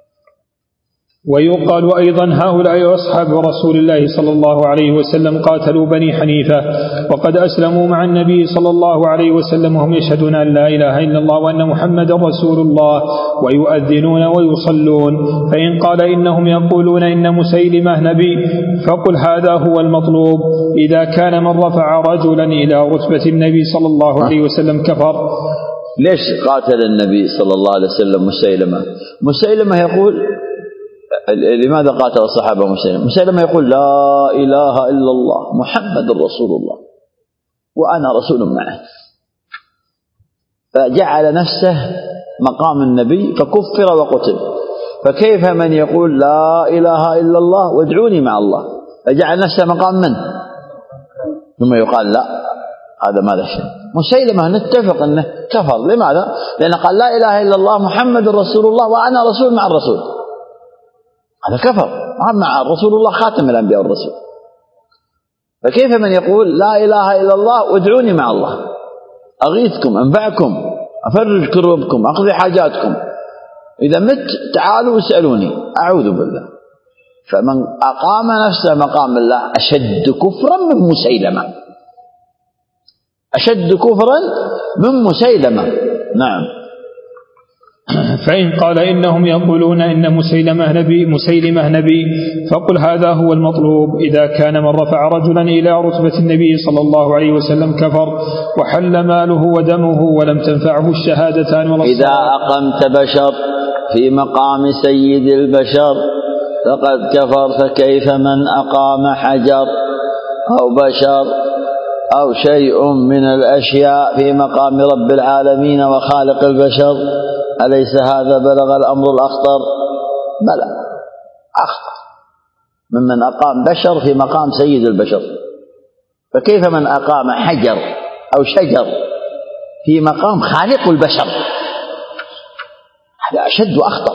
S2: ويقال أيضا هؤلاء أصحاب رسول الله صلى الله عليه وسلم قاتلوا بني حنيفة وقد أسلموا مع النبي صلى الله عليه وسلم وهم يشهدون أن لا إله إلا الله وأن محمد رسول الله ويؤذنون ويصلون. فإن قال إنهم يقولون إن مسيلمة نبي فقل هذا هو المطلوب. إذا كان من رفع رجلا إلى رتبة النبي صلى الله عليه وسلم كفر.
S1: ليش قاتل النبي صلى الله عليه وسلم مسيلمة؟ مسيلمة يقول لماذا قاتل الصحابة مسيلمة؟ مسيلمة يقول لا إله إلا الله محمد رسول الله وأنا رسول معه، فجعل نفسه مقام النبي فكفر وقتل. فكيف من يقول لا إله إلا الله وادعوني مع الله فجعل نفسه مقام من؟ ثم يقال لا هذا ما له شيء. مسيلمة نتفق أنه كفر. لماذا؟ لأنه قال لا إله إلا الله محمد رسول الله وأنا رسول مع الرسول، هذا كفر. مع رسول الله خاتم الأنبياء والرسل، فكيف من يقول لا إله إلا الله وادعوني مع الله، أغيثكم، أنفعكم، أفرج كروبكم، أقضي حاجاتكم، إذا مت تعالوا اسألوني، أعوذ بالله. فمن أقام نفسه مقام الله أشد كفرا من مسيلمة، أشد كفرا من مسيلمة. نعم.
S2: فإن قال إنهم يقولون إن مسيلمة نبي مسيلمة نبي فقل هذا هو المطلوب. إذا كان من رفع رجلا إلى رتبة النبي صلى الله عليه وسلم كفر وحل ماله ودمه ولم تنفعه الشهادتان ولا الصلاة.
S1: إذا أقمت بشر في مقام سيد البشر فقد كفر، فكيف من أقام حجر أو بشر أو شيء من الأشياء في مقام رب العالمين وخالق البشر؟ أليس هذا بلغ الأمر الأخطر؟ بلى، أخطر ممن أقام بشر في مقام سيد البشر. فكيف من أقام حجر أو شجر في مقام خالق البشر؟ هذا أشد وأخطر.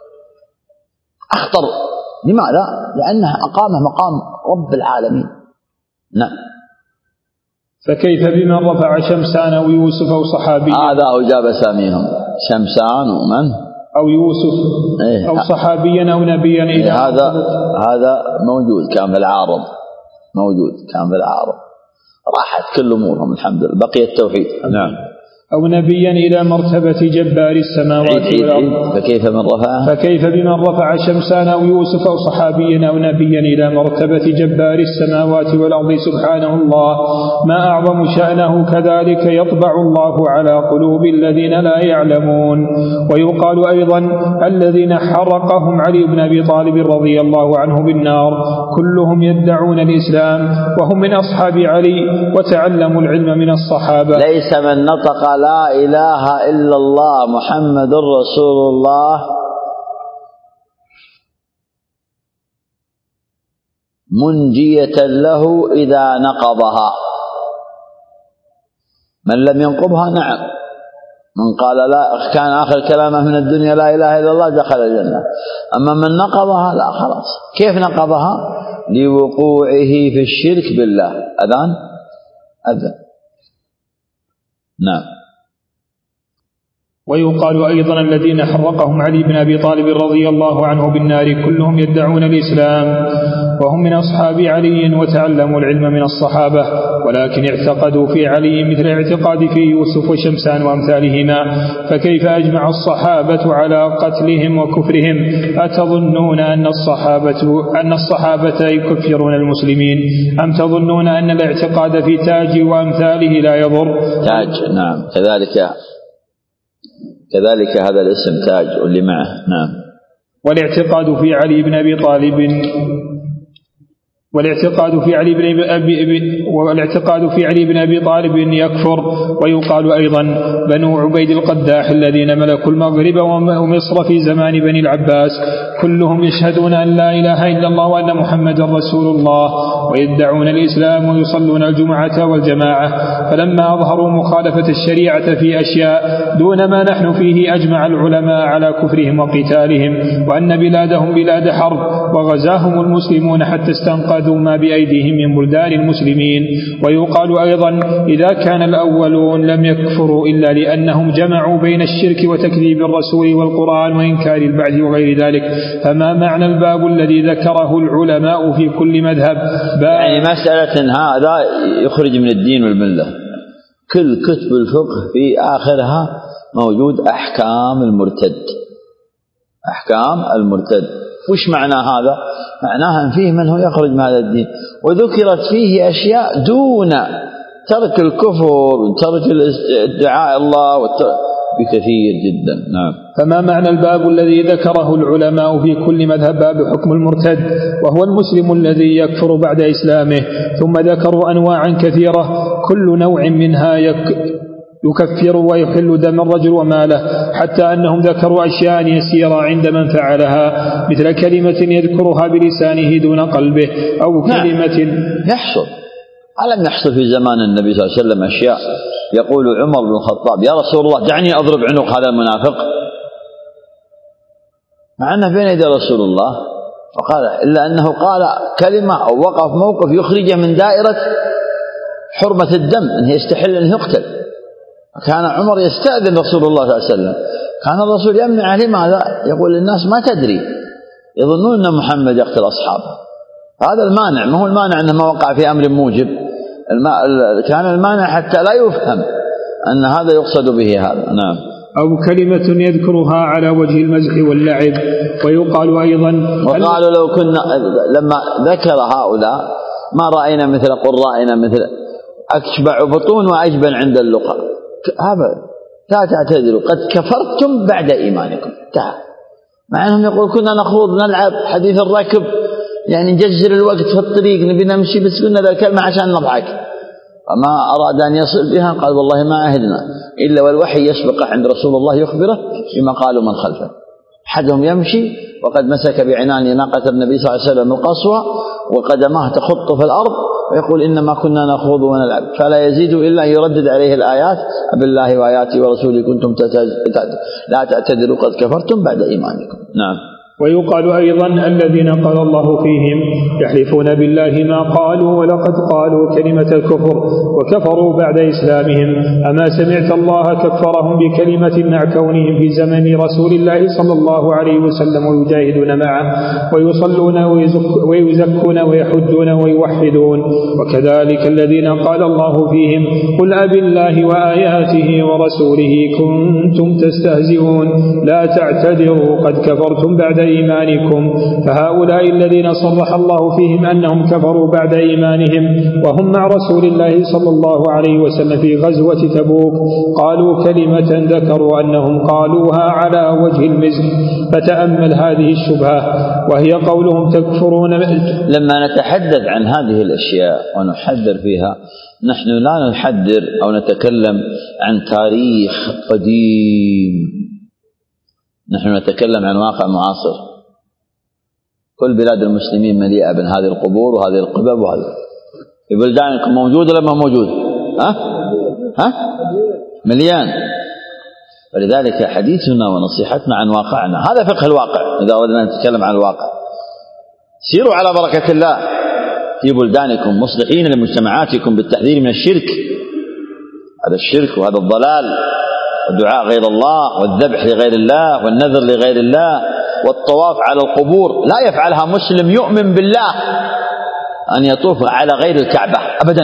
S1: أخطر لماذا؟ لأنه أقام مقام رب العالمين. نعم.
S2: فكيف بمن رفع شمسان أو يوسف أو صحابي؟
S1: هذا أجاب أساميهم، شمسان ومن
S2: أو يوسف إيه؟ أو صحابيا أو نبيا إلى
S1: إيه؟ هذا هذا موجود كان في العارض، موجود كان في العارض، راحت كل أمورهم الحمد لله، بقي التوحيد. نعم.
S2: أو نبيا إلى مرتبة جبار السماوات والأرض.
S1: فكيف من رفع
S2: فكيف بمن رفع شمسان أو يوسف أو صحابيا أو نبيا إلى مرتبة جبار السماوات والأرض سبحانه الله، ما أعظم شأنه. كذلك يطبع الله على قلوب الذين لا يعلمون. ويقال أيضا الذين حرقهم علي بن أبي طالب رضي الله عنه بالنار كلهم يدعون الإسلام وهم من أصحاب علي وتعلموا العلم من الصحابة.
S1: ليس من نطق لا إله إلا الله محمد رسول الله منجية له إذا نقضها. من لم ينقضها نعم، من قال لا كان آخر كلامه من الدنيا لا إله إلا الله دخل الجنة. أما من نقضها لا، خلاص. كيف نقضها؟ لوقوعه في الشرك بالله. أذان أذن. نعم.
S2: ويقال أيضا الذين حرقهم علي بن أبي طالب رضي الله عنه بالنار كلهم يدعون الإسلام وهم من أصحاب علي وتعلموا العلم من الصحابة، ولكن اعتقدوا في علي مثل اعتقاد في يوسف وشمسان وأمثالهما. فكيف أجمع الصحابة على قتلهم وكفرهم؟ أتظنون أن الصحابة أن الصحابة يكفرون المسلمين؟ أم تظنون أن الاعتقاد في تاج وأمثاله لا يضر؟
S1: تاج نعم، كذلك كذلك هذا الاسم تاج واللي معه. نعم.
S2: والاعتقاد في علي بن أبي طالب والاعتقاد في علي بن أبي والاعتقاد في علي بن أبي طالب يكفر. ويقال أيضا بنو عبيد القداح الذين ملكوا المغرب ومصر في زمان بني العباس كلهم يشهدون أن لا إله إلا الله وأن محمد رسول الله ويدعون الإسلام ويصلون الجمعة والجماعة، فلما أظهروا مخالفة الشريعة في أشياء دون ما نحن فيه أجمع العلماء على كفرهم وقتالهم، وأن بلادهم بلاد حرب وغزاهم المسلمون حتى استنقذوا ما بأيديهم من بلدان المسلمين. ويقال أيضا إذا كان الأولون لم يكفروا إلا لأنهم جمعوا بين الشرك وتكذيب الرسول والقرآن وإنكار البعث وغير ذلك، فما معنى الباب الذي ذكره العلماء في كل مذهب؟
S1: يعني مسألة هذا يخرج من الدين والملة. كل كتب الفقه في آخرها موجود أحكام المرتد، أحكام المرتد. وش معنى هذا؟ معناها أن فيه من هو يخرج من هذا الدين، وذكرت فيه أشياء دون ترك الكفر وترك الادعاء الله بكثير جدا. نعم.
S2: فما معنى الباب الذي ذكره العلماء في كل مذهب؟ باب حكم المرتد، وهو المسلم الذي يكفر بعد إسلامه. ثم ذكروا أنواعا كثيرة كل نوع منها يك يكفر ويحل دم الرجل وماله، حتى أنهم ذكروا أشياء يسيرة عند من فعلها مثل كلمة يذكرها بلسانه دون قلبه أو كلمة.
S1: نعم. يحصل. ألم يحصل في زمان النبي صلى الله عليه وسلم أشياء يقول عمر بن الخطاب يا رسول الله دعني أضرب عنق هذا المنافق، مع أنه بين يدي رسول الله فقال إلا أنه قال كلمة أو وقف موقف يخرجه من دائرة حرمة الدم، أنه يستحل أن يقتل. كان عمر يستأذن رسول الله صلى الله عليه وسلم، كان الرسول يمنع. لماذا؟ يقول للناس ما تدري، يظنون أن محمد يقتل أصحابه. هذا المانع، ما هو المانع أنه ما وقع في أمر موجب، كان المانع حتى لا يفهم أن هذا يقصد به هذا. نعم.
S2: أو كلمة يذكرها على وجه المزح واللعب. ويقال أيضا
S1: وقالوا لو كنا لما ذكر هؤلاء ما رأينا مثل قرائنا مثل أشبع بطون وأجبن عند اللقاء. هذا لا تعتذروا قد كفرتم بعد إيمانكم. تعال، مع أنهم يقول كنا نخوض نلعب حديث الركب، يعني نجزر الوقت في الطريق نبي نمشي، بس قلنا ذا الكلمة عشان نضحك. وما أراد أن يصل بها قال والله ما عهدنا إلا والوحي يسبق عند رسول الله يخبره بما قالوا من خلفه. أحدهم يمشي وقد مسك بعنان ناقة النبي صلى الله عليه وسلم القصوى وقدماه تخط في الأرض ويقول إنما كنا نخوض ونلعب، فلا يزيد إلا يردد عليه الآيات بالله وآياته ورسوله كنتم لا تعتذروا قد كفرتم بعد إيمانكم. نعم.
S2: ويقال أيضا الذين قال الله فيهم يحلفون بالله ما قالوا ولقد قالوا كلمة الكفر وكفروا بعد إسلامهم. أما سمعت الله كفرهم بكلمة مع كونهم في زمن رسول الله صلى الله عليه وسلم ويجاهدون معه ويصلون ويزكون ويحجون ويوحدون. وكذلك الذين قال الله فيهم قل أبي الله وآياته ورسوله كنتم تستهزئون لا تعتذروا قد كفرتم بعد إيمانكم. فهؤلاء الذين صرح الله فيهم أنهم كفروا بعد إيمانهم وهم مع رسول الله صلى الله عليه وسلم في غزوة تبوك قالوا كلمة ذكروا أنهم قالوها على وجه المزح. فتأمل هذه الشبهة وهي قولهم تكفرون.
S1: لما نتحدث عن هذه الأشياء ونحذر فيها، نحن لا نحذر أو نتكلم عن تاريخ قديم، نحن نتكلم عن واقع معاصر. كل بلاد المسلمين مليئة من هذه القبور وهذه القبب وهذا. في بلدانكم موجود ولا ما موجود؟ ها؟ ها؟ مليان. فلذلك حديثنا ونصيحتنا عن واقعنا، هذا فقه الواقع. إذا أردنا نتكلم عن الواقع سيروا على بركة الله في بلدانكم مصلحين لمجتمعاتكم بالتحذير من الشرك، هذا الشرك وهذا الضلال والدعاء غير الله والذبح لغير الله والنذر لغير الله والطواف على القبور. لا يفعلها مسلم يؤمن بالله أن يطوف على غير الكعبة أبدا.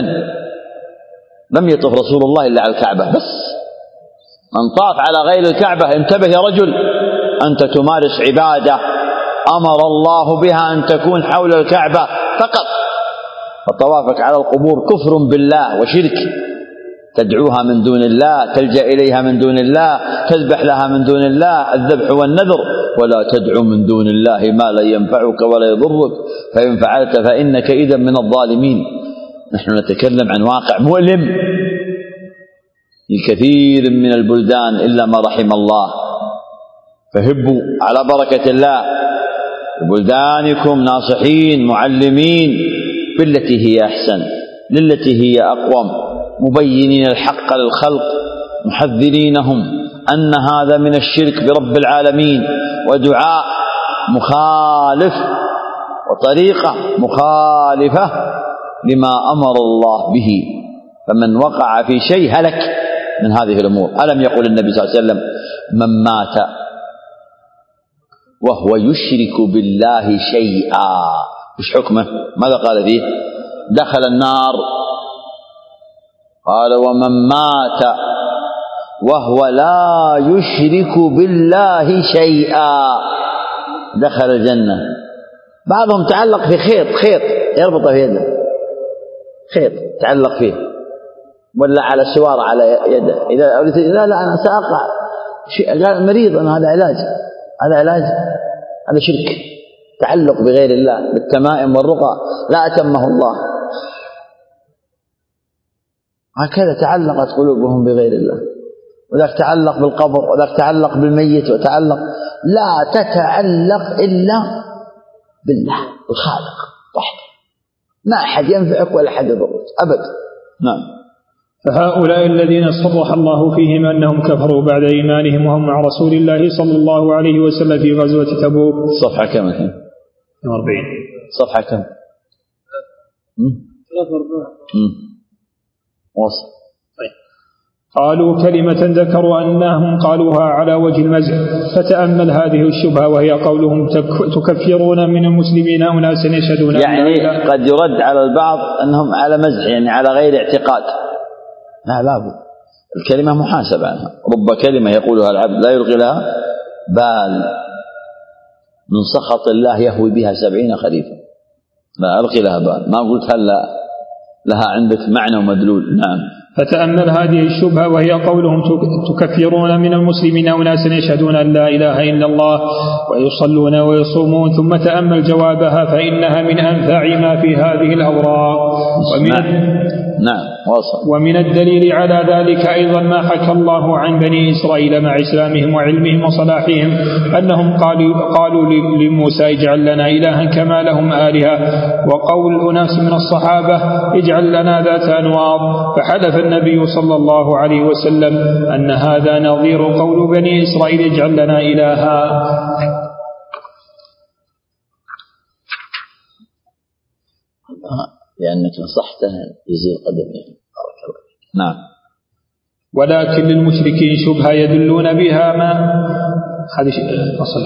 S1: لم يطوف رسول الله إلا على الكعبة بس. من طاف على غير الكعبة انتبه يا رجل، أنت تمارس عبادة أمر الله بها أن تكون حول الكعبة فقط، فطوافك على القبور كفر بالله وشرك، تدعوها من دون الله، تلجأ إليها من دون الله، تذبح لها من دون الله، الذبح والنذر. ولا تدعو من دون الله ما لا ينفعك ولا يضرك فإن فعلت فإنك إذا من الظالمين. نحن نتكلم عن واقع مؤلم في كثير من البلدان إلا ما رحم الله. فهبوا على بركة الله بلدانكم ناصحين معلمين بالتي هي أحسن للتي هي أقوم، مبينين الحق للخلق، محذرينهم أن هذا من الشرك برب العالمين ودعاء مخالف وطريقة مخالفة لما أمر الله به. فمن وقع في شيء هلك من هذه الأمور. ألم يقول النبي صلى الله عليه وسلم من مات وهو يشرك بالله شيئا وش حكمه؟ ماذا قال فيه؟ دخل النار. قال ومن مات وهو لا يشرك بالله شيئا دخل الجنة. بعضهم تعلق في خيط خيط يربطه في يده، خيط تعلق فيه، ولا على سوار على يده. إذا قلت لا لا أنا سأقع قال مريض أنا، هذا علاج، هذا علاج، هذا شرك، تعلق بغير الله بالتمائم والرقى لا أتمه الله. هكذا تعلقت قلوبهم بغير الله، وذاك تعلق بالقبر وذاك تعلق بالميت وتعلق. لا تتعلق إلا بالله الخالق وحده، ما أحد ينفعك ولا أحد يضرك أبدا. نعم.
S2: فهؤلاء الذين صرح الله فيهم أنهم كفروا بعد إيمانهم وهم مع رسول الله صلى الله عليه وسلم في غزوة تبوك.
S1: صفحة كم الحين؟
S2: أربعين
S1: صفحة كم؟ وصل.
S2: طيب. قالوا كلمة ذكروا أنهم قالوها على وجه المزح، فتأمل هذه الشبهة وهي قولهم تكفرون من المسلمين أناسا يشهدون
S1: يعني قد يرد على البعض أنهم على مزح، يعني على غير اعتقاد. لا لا بد الكلمة محاسبة عنها. رب كلمة يقولها العبد لا يلقي لها بال، من سخط الله يهوي بها سبعين خليفة، لا ألقي لها بال. ما قلت هل لها عندك معنى ومدلول. نعم.
S2: فتأمل هذه الشبهة وهي قولهم تكفرون من المسلمين أناسا يشهدون أن لا إله إلا الله ويصلون ويصومون، ثم تأمل جوابها فإنها من أنفع ما في هذه الأوراق. ومن
S1: نعم. وصل.
S2: ومن الدليل على ذلك أيضا ما حكى الله عن بني إسرائيل مع إسلامهم وعلمهم وصلاحهم أنهم قالوا, قالوا لموسى اجعل لنا إلها كما لهم آلهة، وقول أناس من الصحابة اجعل لنا ذات أنواط، فحلف النبي صلى الله عليه وسلم أن هذا نظير قول بني إسرائيل اجعل لنا إلها.
S1: لأنك نصحته يزيل قدمه. نعم.
S2: ولكن للمشركين شبهة يدلون بها ما هذه أصل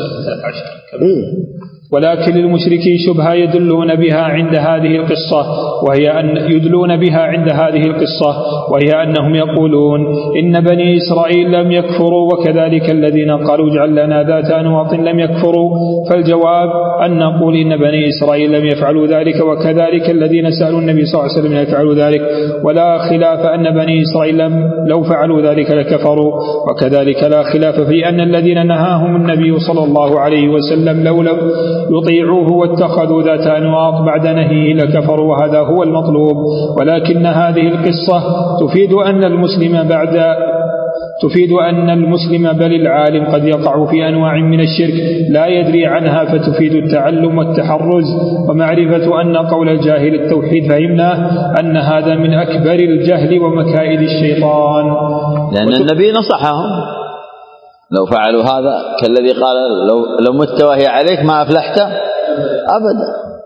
S2: ولكن للمشركين شبهة يدلون بها عند هذه القصة، وهي أن يدلون بها عند هذه القصة وهي أنهم يقولون إن بني إسرائيل لم يكفروا وكذلك الذين قالوا اجعل لنا ذات أنواط لم يكفروا. فالجواب أن نقول إن بني إسرائيل لم يفعلوا ذلك وكذلك الذين سألوا النبي صلى الله عليه وسلم يفعلوا ذلك، ولا خلاف أن بني إسرائيل لو فعلوا ذلك لكفروا، وكذلك لا خلاف في أن الذين نهاهم النبي صلى الله عليه وسلم لو لم يطيعوه واتخذوا ذات أنواط بعد نهيه لكفروا، وهذا هو المطلوب. ولكن هذه القصة تفيد أن المسلم بعد تفيد أن المسلم بل العالم قد يقع في أنواع من الشرك لا يدري عنها، فتفيد التعلم والتحرز ومعرفة أن قول الجاهل التوحيد فهمناه أن هذا من أكبر الجهل ومكائد الشيطان.
S1: لأن النبي نصحهم لو فعلوا هذا كالذي قال لو, لو مت وهي عليك ما أفلحت أبدا.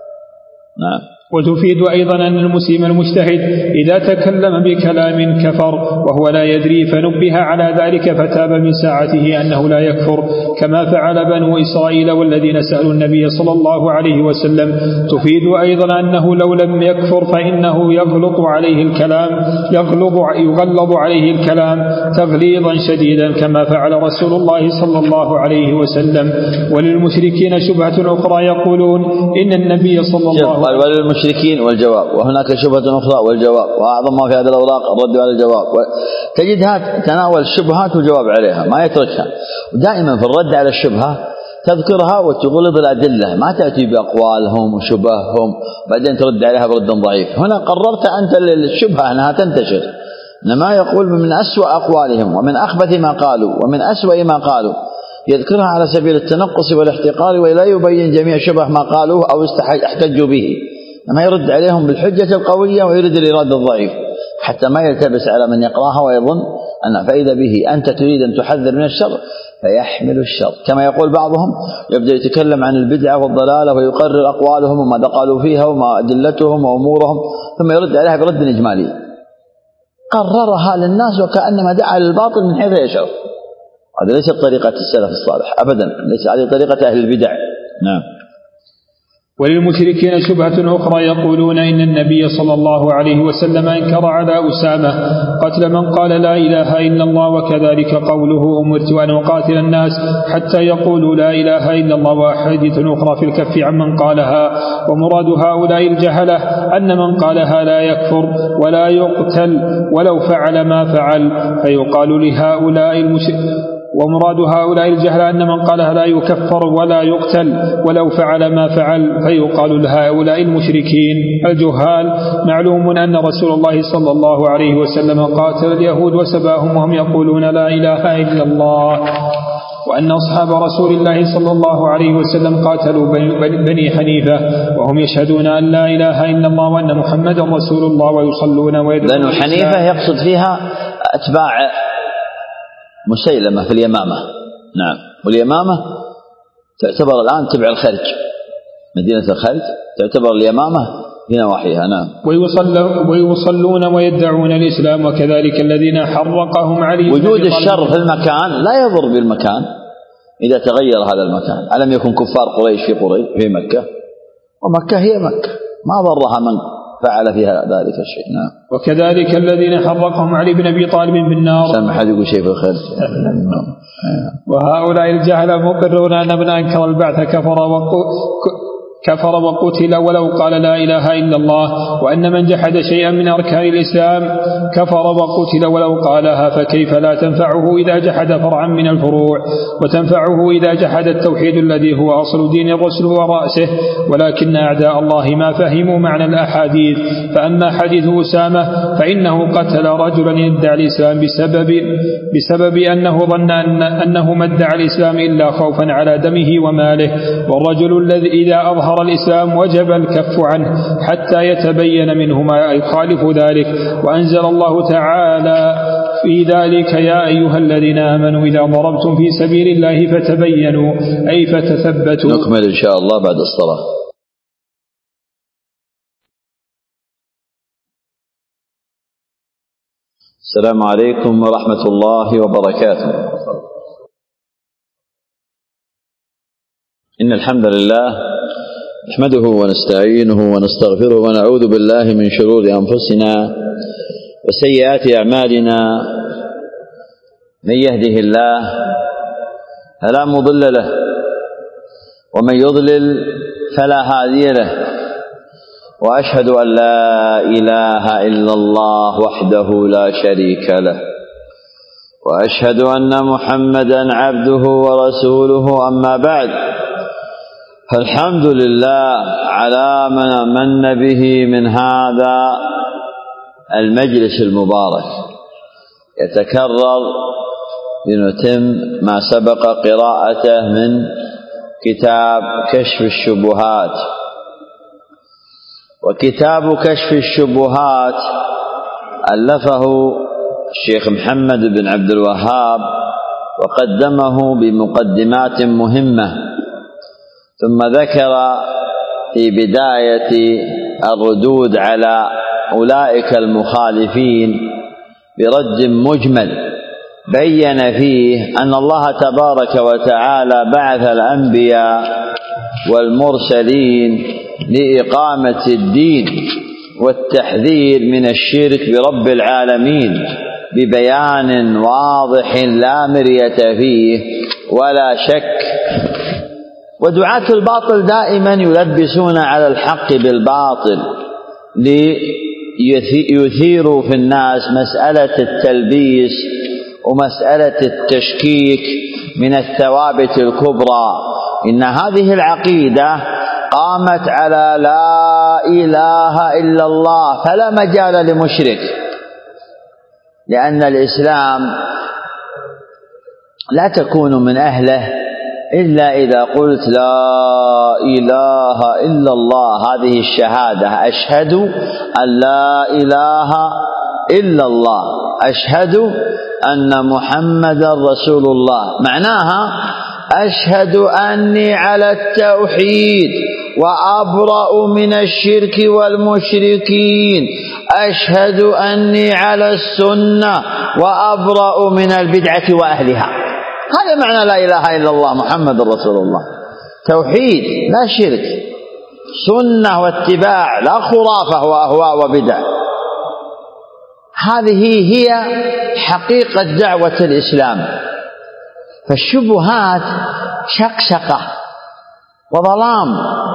S1: نعم.
S2: وتفيد أيضا أن المسلم المجتهد إذا تكلم بكلام كفر وهو لا يدري فنبه على ذلك فتاب من ساعته أنه لا يكفر كما فعل بنو إسرائيل والذين سألوا النبي صلى الله عليه وسلم. تفيد أيضا أنه لو لم يكفر فإنه يغلط عليه الكلام يغلظ يغلظ عليه الكلام تغليظا شديدا كما فعل رسول الله صلى الله عليه وسلم. وللمشركين شبهة أخرى يقولون إن النبي صلى الله عليه وسلم
S1: المشركين والجواب، وهناك شبهة أخرى والجواب، وأعظم ما في هذه الأوراق الرد على الجواب. تجدها تناول الشبهات والجواب عليها ما يتركها، ودائما في الرد على الشبهة تذكرها وتغلظ الأدلة، ما تأتي بأقوالهم وشبههم بعدين ترد عليها برد ضعيف. هنا قررت أنت الشبهة أنها تنتشر، إنما يقول من أسوأ أقوالهم ومن أخبث ما قالوا ومن أسوأ ما قالوا، يذكرها على سبيل التنقص والاحتقار ولا يبين جميع شبه ما قالوه أو احتجوا به، ما يرد عليهم بالحجة القوية ويرد الإرادة الضعيف حتى ما يلتبس على من يقراها ويظن أن فإذا به أنت تريد أن تحذر من الشر فيحمل الشر. كما يقول بعضهم يبدأ يتكلم عن البدعة والضلالة ويقرر أقوالهم وما قالوا فيها وما أدلتهم وأمورهم ثم يرد عليها برد إجمالي، قررها للناس وكأنما دعا للباطل من حيث يشعر. هذا ليست طريقة السلف الصالح أبدا، ليس هذه طريقة أهل البدع. نعم.
S2: وللمشركين شبهة أخرى يقولون إن النبي صلى الله عليه وسلم أنكر على أسامة قتل من قال لا إله إلا الله، وكذلك قوله أمرت أن أقاتل الناس حتى يقولوا لا إله إلا الله، وأحاديث أخرى في الكف عمن قالها. ومراد هؤلاء الجهلة أن من قالها لا يكفر ولا يقتل ولو فعل ما فعل، فيقال لهؤلاء المشركين ومراد هؤلاء الجهل أن من قالها لا يكفر ولا يقتل ولو فعل ما فعل، فيقال لهؤلاء المشركين الجهال. معلوم أن رسول الله صلى الله عليه وسلم قاتل اليهود وسباهم وهم يقولون لا إله إلا الله، وأن أصحاب رسول الله صلى الله عليه وسلم قاتلوا بني حنيفة وهم يشهدون أن لا إله إلا الله وأن محمدا رسول الله ويصلون ويدعون.
S1: بنو حنيفة يقصد فيها أتباع مسيلمة في اليمامة. نعم. واليمامة تعتبر الآن تبع الخرج، مدينة الخلد تعتبر اليمامة في نواحيها. نعم.
S2: ويصلون ويدعون الإسلام، وكذلك الذين حرقهم علي.
S1: وجود الشر في المكان لا يضر بالمكان إذا تغير هذا المكان. ألم يكن كفار قريش في قريش في مكة، ومكة هي مكة، ما ضرها من فعل فيها ذلك الشيء. نعم.
S2: وكذلك الذين حرقهم علي بن أبي طالب بالنار.
S1: سمع حد يقول شيء في الخير.
S2: وهؤلاء الجهل مقرون أن من أنكر البعث كفر كفر وقتل ولو قال لا إله إلا الله، وأن من جحد شيئا من أركان الإسلام كفر وقتل ولو قالها، فكيف لا تنفعه إذا جحد فرعا من الفروع، وتنفعه إذا جحد التوحيد الذي هو أصل دين الرسل ورأسه. ولكن أعداء الله ما فهموا معنى الأحاديث. فأما حديث أسامة فإنه قتل رجلا يدعي الإسلام بسبب, بسبب أنه ظن أن أنه ما ادعى الإسلام إلا خوفا على دمه وماله. والرجل الذي إذا أظهر الإسلام وجب الكف عنه حتى يتبين منه ما يخالف ذلك. وأنزل الله تعالى في ذلك يا أيها الذين آمنوا إذا ضربتم في سبيل الله فتبينوا أي فتثبتوا.
S1: نكمل إن شاء الله بعد الصلاة. السلام عليكم ورحمة الله وبركاته. إن الحمد لله نحمده ونستعينه ونستغفره ونعوذ بالله من شرور أنفسنا وسيئات أعمالنا. من يهده الله فلا مضل له، ومن يضلل فلا هادي له. وأشهد أن لا إله إلا الله وحده لا شريك له، وأشهد أن محمدا عبده ورسوله. أما بعد، فالحمد لله على ما من به من هذا المجلس المبارك يتكرر لنتم ما سبق قراءته من كتاب كشف الشبهات. وكتاب كشف الشبهات ألفه الشيخ محمد بن عبد الوهاب، وقدمه بمقدمات مهمة، ثم ذكر في بداية الردود على أولئك المخالفين برد مجمل بين فيه أن الله تبارك وتعالى بعث الأنبياء والمرسلين لإقامة الدين والتحذير من الشرك برب العالمين ببيان واضح لا مرية فيه ولا شك. ودعاة الباطل دائما يلبسون على الحق بالباطل ليثيروا في الناس مسألة التلبيس ومسألة التشكيك من الثوابت الكبرى. إن هذه العقيدة قامت على لا إله إلا الله، فلا مجال لمشرك، لأن الإسلام لا تكون من أهله إلا إذا قلت لا إله إلا الله، هذه الشهادة، أشهد أن لا إله إلا الله، أشهد أن محمدا رسول الله. معناها أشهد أني على التوحيد وأبرأ من الشرك والمشركين، أشهد أني على السنة وأبرأ من البدعة وأهلها. هذا معنى لا إله إلا الله محمد رسول الله. توحيد لا شرك، سنة واتباع لا خرافة وأهواء وبدع. هذه هي حقيقة دعوة الإسلام. فالشبهات شقشقة وظلام،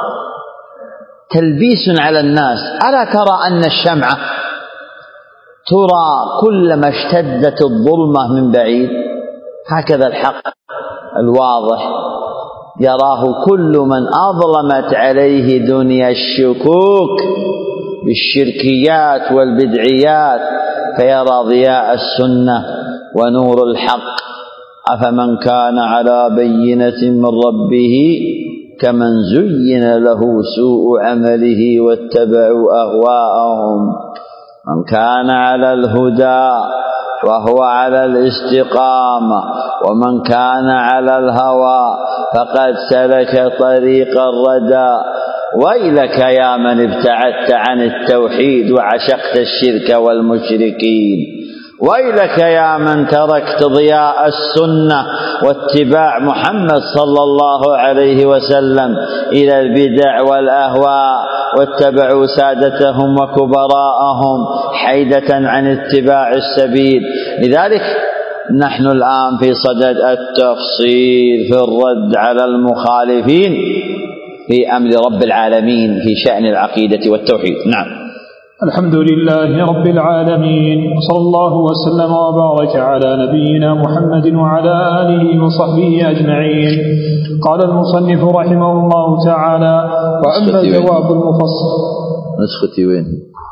S1: تلبيس على الناس. ألا ترى أن الشمعة ترى كلما اشتدت الظلمة من بعيد؟ هكذا الحق الواضح يراه كل من أظلمت عليه دنيا الشكوك بالشركيات والبدعيات، فيرى ضياء السنة ونور الحق. أفمن كان على بينة من ربه كمن زين له سوء عمله واتبعوا أهواءهم. من كان على الهدى وهو على الاستقامة، ومن كان على الهوى فقد سلك طريق الردى. ويلك يا من ابتعدت عن التوحيد وعشقت الشرك والمشركين، ويلك يا من تركت ضياء السنة واتباع محمد صلى الله عليه وسلم إلى البدع والأهواء، واتبعوا سادتهم وكبراءهم حيدة عن اتباع السبيل. لذلك نحن الآن في صدد التفصيل في الرد على المخالفين في أمر رب العالمين في شأن العقيدة والتوحيد. نعم.
S2: الحمد لله رب العالمين، صلى الله وسلم وبارك على نبينا محمد وعلى آله وصحبه أجمعين. قال المصنف رحمه الله تعالى: وأما الجواب المفصل.
S1: نسختي وين؟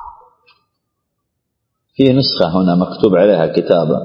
S1: فيه نسخة هنا مكتوب عليها كتابة،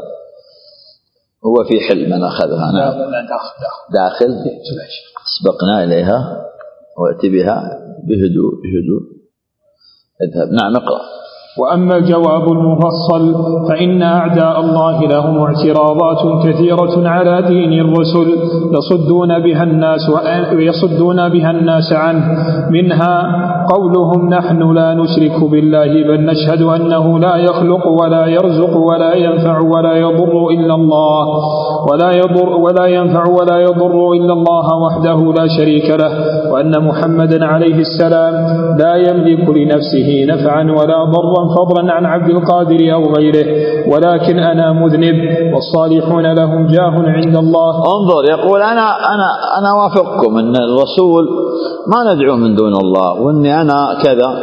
S1: هو في حل من أخذها. نعم. داخل سبقنا إليها وأتي بها بهدوء بهدوء. اذهب. نعم اقرأ.
S2: وأما الجواب المفصل فإن أعداء الله لهم اعتراضات كثيرة على دين الرسل يصدون بها الناس ويصدون بها الناس عنه، منها قولهم: نحن لا نشرك بالله بل نشهد أنه لا يخلق ولا يرزق ولا ينفع ولا يضر إلا الله ولا يضر ولا ينفع ولا يضر إلا الله وحده لا شريك له، وأن محمدا عليه السلام لا يملك لنفسه نفعا ولا ضرا فضلا عن عبد القادر أو غيره، ولكن أنا مذنب والصالحون لهم جاه عند الله.
S1: انظر، يقول أنا أنا أنا وافقكم أن الرسول ما ندعوه من دون الله وأني أنا كذا.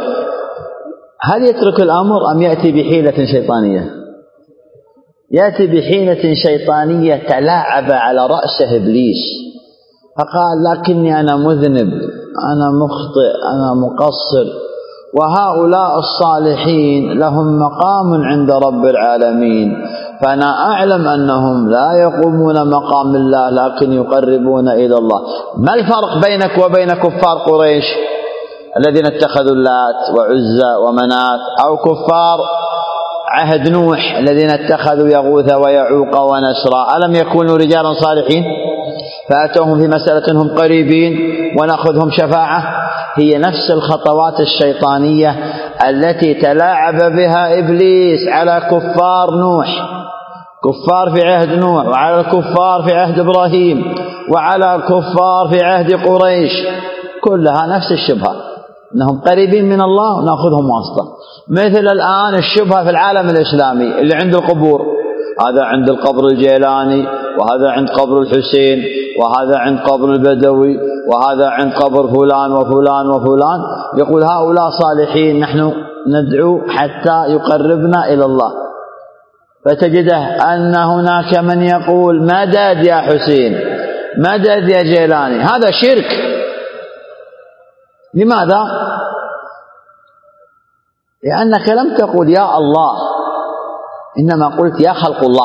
S1: هل يترك الأمر أم يأتي بحيلة شيطانية؟ يأتي بحيلة شيطانية تلاعب على رأسه إبليس، فقال: لكني أنا مذنب، أنا مخطئ، أنا مقصر، وهؤلاء الصالحين لهم مقام عند رب العالمين، فأنا أعلم أنهم لا يقومون مقام الله لكن يقربون إلى الله. ما الفرق بينك وبين كفار قريش الذين اتخذوا اللات وعزى ومنات، أو كفار عهد نوح الذين اتخذوا يغوث ويعوق ونسرا؟ ألم يكونوا رجالا صالحين فأتوهم في مسألة هم قريبين ونأخذهم شفاعة؟ هي نفس الخطوات الشيطانية التي تلاعب بها إبليس على كفار نوح، كفار في عهد نوح، وعلى الكفار في عهد إبراهيم، وعلى الكفار في عهد قريش، كلها نفس الشبهة، أنهم قريبين من الله ونأخذهم واسطة. مثل الآن الشبهة في العالم الإسلامي اللي عند القبور، هذا عند القبر الجيلاني، وهذا عند قبر الحسين، وهذا عند قبر البدوي، وهذا عند قبر فلان وفلان وفلان، يقول هؤلاء صالحين نحن ندعو حتى يقربنا إلى الله. فتجده أن هناك من يقول: مدد يا حسين، مدد يا جيلاني. هذا شرك. لماذا؟ لأنك لم تقل يا الله، إنما قلت يا خلق الله.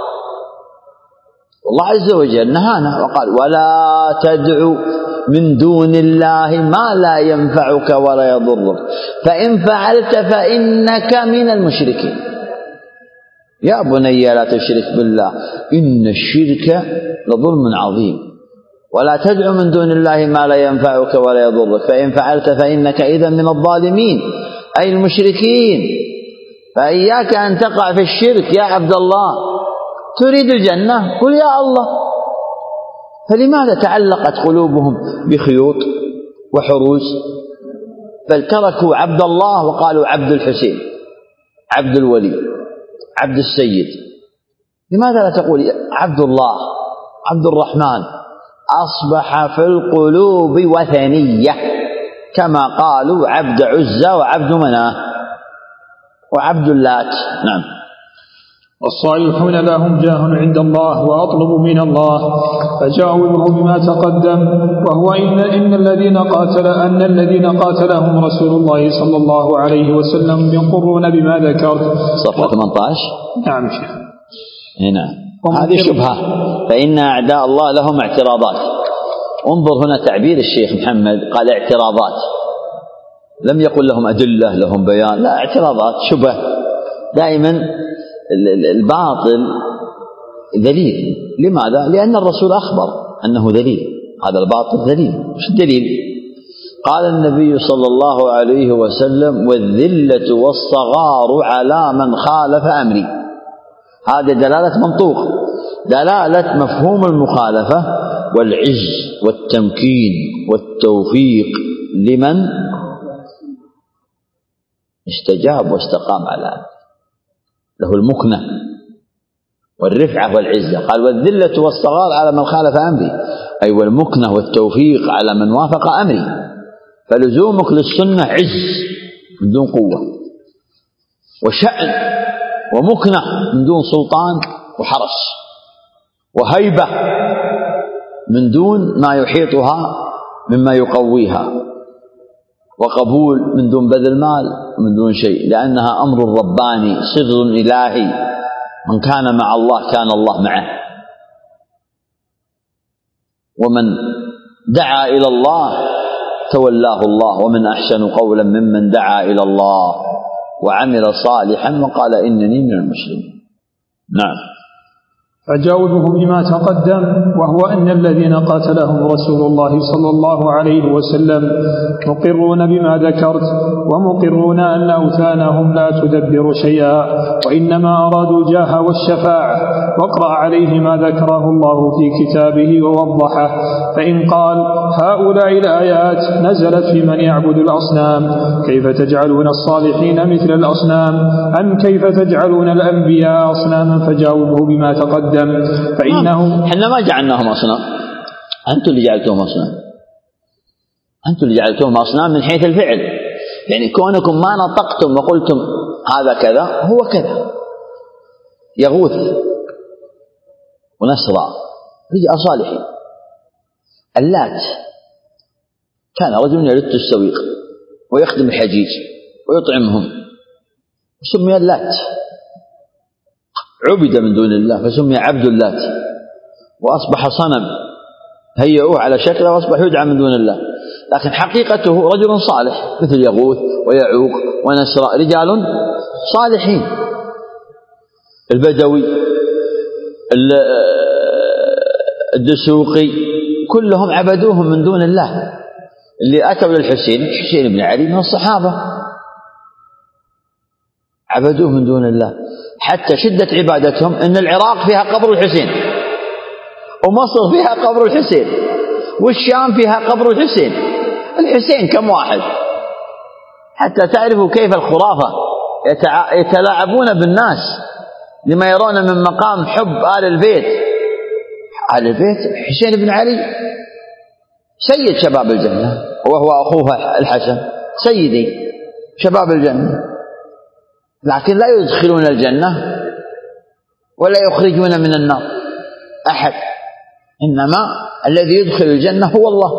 S1: والله عز وجل نهانا وقال: ولا تدعو من دون الله ما لا ينفعك ولا يضرك، فإن فعلت فإنك من المشركين. يا بني لا تشرك بالله إن الشرك لظلم عظيم، ولا تدعو من دون الله ما لا ينفعك ولا يضرك، فإن فعلت فإنك إذا من الظالمين أي المشركين. فإياك أن تقع في الشرك يا عبد الله. تريد الجنة قل يا الله. فلماذا تعلقت قلوبهم بخيوط وحروز؟ بل تركوا عبد الله وقالوا عبد الحسين، عبد الولي، عبد السيد. لماذا لا تقول عبد الله، عبد الرحمن؟ أصبح في القلوب وثنية، كما قالوا عبد عزة وعبد مناه وعبد اللات. نعم.
S2: والصالحون لهم جاه عند الله وأطلب من الله، فجاوبه بما تقدم، وهو إن, إن الذين قاتل أن الذين قاتلهم رسول الله صلى الله عليه وسلم يقرون بما ذكرت.
S1: صفحة ثمانية عشر.
S2: نعم شيخ.
S1: هنا هذه شبهة. فإن أعداء الله لهم اعتراضات. انظر هنا تعبير الشيخ محمد، قال اعتراضات، لم يقل لهم أدلة لهم بيان، لا، اعتراضات، شبه. دائما الباطل ذليل. لماذا؟ لأن الرسول أخبر أنه ذليل، هذا الباطل ذليل. مش الدليل؟ قال النبي صلى الله عليه وسلم: والذلة والصغار على من خالف أمري. هذه دلالة منطوق، دلالة مفهوم المخالفة، والعز والتمكين والتوفيق لمن استجاب واستقام على أمره، له المكنة والرفعة والعزة. قال: والذلة والصغار على من خالف أمري، أي والمكنة والتوفيق على من وافق أمري. فلزومك للسنة عز من دون قوة، وشأن ومكنة من دون سلطان وحرس، وهيبة من دون ما يحيطها مما يقويها، وقبول من دون بذل مال ومن دون شيء، لأنها أمر رباني صدر إلهي، من كان مع الله كان الله معه، ومن دعا إلى الله تولاه الله، ومن أحسن قولا ممن دعا إلى الله وعمل صالحا وقال إنني من المسلمين. نعم.
S2: فجاوبه بما تقدم، وهو أن الذين قاتلهم رسول الله صلى الله عليه وسلم مقرون بما ذكرت، ومقرون أن أوثانهم لا تدبر شيئا، وإنما أرادوا الجاه والشفاعة. واقرأ عليه ما ذكره الله في كتابه ووضحه. فإن قال: هؤلاء الآيات نزلت في من يعبد الأصنام، كيف تجعلون الصالحين مثل الأصنام؟ أم كيف تجعلون الأنبياء أصناما؟ فجاوبه بما تقدم. فإنه
S1: احنا ما جعلناهم أصنام، أنتم اللي جعلتهم أصنام، أنتم اللي جعلتهم أصنام من حيث الفعل. يعني كونكم ما نطقتم وقلتم هذا كذا هو كذا. يغوث ونسرى رجال صالحين. اللات كان رجل يلت السويق ويخدم الحجيج ويطعمهم، سمي اللات، عبد من دون الله فسمي عبد اللات، وأصبح صنم هيئوه على شكله وأصبح يدعى من دون الله، لكن حقيقته رجل صالح مثل يغوث ويعوق ونسرى، رجال صالحين. البدوي، الدسوقي، كلهم عبدوهم من دون الله. اللي أتوا للحسين، الحسين بن علي من الصحابة، عبدوه من دون الله، حتى شدة عبادتهم أن العراق فيها قبر الحسين، ومصر فيها قبر الحسين، والشام فيها قبر الحسين. الحسين كم واحد؟ حتى تعرفوا كيف الخرافة يتلاعبون بالناس لما يرون من مقام حب آل البيت. آل البيت حسين بن علي سيد شباب الجنة، وهو أخوه الحسن سيدي شباب الجنة، لكن لا يدخلون الجنة ولا يخرجون من النار أحد، إنما الذي يدخل الجنة هو الله.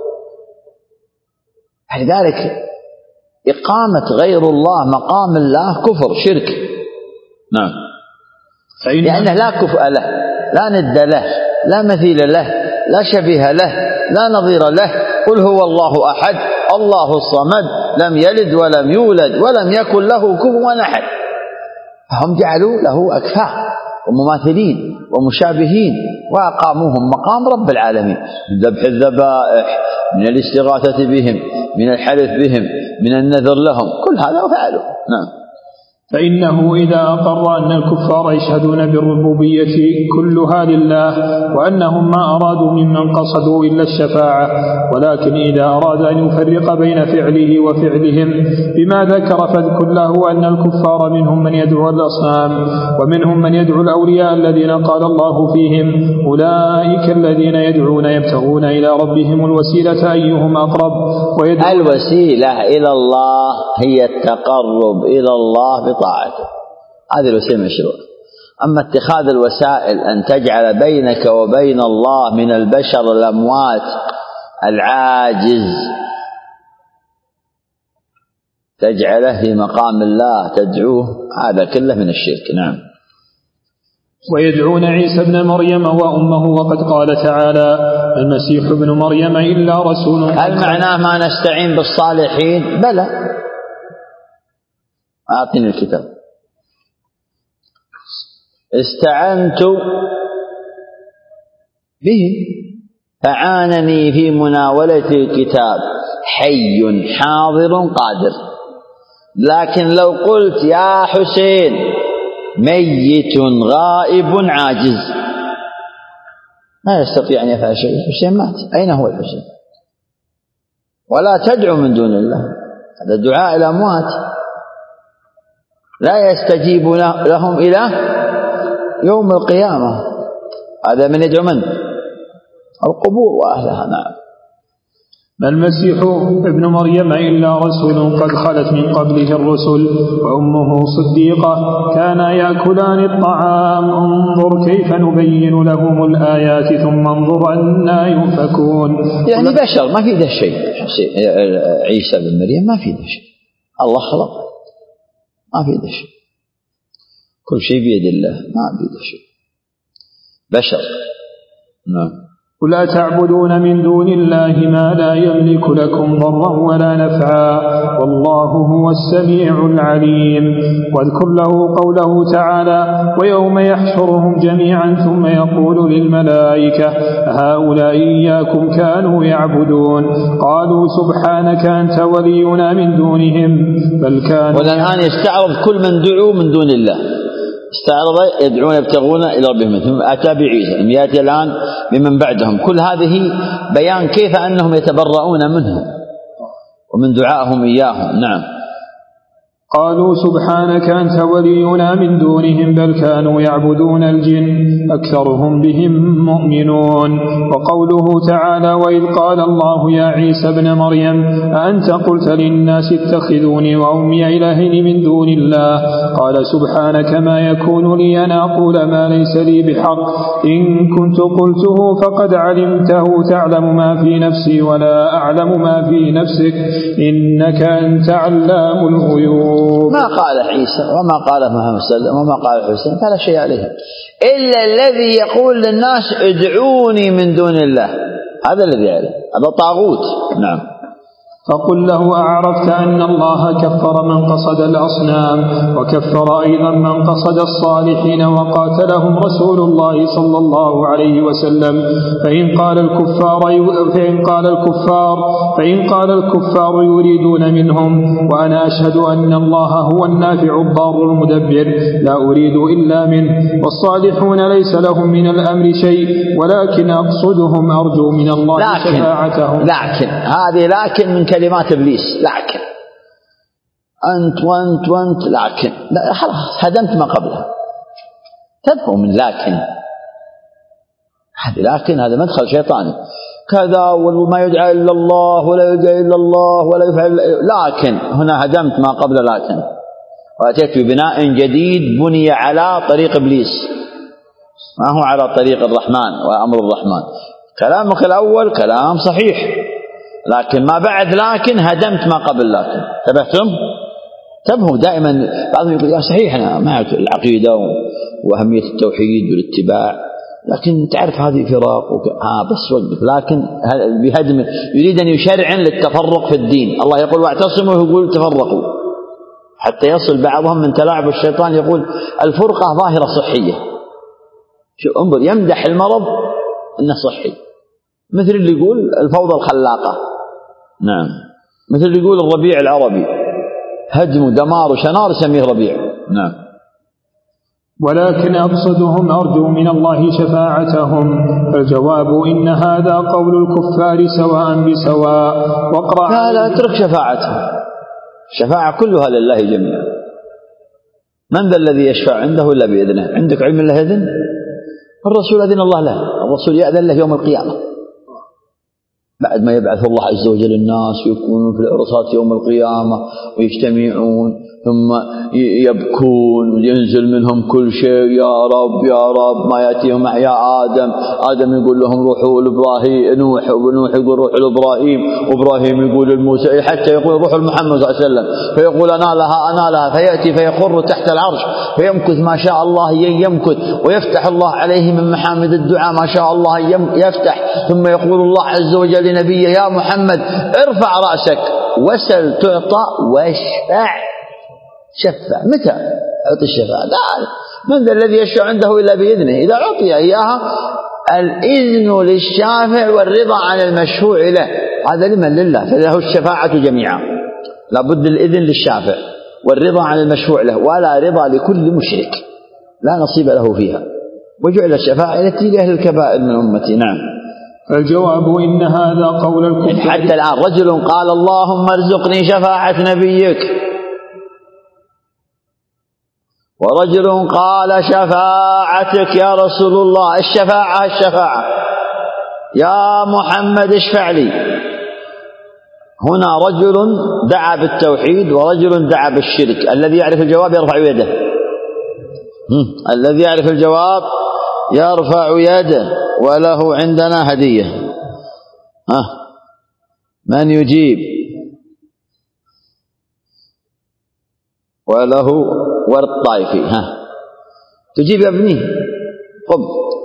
S1: لذلك إقامة غير الله مقام الله كفر شرك. نعم. لأنه لا كفء له، لا ند له، لا مثيل له، لا شبيه له، لا نظير له. قل هو الله أحد الله الصمد لم يلد ولم يولد ولم يكن له كفوا أحد. فهم جعلوا له أكفاء ومماثلين ومشابهين، وأقاموهم مقام رب العالمين، من ذبح الذبائح، من الاستغاثة بهم، من الحلف بهم، من النذر لهم، كل هذا وفعلوا. نعم.
S2: فإنه إذا أقر أن الكفار يشهدون بالربوبية كلها لله، وأنهم ما أرادوا ممن قصدوا إلا الشفاعة، ولكن إذا أراد أن يفرق بين فعله وفعلهم بما ذكر، فاذكر له أن الكفار منهم من يدعو الأصنام، ومنهم من يدعو الأولياء الذين قال الله فيهم: أولئك الذين يدعون يبتغون إلى ربهم الوسيلة أيهم أقرب.
S1: الوسيلة إلى الله هي التقرب إلى الله بطاعته، هذه الوسيلة المشروع. أما اتخاذ الوسائل أن تجعل بينك وبين الله من البشر الأموات العاجز، تجعله في مقام الله تدعوه، هذا كله من الشرك. نعم.
S2: ويدعون عيسى ابن مريم وأمه، وقد قال تعالى: المسيح ابن مريم إلا رسول.
S1: هل معناه ما نستعين بالصالحين؟ بلى، أعطني الكتاب. استعنت به فعانني في مناولة الكتاب حي حاضر قادر. لكن لو قلت يا حسين ميت غائب عاجز ما يستطيع أن يفعل شيء. حسين مات، أين هو الحسين؟ ولا تدعو من دون الله، هذا دعاء الأموات لا يستجيب لهم إلى يوم القيامة. هذا من يدعو من؟ القبور وأهلها. نعم.
S2: ما المسيح ابن مريم إلا رسول قد خلت من قبله الرسل وأمه صديقة كانا يأكلان الطعام انظر كيف نبين لهم الآيات ثم انظر أنا يؤفكون.
S1: يعني بشر ما في ذا شيء. عيسى بن مريم ما في ذا شيء، الله خلق، ما في ذا شيء، كل شيء بيد الله، ما في ذا شيء، بشر. نعم.
S2: قل أتعبدون من دون الله ما لا يملك لكم ضرا ولا نفعا والله هو السميع العليم. واذكر له قوله تعالى ويوم يحشرهم جميعا ثم يقول للملائكة هؤلاء إياكم كانوا يعبدون قالوا سبحانك أنت ولينا من دونهم بل كانوا.
S1: والآن يستعرض كل من دعوا من دون الله، استعرض يدعون يبتغون إلى ربهم، ثم أتى بعيسى، يأتي الآن بمن بعدهم. كل هذه بيان كيف أنهم يتبرؤون منهم ومن دعائهم إياهم. نعم.
S2: قالوا سبحانك أنت ولينا من دونهم بل كانوا يعبدون الجن أكثرهم بهم مؤمنون. وقوله تعالى وإذ قال الله يا عيسى ابن مريم أأنت قلت للناس اتخذوني وأمي إلهين من دون الله قال سبحانك ما يكون لي أن أقول ما ليس لي بحق إن كنت قلته فقد علمته تعلم ما في نفسي ولا أعلم ما في نفسك إنك أنت علام الغيوب.
S1: ما قال عيسى وما قال محمد صلى الله عليه وسلم وما قال حسين فلا شيء عليه إلا الذي يقول للناس ادعوني من دون الله، هذا الذي عليه، هذا طاغوت. نعم.
S2: فقل له أعرفت أن الله كفر من قصد الأصنام وكفر أيضا من قصد الصالحين وقاتلهم رسول الله صلى الله عليه وسلم فإن قال الكفار فإن قال الكفار فإن قال الكفار يريدون منهم وأنا أشهد أن الله هو النافع الضار المدبر لا أريد إلا منه والصالحون ليس لهم من الأمر شيء ولكن أقصدهم أرجو من الله
S1: لكن
S2: شفاعتهم.
S1: لكن هذه لكن من كلمات إبليس، لكن أنت وأنت وأنت لكن لا خلاص هدمت ما قبلها. تفهم من لكن هذه لكن هذا مدخل شيطاني كذا وما يدعى إلا الله ولا يدعى إلا الله ولا يفعل، لكن هنا هدمت ما قبل لكن وأتيت ببناء جديد بني على طريق إبليس ما هو على طريق الرحمن وأمر الرحمن. كلامك الأول كلام صحيح لكن ما بعد لكن هدمت ما قبل لكن. تبهتم؟ تبهم دائما بعضهم يقول يا صحيح أنا معك العقيدة وأهمية التوحيد والاتباع لكن تعرف هذه فراق وك... آه بس وقف. لكن بهدم يريد أن يشرع للتفرق في الدين. الله يقول واعتصموا ويقول تفرقوا حتى يصل بعضهم من تلاعب الشيطان يقول الفرقة ظاهرة صحية. شو انظر يمدح المرض انه صحي مثل اللي يقول الفوضى الخلاقة. نعم. مثل اللي يقول الربيع العربي هدم ودمار وشنار سميه ربيع. نعم.
S2: ولكن أقصدهم أرجو من الله شفاعتهم. فالجواب إن هذا قول الكفار سواء بسواء. واقرأ
S1: لا لا اترك شفاعتهم، شفاعة كلها لله جميعا. من ذا الذي يشفع عنده إلا بإذنه؟ عندك علم الله يذن؟ الرسول أذن الله له، الرسول يأذن له يوم القيامة بعد ما يبعث الله عز وجل الناس ويكونون في العرصات يوم القيامة ويجتمعون ثم يبكون وينزل منهم كل شيء يا رب يا رب ما يأتيهم يا آدم آدم يقول لهم روحوا لإبراهيم نوح ونوح يقول روحوا لإبراهيم وإبراهيم يقول لموسى حتى يقول روحوا لمحمد صلى الله عليه وسلم فيقول أنا لها أنا لها فيأتي فيخر تحت العرش فيمكث ما شاء الله يمكث ويفتح الله عليه من محامد الدعاء ما شاء الله يفتح ثم يقول الله عز وجل لنبيه يا محمد ارفع رأسك وسل تعطى واشفع. شفع متى أعطي الشفاعة؟ لا من ذا الذي يشفع عنده إلا بإذنه. إذا أعطي إياها الإذن للشافع والرضا عن المشفوع له، هذا لمن؟ لله، فله الشفاعة جميعا، لابد الإذن للشافع والرضا عن المشفوع له، ولا رضا لكل مشرك لا نصيب له فيها، وجعل الشفاعة التي لأهل الكبائر من أمتي. نعم.
S2: فالجواب إن هذا قول الكفار.
S1: حتى الآن رجل قال اللهم ارزقني شفاعة نبيك، ورجل قال شفاعتك يا رسول الله، الشفاعة الشفاعة يا محمد اشفع لي. هنا رجل دعا بالتوحيد ورجل دعا بالشرك، الذي يعرف الجواب يرفع يده، الذي يعرف الجواب يرفع يده، وله عندنا هدية. ها من يجيب؟ وله ورد طائفي. ها تجيب يا ابني؟ قم.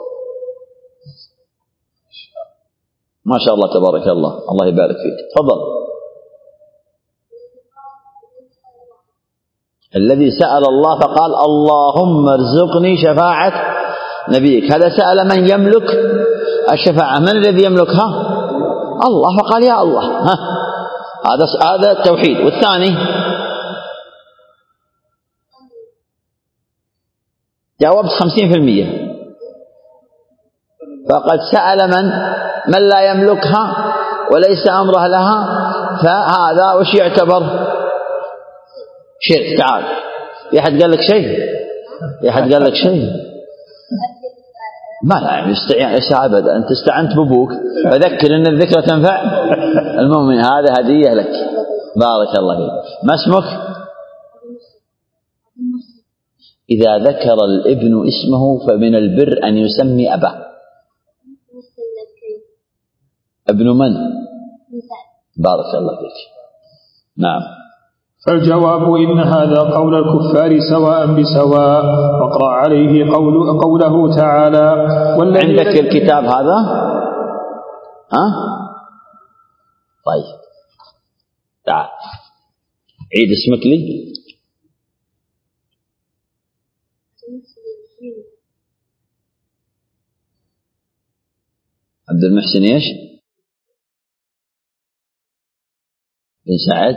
S1: ما شاء الله تبارك الله، الله يبارك فيك، تفضل. الذي سأل الله فقال اللهم ارزقني شفاعة نبيك، هذا سأل من يملك الشفاعة. من الذي يملكها؟ الله، فقال يا الله. ها هذا هذا التوحيد. والثاني جاوبت خمسين في المية، فقد سأل من من لا يملكها وليس أمره لها، فهذا وش يعتبر؟ شرك. تعال، في أحد قال لك شيء؟ في أحد قال لك شيء؟ ما لا يعني استعان أبدا، أنت استعنت بأبوك، فذكر أن الذكرى تنفع المؤمن. هذا هدية لك، بارك الله فيك. ما اسمك؟ إذا ذكر الابن اسمه فمن البر أن يسمي أباه. ابن من؟ بارك الله فيك. نعم.
S2: فالجواب إن هذا قول الكفار سواء بسواء، فاقرأ عليه قول قوله تعالى
S1: عندك الكتاب هذا؟ ها؟ طيب تعال عيد اسمك لي. عبد المحسن ايش؟ بن سعد.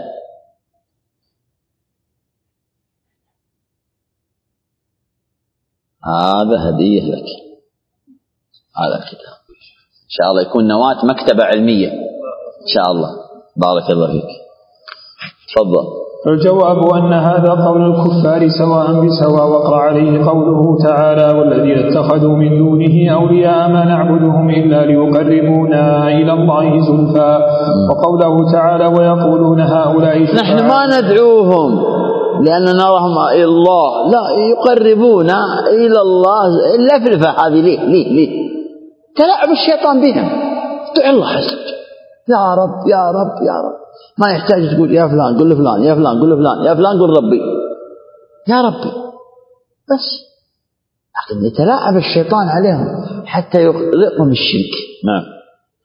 S1: هذا هدية لك، هذا الكتاب إن شاء الله يكون نواة مكتبة علمية إن شاء الله، بارك الله فيك. تفضل.
S2: فالجواب أن هذا قول الكفار سواء بسواء، واقرأ عليه قوله تعالى والذين اتخذوا من دونه أولياء ما نعبدهم إلا ليقربونا إلى الله زلفى، وقوله تعالى ويقولون هؤلاء شفعاء.
S1: نحن ما ندعوهم لأن نراهم إلى الله، لا، يقربونا إلى الله. اللفلفة هذه ليه ليه ليه تلعب الشيطان بهم. دع الله حسب، يا رب يا رب يا رب، ما يحتاج تقول يا فلان قل فلان، يا فلان قل فلان، يا فلان قل ربي، يا ربي بس. لكن يتلاعب الشيطان عليهم حتى يغرقهم الشرك. نعم.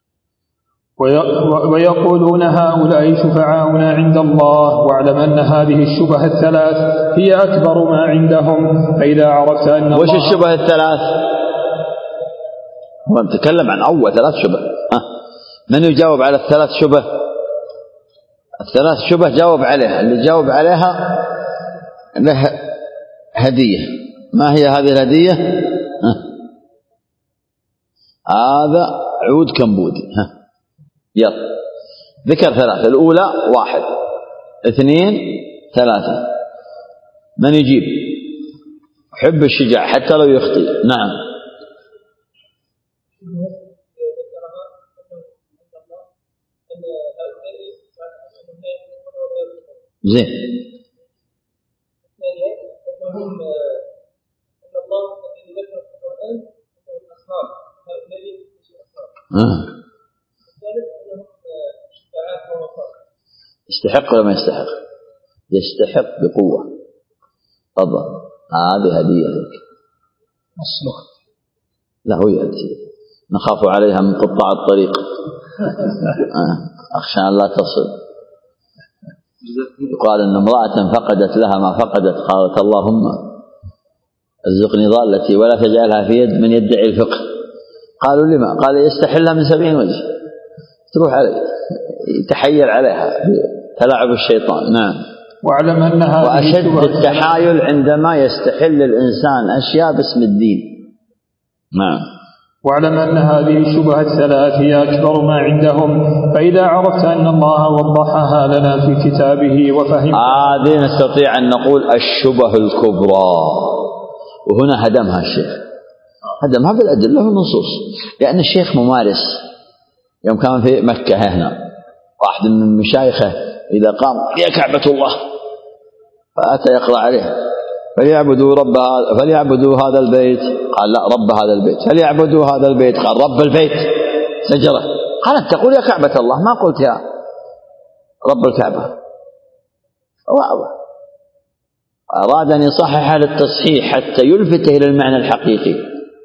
S2: ويقولون هؤلاء شفعاؤنا عند الله، واعلم أن هذه الشبه الثلاث هي أكبر ما عندهم. فإذا عرفت أن الله.
S1: وش الشبه الثلاث؟ هو نتكلم عن أول ثلاث شبه. ها من يجاوب على الثلاث شبه؟ الثلاث شبه جاوب عليها، اللي جاوب عليها له هدية. ما هي هذه الهدية؟ ها. هذا عود كمبودي. ها يلا، ذكر ثلاثة، الأولى واحد، اثنين، ثلاثة. من يجيب؟ حب الشجاع حتى لو يخطئ. نعم. زين. آه. يستحق ولا ما يستحق؟ يستحق بقوة. تفضل، هذه هدية لك.
S2: مصلوح.
S1: لا هو يأتي، نخاف عليها من قطاع الطريق. أخشى أن لا تصل. يقال أن امرأة فقدت لها ما فقدت، قالت اللهم ارزقني ضالتي ولا تجعلها في يد من يدعي الفقه. قالوا لما؟ قال يستحلها من سبعين وجه، تروح عليه يتحيل عليها تلاعب الشيطان. نعم.
S2: واعلم أن هذه
S1: وأشد التحايل عندما يستحل الإنسان أشياء باسم الدين. نعم.
S2: واعلم أن هذه الشبهة الثلاث هي أكبر ما عندهم، فإذا عرفت أن الله وضحها لنا في كتابه وفهم
S1: هذه نستطيع أن نقول الشبه الكبرى، وهنا هدمها الشيخ، هدمها بالأدلة والنصوص، لأن الشيخ ممارس. يوم كان في مكة هنا واحد من مشايخه إذا قام يا كعبة الله، فأتى يقرأ عليه فليعبدوا رب هذا فليعبدوا هذا البيت، قال لا رب هذا البيت، فليعبدوا هذا البيت، قال رب البيت، سجره. قال أنت تقول يا كعبة الله، ما قلت يا رب الكعبة. واضح. أراد أن يصحح للتصحيح حتى يلفته إلى المعنى الحقيقي.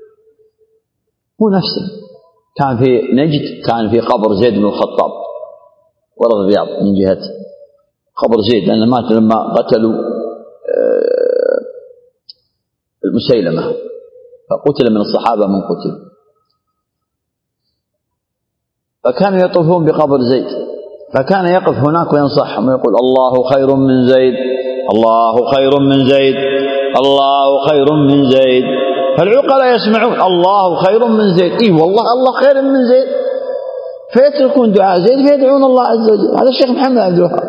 S1: هو نفسه كان في نجد، كان في قبر زيد بن الخطاب ورد الرياض من جهة قبر زيد، لأنه مات لما قتلوا المسيلمة، فقتل من الصحابة من قتل، فكانوا يطوفون بقبر زيد، فكان يقف هناك وينصحهم ويقول الله خير من زيد، الله خير من زيد، الله خير من زيد. فالعقلاء يسمعون الله خير من زيد، اي والله الله خير من زيد، فيتركون دعاء زيد فيدعون الله عز وجل. هذا الشيخ محمد عبد الوهاب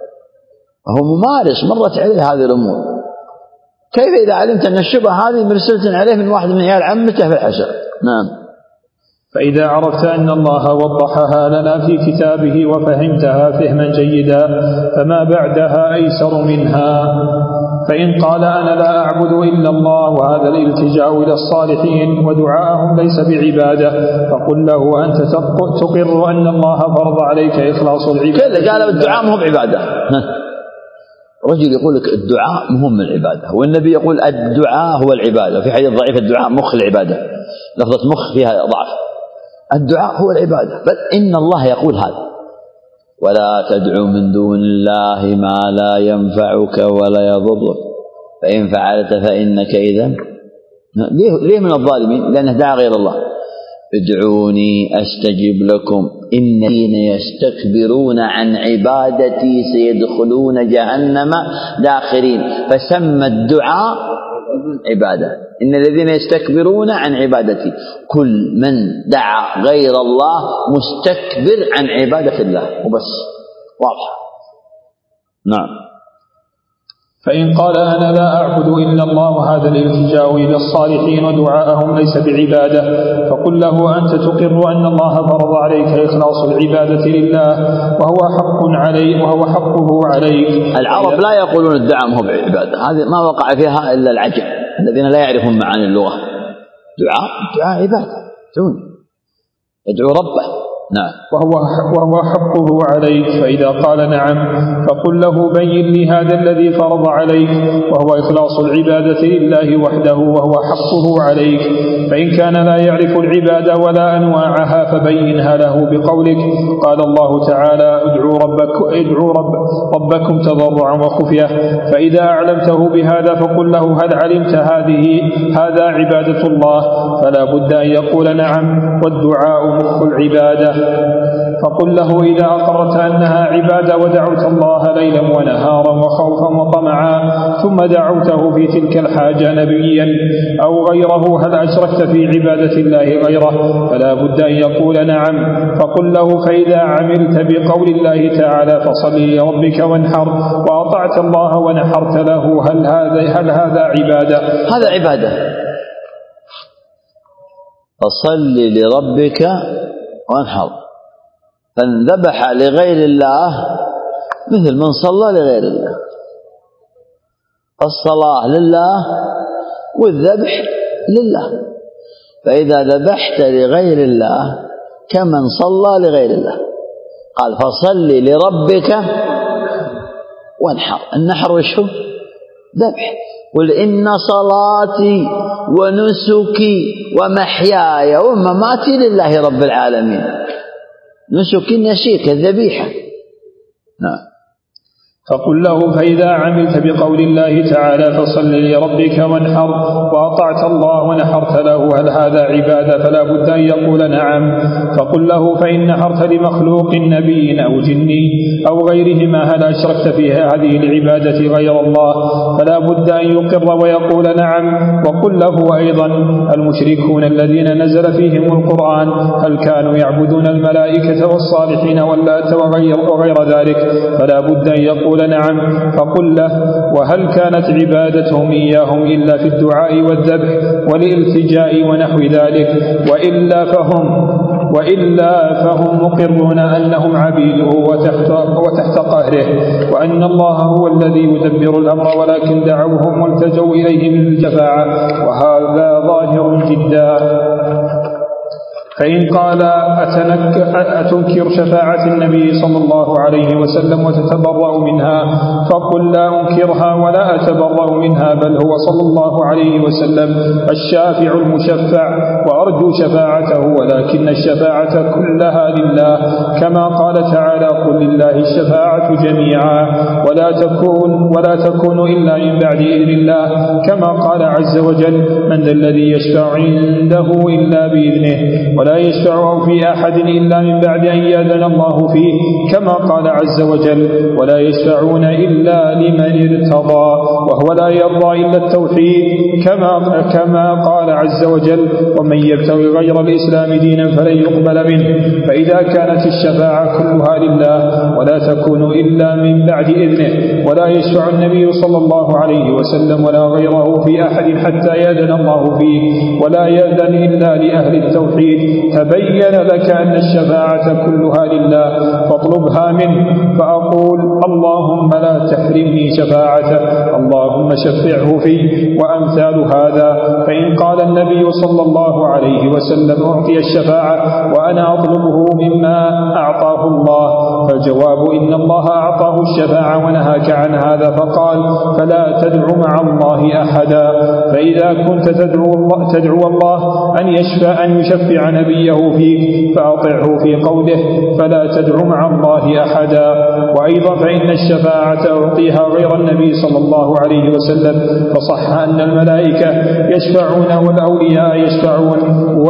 S1: هو ممارس، مرت عليه هذه الأمور. كيف إذا علمت أن الشبهة هذه مرسلة عليه من واحد من عيال عمته في الحشر؟ نعم.
S2: فإذا عرفت أن الله وضحها لنا في كتابه وفهمتها فهما جيدا فما بعدها أيسر منها. فإن قال أنا لا أعبد إلا الله وهذا الالتجاء إلى الصالحين ودعاءهم ليس بعبادة، فقل له أنت تقر أن الله فرض عليك إخلاص العبادة.
S1: كذا قال الدعاء مهم بعبادة. رجل يقول لك الدعاء مهم العبادة، والنبي يقول الدعاء هو العبادة، في حديث ضعيف الدعاء مخ العبادة، لفظة مخ فيها ضعف. الدعاء هو العبادة، بل إن الله يقول هذا ولا تدعو من دون الله ما لا ينفعك ولا يضرك فإن فعلت فإنك إذا ليه, ليه من الظالمين؟ لأنه دعا غير الله. ادعوني أستجب لكم إن الذين يستكبرون عن عبادتي سيدخلون جهنم داخرين، فسمى الدعاء عبادة. إن الذين يستكبرون عن عبادتي، كل من دعا غير الله مستكبر عن عبادة الله وبس. واضح. نعم.
S2: فإن قال أنا لا أعبد إلا الله وهذا الالتجاء إلى الصالحين ودعاءهم ليس بعبادة، فقل له أنت تقر أن الله فرض عليك إخلاص العبادة لله وهو حق عليك وهو حقه عليك.
S1: العرب لا يقولون الدعاء هو بعبادة، هذه ما وقع فيها إلا العجم الذين لا يعرفون معاني اللغة. دعاء دعاء عبادة، يدعو ربه. نعم.
S2: وهو وهو حقه عليك. فإذا قال نعم فقل له بين لي هذا الذي فرض عليك وهو إخلاص العبادة لله وحده وهو حقه عليك. فإن كان لا يعرف العبادة ولا أنواعها فبينها له بقولك قال الله تعالى ادعوا ربك ادعوا رب ربكم تضرعا وخفية. فإذا أعلمته بهذا فقل له هل علمت هذه هذا عبادة الله؟ فلا بد أن يقول نعم، والدعاء مخ العبادة. فقل له إذا أقرت أنها عبادة ودعوت الله ليلا ونهارا وخوفا وطمعا ثم دعوته في تلك الحاجة نبيا أو غيره هل أشركت في عبادة الله غيره؟ فلا بد أن يقول نعم. فقل له فإذا عملت بقول الله تعالى فصل لربك وانحر وأطعت الله ونحرت له هل هذا هل هذا عبادة؟
S1: هذا عبادة. فصل لربك وانحر، فانذبح لغير الله مثل من صلى لغير الله. الصلاة لله والذبح لله، فإذا ذبحت لغير الله كمن صلى لغير الله. قال فصل لربك وانحر. النحر وش هو؟ ذبح. قل إن صلاتي ونسكي ومحياي ومماتي لله رب العالمين. نسكي النسيك الذبيحة. نعم.
S2: فقل له فإذا عملت بقول الله تعالى فصل لربك وانحر وأطعت الله ونحرت له هل هذا عبادة؟ فلا بد أن يقول نعم. فقل له فإن نحرت لمخلوق نبي أو جني أو غيرهما هل أشركت في هذه العبادة غير الله؟ فلا بد أن يقر ويقول نعم. وقل له أيضا المشركون الذين نزل فيهم القرآن هل كانوا يعبدون الملائكة والصالحين واللات وغير ذلك؟ فلا بد أن يقول نعم. فقل له وهل كانت عبادتهم إياهم إلا في الدعاء والذبح والالتجاء ونحو ذلك؟ وإلا فهم وإلا فهم مقرون أنهم عبيده وتحت, وتحت قهره وأن الله هو الذي يدبر الأمر ولكن دعوهم والتجوا إليه بالجفاعة وهذا ظاهر جدا. فإن قال أتنكر شفاعة النبي صلى الله عليه وسلم وتتبرأ منها؟ فقل لا أنكرها ولا أتبرأ منها بل هو صلى الله عليه وسلم الشافع المشفع وأرجو شفاعته ولكن الشفاعة كلها لله كما قال تعالى قل لله الشفاعة جميعا ولا تكون ولا تكون إلا من بعد إذن الله كما قال عز وجل من ذا الذي يشفع عنده إلا بإذنه ولا يشفع في أحد إلا من بعد أن يأذن الله فيه كما قال عز وجل ولا يشفعون إلا لمن ارتضى وهو لا يرضى إلا التوحيد كما, كما قال عز وجل ومن يبتغي غير الإسلام دينا فلن يقبل منه. فإذا كانت الشفاعة كلها لله ولا تكون إلا من بعد إذنه ولا يشفع النبي صلى الله عليه وسلم ولا غيره في أحد حتى يأذن الله فيه ولا يأذن إلا لأهل التوحيد تبين لك أن الشفاعة كلها لله فاطلبها منه. فأقول اللهم لا تحرمني شفاعته اللهم شفعه في وأمثال هذا. فإن قال النبي صلى الله عليه وسلم أعطي الشفاعة وأنا أطلبه مما أعطاه الله فالجواب إن الله أعطاه الشفاعة ونهاك عن هذا فقال فلا تدع مع الله أحدا. فإذا كنت تدعو الله, تدعو الله أن يشفع أن يشفع نبيه فيك فأطعه في قوله فلا تدع مع الله أحدا. وأيضا فإن الشفاعة أعطيها غير النبي صلى الله عليه وسلم فصح أن الملائكة يشفعون والأولياء يشفعون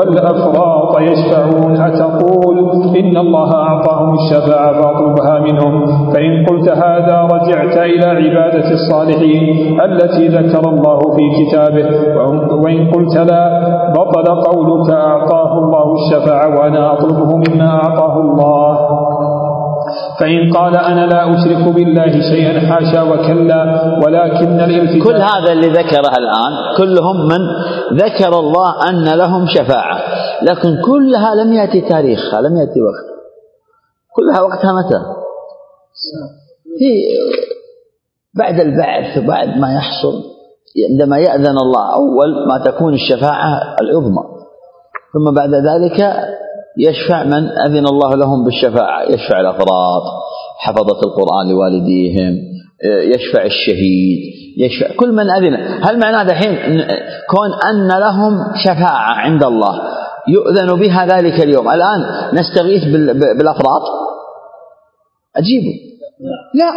S2: والأفراط يشفعون أتقول إن الله أعطاهم الشفاعة فأطلبها منهم؟ فإن قلت هذا رجعت إلى عبادة الصالحين التي ذكر الله في كتابه وإن قلت لا بطل قولك أعطاه الله الشفاعة وأنا أطلبه مما أعطاه الله. فإن قال أنا لا أشرك بالله شيئا حاشا وكلا ولكن الالتزام
S1: كل هذا اللي ذكره الآن كلهم من ذكر الله أن لهم شفاعة لكن كلها لم يأتي تاريخها لم يأتي وقت كلها وقتها متى؟ هي بعد البعث بعد ما يحصل عندما يأذن الله أول ما تكون الشفاعة العظمى ثم بعد ذلك يشفع من أذن الله لهم بالشفاعة يشفع الأفراط حفظة القرآن لوالديهم يشفع الشهيد يشفع كل من أذن. هل معناه دحين كون أن لهم شفاعة عند الله يؤذن بها ذلك اليوم الآن نستغيث بالأفراط؟ أجيبوا لا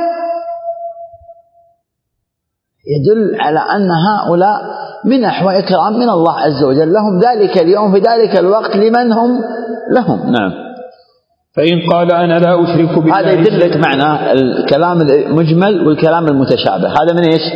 S1: يدل على أن هؤلاء منح وإكرام من الله عز وجل لهم ذلك اليوم في ذلك الوقت لمن هم لهم. نعم.
S2: فإن قال أنا لا أشرك بالله
S1: هذا يدلك معنى الكلام المجمل والكلام المتشابه هذا من إيش؟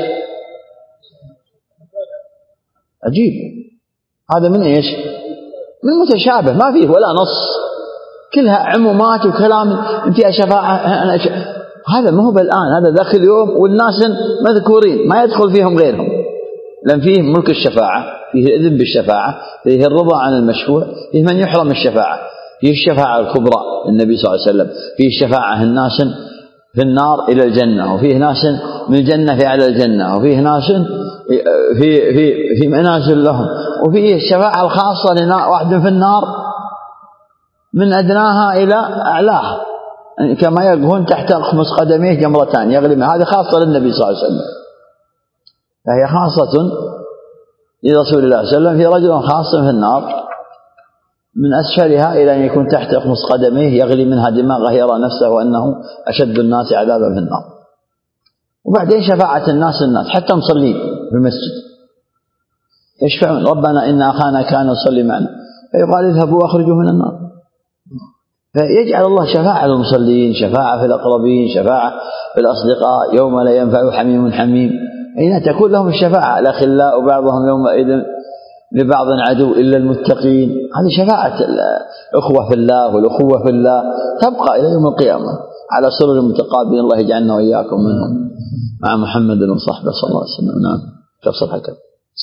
S1: عجيب هذا من إيش؟ من متشابه ما فيه ولا نص كلها عمومات وكلام فيها شفاعة هذا ما هو بالآن هذا ذاك اليوم والناس مذكورين ما يدخل فيهم غيرهم لأن فيه ملك الشفاعة فيه إذن بالشفاعة فيه الرضا عن المشفوع فيه من يحرم الشفاعة فيه الشفاعة الكبرى النبي صلى الله عليه وسلم فيه الشفاعة الناس في النار إلى الجنة وفيه ناس من الجنة في أعلى الجنة وفيه ناس في في في منازل لهم وفيه الشفاعة الخاصة لواحد في النار من أدناها إلى أعلاها كما يقولون تحت خمس قدميه جمرتان يغلي هذه خاصة للنبي صلى الله عليه وسلم فهي خاصة لرسول الله صلى الله عليه وسلم في رجل خاص في النار من أسفلها إلى أن يكون تحت خمس قدميه يغلي منها دماغه يرى نفسه وأنه أشد الناس عذابا في النار وبعدين شفاعة الناس الناس حتى مصلين في المسجد يشفعون ربنا إن أخانا كان يصلي معنا فيقال اذهبوا واخرجوا من النار. فيجعل الله شفاعة للمصلين، شفاعة في الأقربين، شفاعة في الأصدقاء يوم لا ينفع حميم حميم، أين تكون لهم الشفاعة. الأخلاء بعضهم يومئذ لبعض عدو إلا المتقين. هذه شفاعة الأخوة في الله والأخوة في الله تبقى إلى يوم القيامة على سرر متقابلين. الله يجعلنا وإياكم منهم مع محمد وصحبه صلى الله عليه وسلم. نعم. كيف صفحة كم؟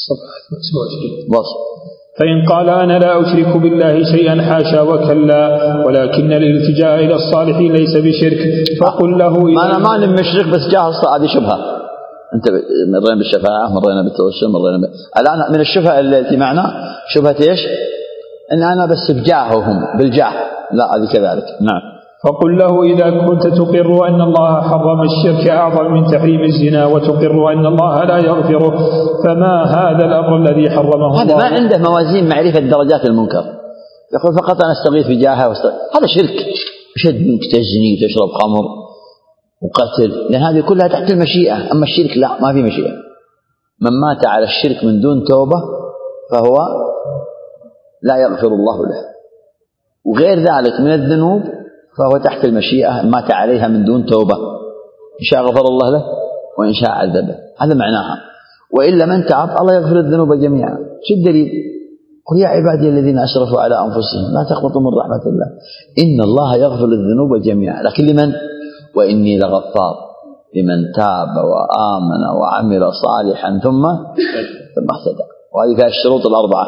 S2: صفحة فإن قال أنا لا أشرك بالله شيئا حاشا وكلا ولكن الالتجاء إلى الصالحين ليس بشرك فقل له
S1: ما أنا ما مشرك بس جاهز. هذه شبهة. أنت مرينا بالشفاعة مرينا بالتوسل مرينا ب... الآن من الشبهة التي معنا شبهة إيش؟ إن أنا بس بجاههم بالجاه. لا هذه كذلك. نعم.
S2: فقل له إذا كنت تقر أن الله حرم الشرك أعظم من تحريم الزنا وتقر أن الله لا يغفره فما هذا الأمر الذي حرمه
S1: هذا
S2: الله؟
S1: ما عنده موازين معرفة درجات المنكر. يقول فقط أنا استغيث بجاهه واستغيث. هذا شرك أشد منك تزني وتشرب خمر وقتل، لأن هذه كلها تحت المشيئة. أما الشرك لا، ما في مشيئة. من مات على الشرك من دون توبة فهو لا يغفر الله له، وغير ذلك من الذنوب فهو تحت المشيئة مات عليها من دون توبة، إن شاء غفر الله له وإن شاء عذبه. هذا معناها. وإلا من تاب الله يغفر الذنوب جميعا. شو الدليل؟ قل يا عبادي الذين أسرفوا على أنفسهم لا تقنطوا من رحمة الله إن الله يغفر الذنوب جميعا. لكن لمن؟ وإني لغفار لمن تاب وآمن وعمل صالحا ثم ثم اهتدى. وهذه فيها الشروط الأربعة: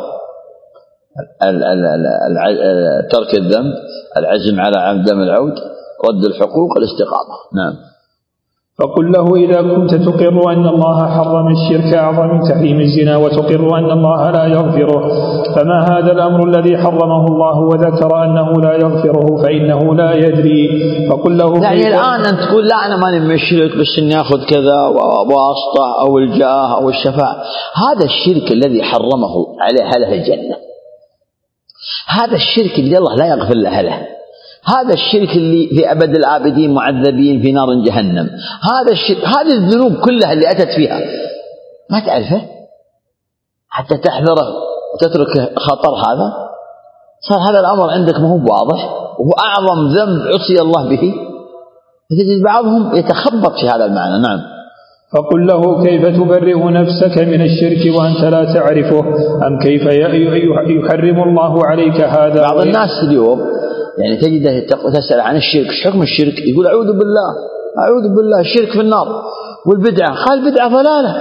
S1: ترك الذنب، العزم على عدم العود، رد الحقوق، الاستقامة. نعم.
S2: فقل له إذا كنت تقر أن الله حرم الشرك أعظم من تحريم الزنا وتقر أن الله لا يغفره فما هذا الأمر الذي حرمه الله وذكر أنه لا يغفره فإنه لا يدري. فقل له
S1: يعني الآن أنت تقول لا أنا ماني مشرك بس إني أخذ كذا وواسطة أو الجاه أو الشفاعة. هذا الشرك الذي حرمه عليه أهل الجنة، هذا الشرك اللي الله لا يغفر له له، هذا الشرك اللي في أبد الآبدين معذبين في نار جهنم، هذا الشرك، هذه الذنوب كلها اللي أتت فيها ما تعرفه حتى تحذره وتترك خطر هذا. صار هذا الأمر عندك ما هو واضح وهو أعظم ذنب عصي الله به، فتجد بعضهم يتخبط في هذا المعنى. نعم.
S2: فقل له كيف تبرئ نفسك من الشرك وأنت لا تعرفه أم كيف يحرم الله عليك هذا؟
S1: بعض الناس اليوم يعني تجده تسأل عن الشرك، ايش حكم الشرك؟ يقول أعوذ بالله أعوذ بالله الشرك في النار. والبدعة قال بدعة ضلالة.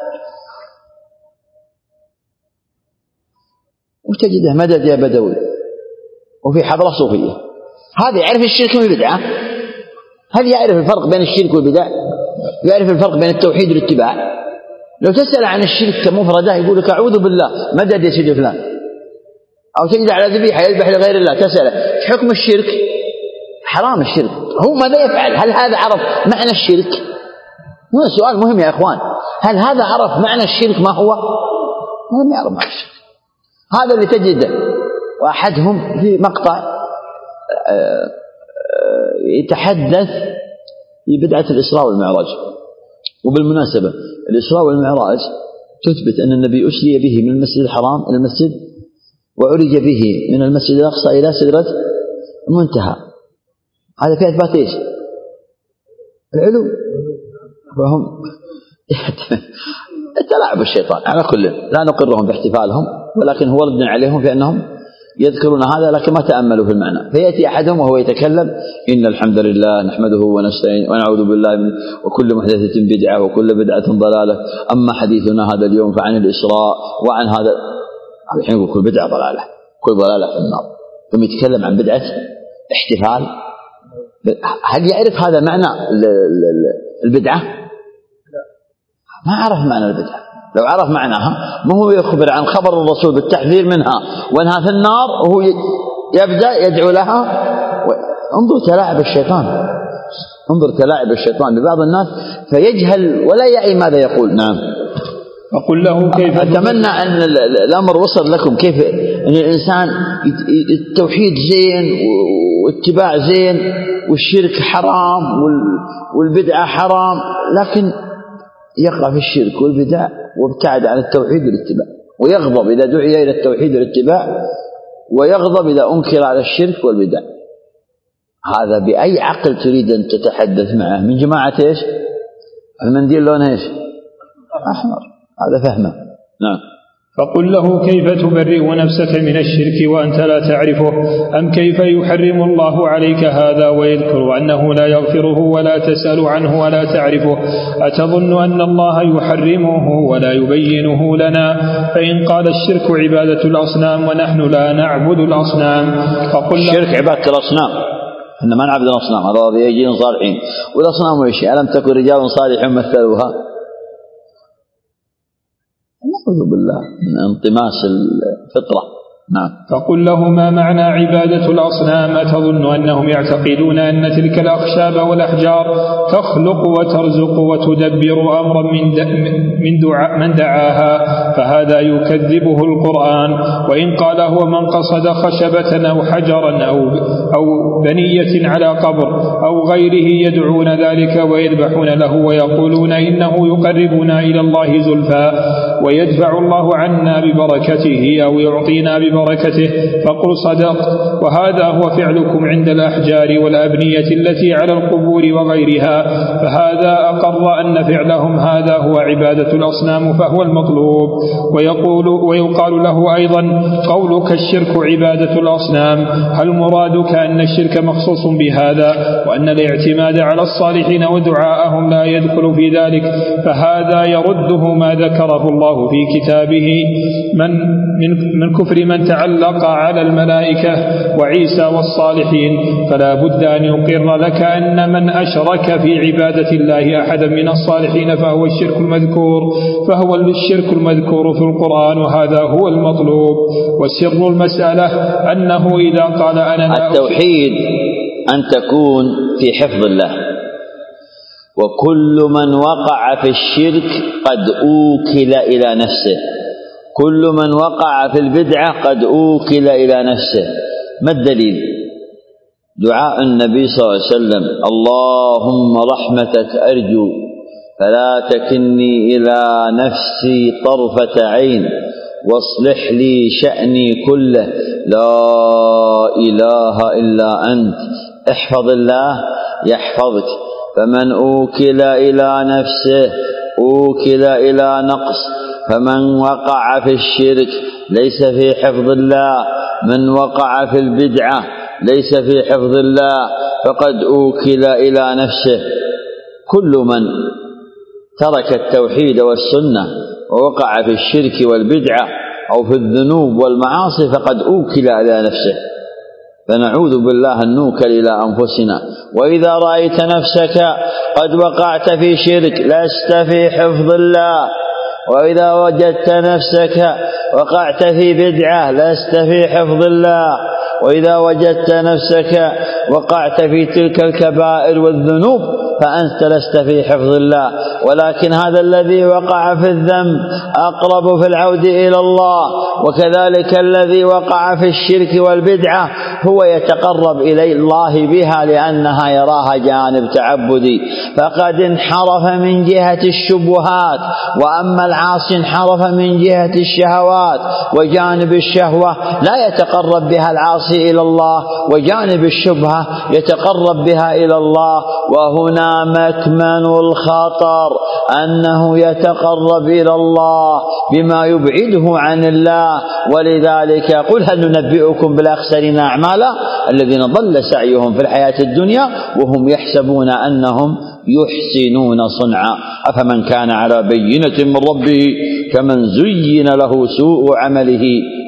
S1: وتجده مدد يا بدوي وفي حضرة صوفية، هذا يعرف الشرك والبدعة؟ هل يعرف الفرق بين الشرك والبدع؟ يعرف الفرق بين التوحيد والاتباع؟ لو تسأل عن الشرك كمفردة يقول لك أعوذ بالله مدد يا سيدي فلان، أو تجد على ذبيحة يذبح لغير الله تسأله حكم الشرك؟ حرام الشرك. هو ماذا يفعل؟ هل هذا عرف معنى الشرك؟ هنا سؤال مهم يا إخوان، هل هذا عرف معنى الشرك ما هو؟ ما يعرف معنى الشرك. هذا اللي تجده. وأحدهم في مقطع يتحدث في بدعة الإسراء والمعراج. وبالمناسبة الإسراء والمعراج تثبت أن النبي أسري به من المسجد الحرام إلى المسجد وعرج به من المسجد الأقصى إلى سدرة المنتهى. هذا في إثبات إيش؟ العلو. وهم التلاعب الشيطان. على كل لا نقرهم باحتفالهم، ولكن هو رد عليهم في أنهم يذكرون هذا لكن ما تأملوا في المعنى. فيأتي أحدهم وهو يتكلم إن الحمد لله نحمده ونستعين ونعوذ بالله من وكل محدثة بدعة وكل بدعة ضلالة. أما حديثنا هذا اليوم فعن الإسراء وعن هذا. الحين يقول كل بدعة ضلالة، كل ضلالة في النار، ثم يتكلم عن بدعة احتفال. هل يعرف هذا معنى البدعة؟ ما عرف معنى البدعة. لو عرف معناها ما هو يخبر عن خبر الرسول بالتحذير منها وانها في النار وهو يبدأ يدعو لها. انظر تلاعب الشيطان، انظر تلاعب الشيطان ببعض الناس فيجهل ولا يعي ماذا يقول. نعم.
S2: أقول له كيف
S1: أتمنى أن الأمر وصل لكم كيف أن الإنسان التوحيد زين واتباع زين والشرك حرام والبدعة حرام، لكن يقع في الشرك والبدع وابتعد عن التوحيد والاتباع، ويغضب إذا دعي إلى التوحيد والاتباع، ويغضب إذا أنكر على الشرك والبدع. هذا بأي عقل تريد أن تتحدث معه؟ من جماعة إيش؟ المنديل لونه إيش؟ أحمر. هذا فهمه. نعم.
S2: فقل له كيف تبرئ نفسك من الشرك وأنت لا تعرفه؟ أم كيف يحرم الله عليك هذا ويذكر أنه لا يغفره ولا تسأل عنه ولا تعرفه؟ أتظن أن الله يحرمه ولا يبينه لنا؟ فإن قال الشرك عبادة الأصنام ونحن لا نعبد الأصنام فقل له
S1: الشرك عبادة الأصنام، إن ما نعبد الأصنام، هذا يجين صالحين. والأصنام وإيش؟ ألم تكن رجال صالحين مثلوها؟ نعوذ بالله من انطماس الفطرة. نعم.
S2: فقل له ما معنى عبادة الأصنام؟ أتظن أنهم يعتقدون أن تلك الأخشاب والأحجار تخلق وترزق وتدبر أمرا من دعاء من دعاها؟ فهذا يكذبه القرآن. وإن قال هو من قصد خشبة أو حجرا أو, أو بنية على قبر أو غيره يدعون ذلك ويذبحون له ويقولون إنه يقربنا إلى الله زلفى ويدفع الله عنا ببركته أو يعطينا ببركته، فقل صدقت، وهذا هو فعلكم عند الأحجار والأبنية التي على القبور وغيرها، فهذا أقر أن فعلهم هذا هو عبادة الأصنام فهو المطلوب. ويقول ويقال له أيضا قولك الشرك عبادة الأصنام، هل مرادك أن الشرك مخصوص بهذا وأن الاعتماد على الصالحين ودعاءهم لا يدخل في ذلك؟ فهذا يرده ما ذكره الله في كتابه من, من, من كفر من تعلق على الملائكة وعيسى والصالحين. فلا بد أن يقر لك أن من أشرك في عبادة الله أحدا من الصالحين فهو الشرك المذكور فهو الشرك المذكور في القرآن، وهذا هو المطلوب. وسر المسألة أنه إذا قال أنا لا
S1: التوحيد أن تكون في حفظ الله، وكل من وقع في الشرك قد أوكل إلى نفسه، كل من وقع في البدعة قد أوكل إلى نفسه. ما الدليل؟ دعاء النبي صلى الله عليه وسلم: اللهم رحمتك أرجو فلا تكلني إلى نفسي طرفة عين واصلح لي شأني كله لا إله إلا أنت. احفظ الله يحفظك. فمن أوكل إلى نفسه أوكل إلى نقص، فمن وقع في الشرك ليس في حفظ الله، من وقع في البدعة ليس في حفظ الله، فقد أوكل إلى نفسه. كل من ترك التوحيد والسنة ووقع في الشرك والبدعة أو في الذنوب والمعاصي فقد أوكل إلى نفسه، فنعوذ بالله أن نوكل إلى أنفسنا. وإذا رأيت نفسك قد وقعت في شرك لست في حفظ الله، وإذا وجدت نفسك وقعت في بدعة لست في حفظ الله، وإذا وجدت نفسك وقعت في تلك الكبائر والذنوب فأنت لست في حفظ الله. ولكن هذا الذي وقع في الذنب أقرب في العود إلى الله، وكذلك الذي وقع في الشرك والبدعة هو يتقرب إلى الله بها لأنها يراها جانب تعبدي، فقد انحرف من جهة الشبهات. وأما العاصي انحرف من جهة الشهوات، وجانب الشهوة لا يتقرب بها العاصي إلى الله، وجانب الشبهة يتقرب بها إلى الله. وهنا مكمن الخطر أنه يتقرب إلى الله بما يبعده عن الله. ولذلك قل هل ننبئكم بالأخسرين أعمالا الذين ضل سعيهم في الحياة الدنيا وهم يحسبون أنهم يحسنون صنعا. أفمن كان على بينة من ربه كمن زين له سوء عمله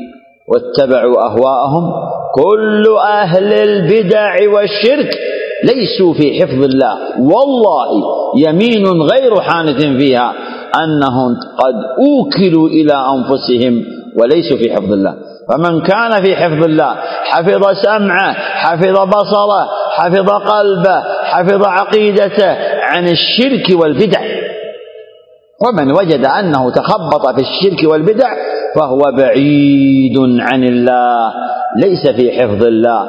S1: واتبعوا أهواءهم. كل أهل البدع والشرك ليسوا في حفظ الله، والله يمين غير حانث فيها أنهم قد أوكلوا إلى أنفسهم وليسوا في حفظ الله. فمن كان في حفظ الله حفظ سمعه، حفظ بصره، حفظ قلبه، حفظ عقيدته عن الشرك والبدع. ومن وجد أنه تخبط في الشرك والبدع فهو بعيد عن الله، ليس في حفظ الله،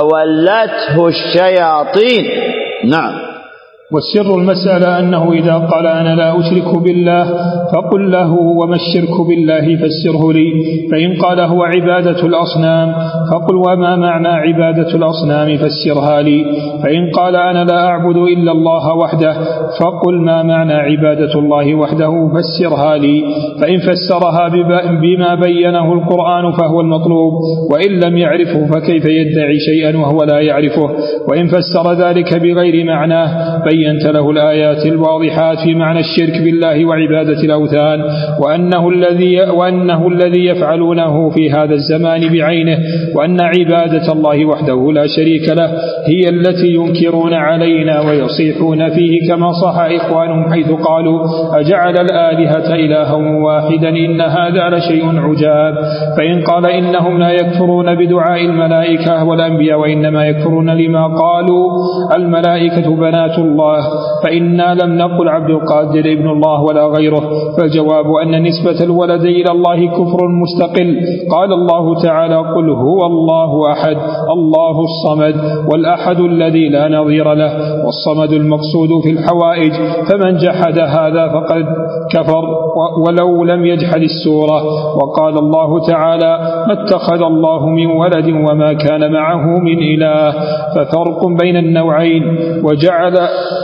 S1: تولته الشياطين. نعم.
S2: والسر المسألة أنه إذا قال أنا لا أشرك بالله فقل له وما الشرك بالله فسره لي، فإن قال هو عبادة الأصنام فقل وما معنى عبادة الأصنام فسرها لي، فإن قال أنا لا أعبد إلا الله وحده فقل ما معنى عبادة الله وحده فسرها لي، فإن فسرها بما بينه القرآن فهو المطلوب، وإن لم يعرفه فكيف يدعي شيئا وهو لا يعرفه، وإن فسر ذلك بغير معناه بينت له الآيات الواضحات في معنى الشرك بالله وعبادة الأوثان، وأنه الذي وأنه الذي يفعلونه في هذا الزمان بعينه، وأن عبادة الله وحده لا شريك له هي التي ينكرون علينا ويصيحون فيه، كما صح إخوانهم حيث قالوا أجعل الآلهة إلها واحدا إن هذا لشيء عجاب. فإن قال إنهم لا يكفرون بدعاء الملائكة والأنبياء وإنما يكفرون لما قالوا الملائكة بنات الله، فإنا لم نقل عبد القادر ابن الله ولا غيره، فالجواب أن نسبة الولد إلى الله كفر مستقل. قال الله تعالى قل هو الله أحد الله الصمد، والأحد الذي لا نظير له، والصمد المقصود في الحوائج، فمن جحد هذا فقد كفر ولو لم يجحد السورة. وقال الله تعالى ما اتخذ الله من ولد وما كان معه من إله، ففرق بين النوعين وجعل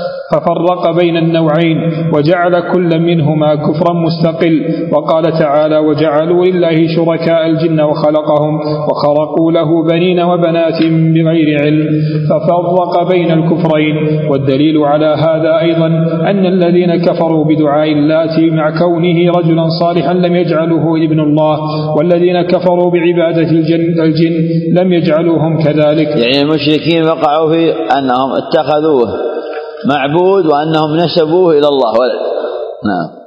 S2: ففرق بين النوعين وجعل كل منهما كفرا مستقل. وقال تعالى وجعلوا لله شركاء الجن وخلقهم وخرقوا له بنين وبنات بغير علم، ففرق بين الكفرين. والدليل على هذا أيضا أن الذين كفروا بدعاء اللات مع كونه رجلا صالحا لم يجعلوه ابن الله، والذين كفروا بعبادة الجن, الجن لم يجعلوهم كذلك.
S1: يعني المشركين وقعوا في أنهم اتخذوه معبود وأنهم نسبوه إلى الله ولد. نعم.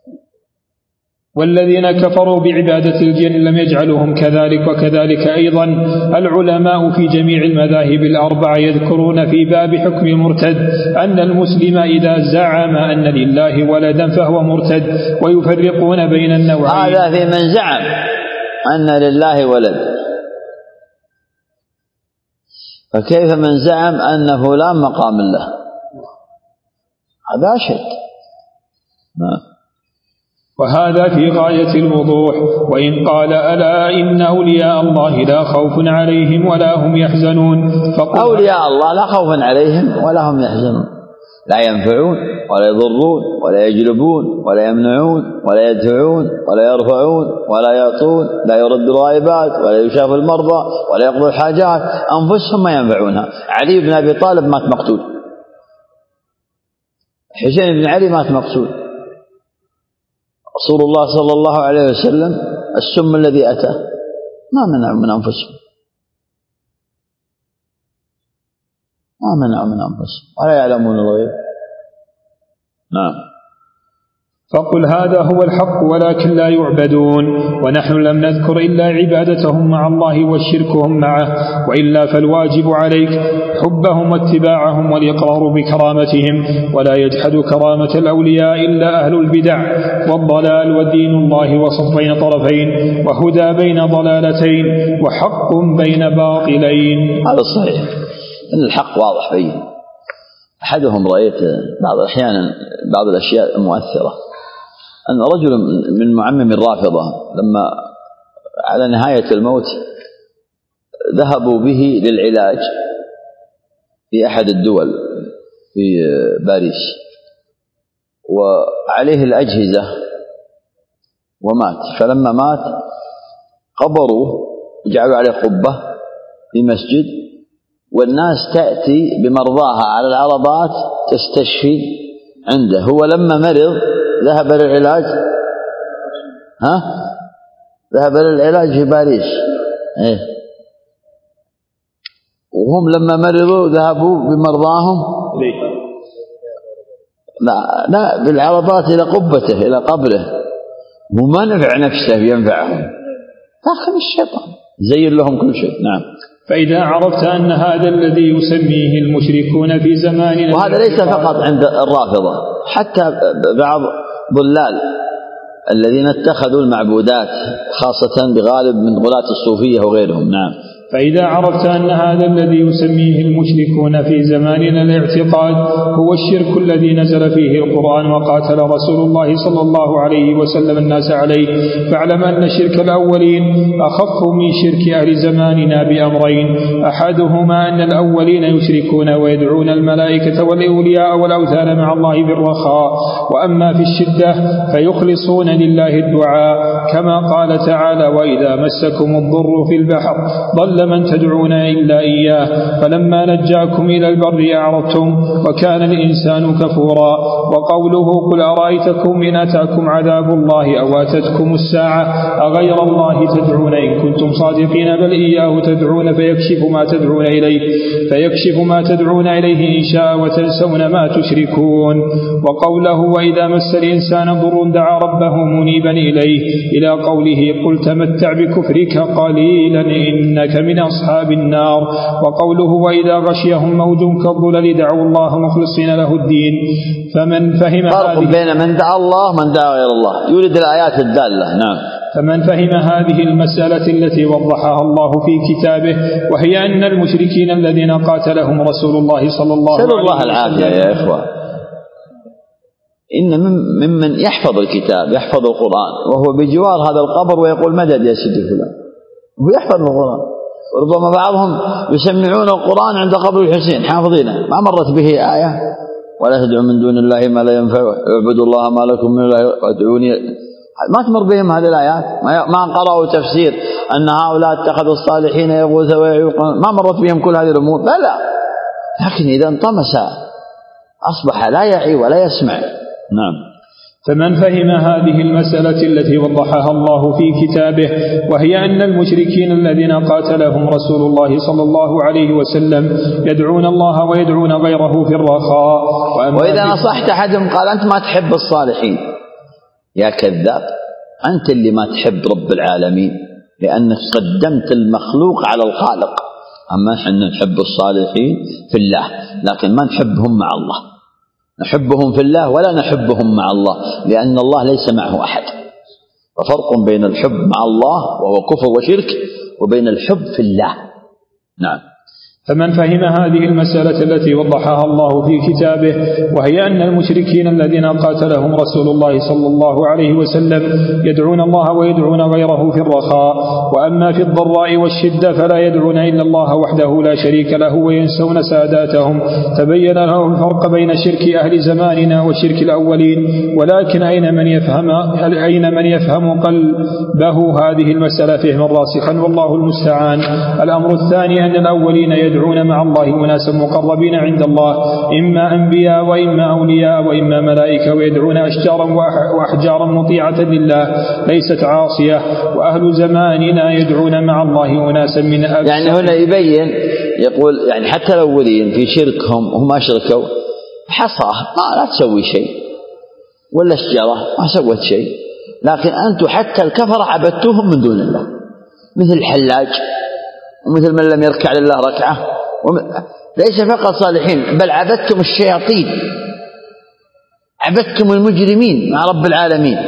S2: والذين كفروا بعبادة الجن لم يجعلوهم كذلك. وكذلك أيضا العلماء في جميع المذاهب الأربعة يذكرون في باب حكم المرتد أن المسلم إذا زعم أن لله ولدا فهو مرتد، ويفرقون بين النوعين.
S1: هذا في من زعم أن لله ولد، فكيف من زعم أن فلان مقام الله؟ هذا أشد.
S2: وهذا في غاية الوضوح. وإن قال ألا إن أولياء الله لا خوف عليهم ولا هم يحزنون،
S1: أولياء الله لا خوف عليهم ولا هم يحزنون، لا ينفعون ولا يضرون ولا يجلبون ولا يمنعون ولا يدفعون ولا يرفعون ولا يعطون، لا يرد الغائبات ولا يشاف المرضى ولا يقضي الحاجات، أنفسهم ما ينفعونها. علي بن أبي طالب مات مقتول، حسين بن علي مات مقتول، رسول الله صلى الله عليه وسلم السم الذي أتى ما منعوا من أنفسهم، ما منعوا من أنفسهم ولا يعلمون الغيب. نعم.
S2: فقل هذا هو الحق ولكن لا يعبدون، ونحن لم نذكر إلا عبادتهم مع الله والشركهم معه، وإلا فالواجب عليك حبهم واتباعهم والإقرار بكرامتهم، ولا يجحد كرامة الأولياء إلا أهل البدع والضلال، ودين الله وسط بين طرفين، وهدى بين ضلالتين، وحق بين باطلين.
S1: هذا صحيح أن الحق واضح بين. أحدهم رأيت بعض الأحيان بعض الأشياء المؤثرة أن رجل من معمم الرافضة لما على نهاية الموت ذهبوا به للعلاج في أحد الدول في باريس، وعليه الأجهزة ومات. فلما مات قبروه وجعلوا عليه قبة في مسجد، والناس تأتي بمرضاها على العربات تستشفي عنده. هو لما مرض ذهب للعلاج ها ذهب للعلاج في باريس، إيه؟ وهم لما مرضوا ذهبوا بمرضاهم لا لا بالعربات إلى قبته إلى قبره، وما نفع نفسه ينفعهم، داخل الشيطان زين لهم كل شيء. نعم.
S2: فإذا عرفت أن هذا الذي يسميه المشركون في زماننا،
S1: وهذا ليس فقط عند الرافضة، حتى بعض ضلال الذين اتخذوا المعبودات خاصة بغالب من غلاة الصوفية وغيرهم. نعم.
S2: فإذا عرفت أن هذا الذي يسميه المشركون في زماننا الاعتقاد هو الشرك الذي نزل فيه القرآن وقاتل رسول الله صلى الله عليه وسلم الناس عليه، فاعلم أن شرك الأولين أخف من شرك أهل زماننا بأمرين: أحدهما أن الأولين يشركون ويدعون الملائكة والأولياء والأوثان مع الله بالرخاء، وأما في الشدة فيخلصون لله الدعاء، كما قال تعالى: وإذا مسكم الضر في البحر ضل من تدعون إلا إياه فلما نجاكم إلى البر أعرضتم وكان الإنسان كفورا. وقوله: قل أرأيتكم إن أتاكم عذاب الله أو أتتكم الساعة أغير الله تدعون إن كنتم صادقين بل إياه تدعون فيكشف ما تدعون إليه فيكشف ما تدعون إليه إن شاء وتنسون ما تشركون. وقوله: وإذا مس الإنسان ضر دعا ربه منيبا إليه إلى قوله: قل تمتع بكفرك قليلا إنك من أصحاب النار. وقوله: وإذا غشيهم موج كالظلل دعوا الله مخلصين له الدين. فمن فهم
S1: فرق بين من دعا الله ومن دعا غير الله، يولد الآيات الدالة. نعم.
S2: فمن فهم هذه المسألة التي وضحها الله في كتابه، وهي أن المشركين الذين قاتلهم رسول الله صلى الله عليه وسلم،
S1: الله العافية يا إخوة، إن ممن يحفظ الكتاب يحفظ القرآن وهو بجوار هذا القبر ويقول: مدد يا سيدي فلان، هو يحفظ القرآن. وربما بعضهم يسمعون القرآن عند قبر الحسين حافظينه، ما مرت به آية: ولا تدعوا من دون الله ما لا ينفع اعبدوا الله ما لكم من الله وادعوني. ما تمر بهم هذه الآيات، ما قرأوا تفسير أن هؤلاء اتخذوا الصالحين يغوث ويعوق، ما مرت بهم كل هذه الأمور. لا لا، لكن إذا انطمس أصبح لا يعي ولا يسمع. نعم.
S2: فمن فهم هذه المسألة التي وضحها الله في كتابه، وهي أن المشركين الذين قاتلهم رسول الله صلى الله عليه وسلم يدعون الله ويدعون غيره في الرخاء.
S1: وإذا نصحت أحدهم قال: أنت ما تحب الصالحين، يا كذاب، أنت اللي ما تحب رب العالمين لأنك قدمت المخلوق على الخالق. أما نحن نحب الصالحين في الله لكن ما نحبهم مع الله، نحبهم في الله ولا نحبهم مع الله، لأن الله ليس معه أحد. وفرق بين الحب مع الله وهو كفر وشرك وبين الحب في الله. نعم.
S2: فمن فهم هذه المسألة التي وضحها الله في كتابه، وهي أن المشركين الذين قاتلهم رسول الله صلى الله عليه وسلم يدعون الله ويدعون غيره في الرخاء، وأما في الضراء والشدة فلا يدعون إلا الله وحده لا شريك له وينسون ساداتهم، تبين لهم الفرق بين شرك أهل زماننا وشرك الأولين. ولكن أين من يفهم أين من يفهم قلبه هذه المسألة فهما راسخا، والله المستعان. الأمر الثاني أن الأولين يدعون يدعون مع الله أناسا مقربين عند الله، إما أنبياء وإما أولياء وإما ملائكة، ويدعون أشجارا وأحجارا مطيعة لله ليست عاصية. وأهل زماننا يدعون مع الله أناسا من أبسط.
S1: يعني هنا يبين يقول يعني حتى الأولين في شركهم هم أشركوا حصاه ما لا تسوي شيء، ولا الشجرة ما سوت شيء، لكن أنتم حتى الكفر عبدتوهم من دون الله، مثل الحلاج ومثل من لم يركع لله ركعة. ليس فقط صالحين بل عبدتم الشياطين، عبدتم المجرمين مع رب العالمين.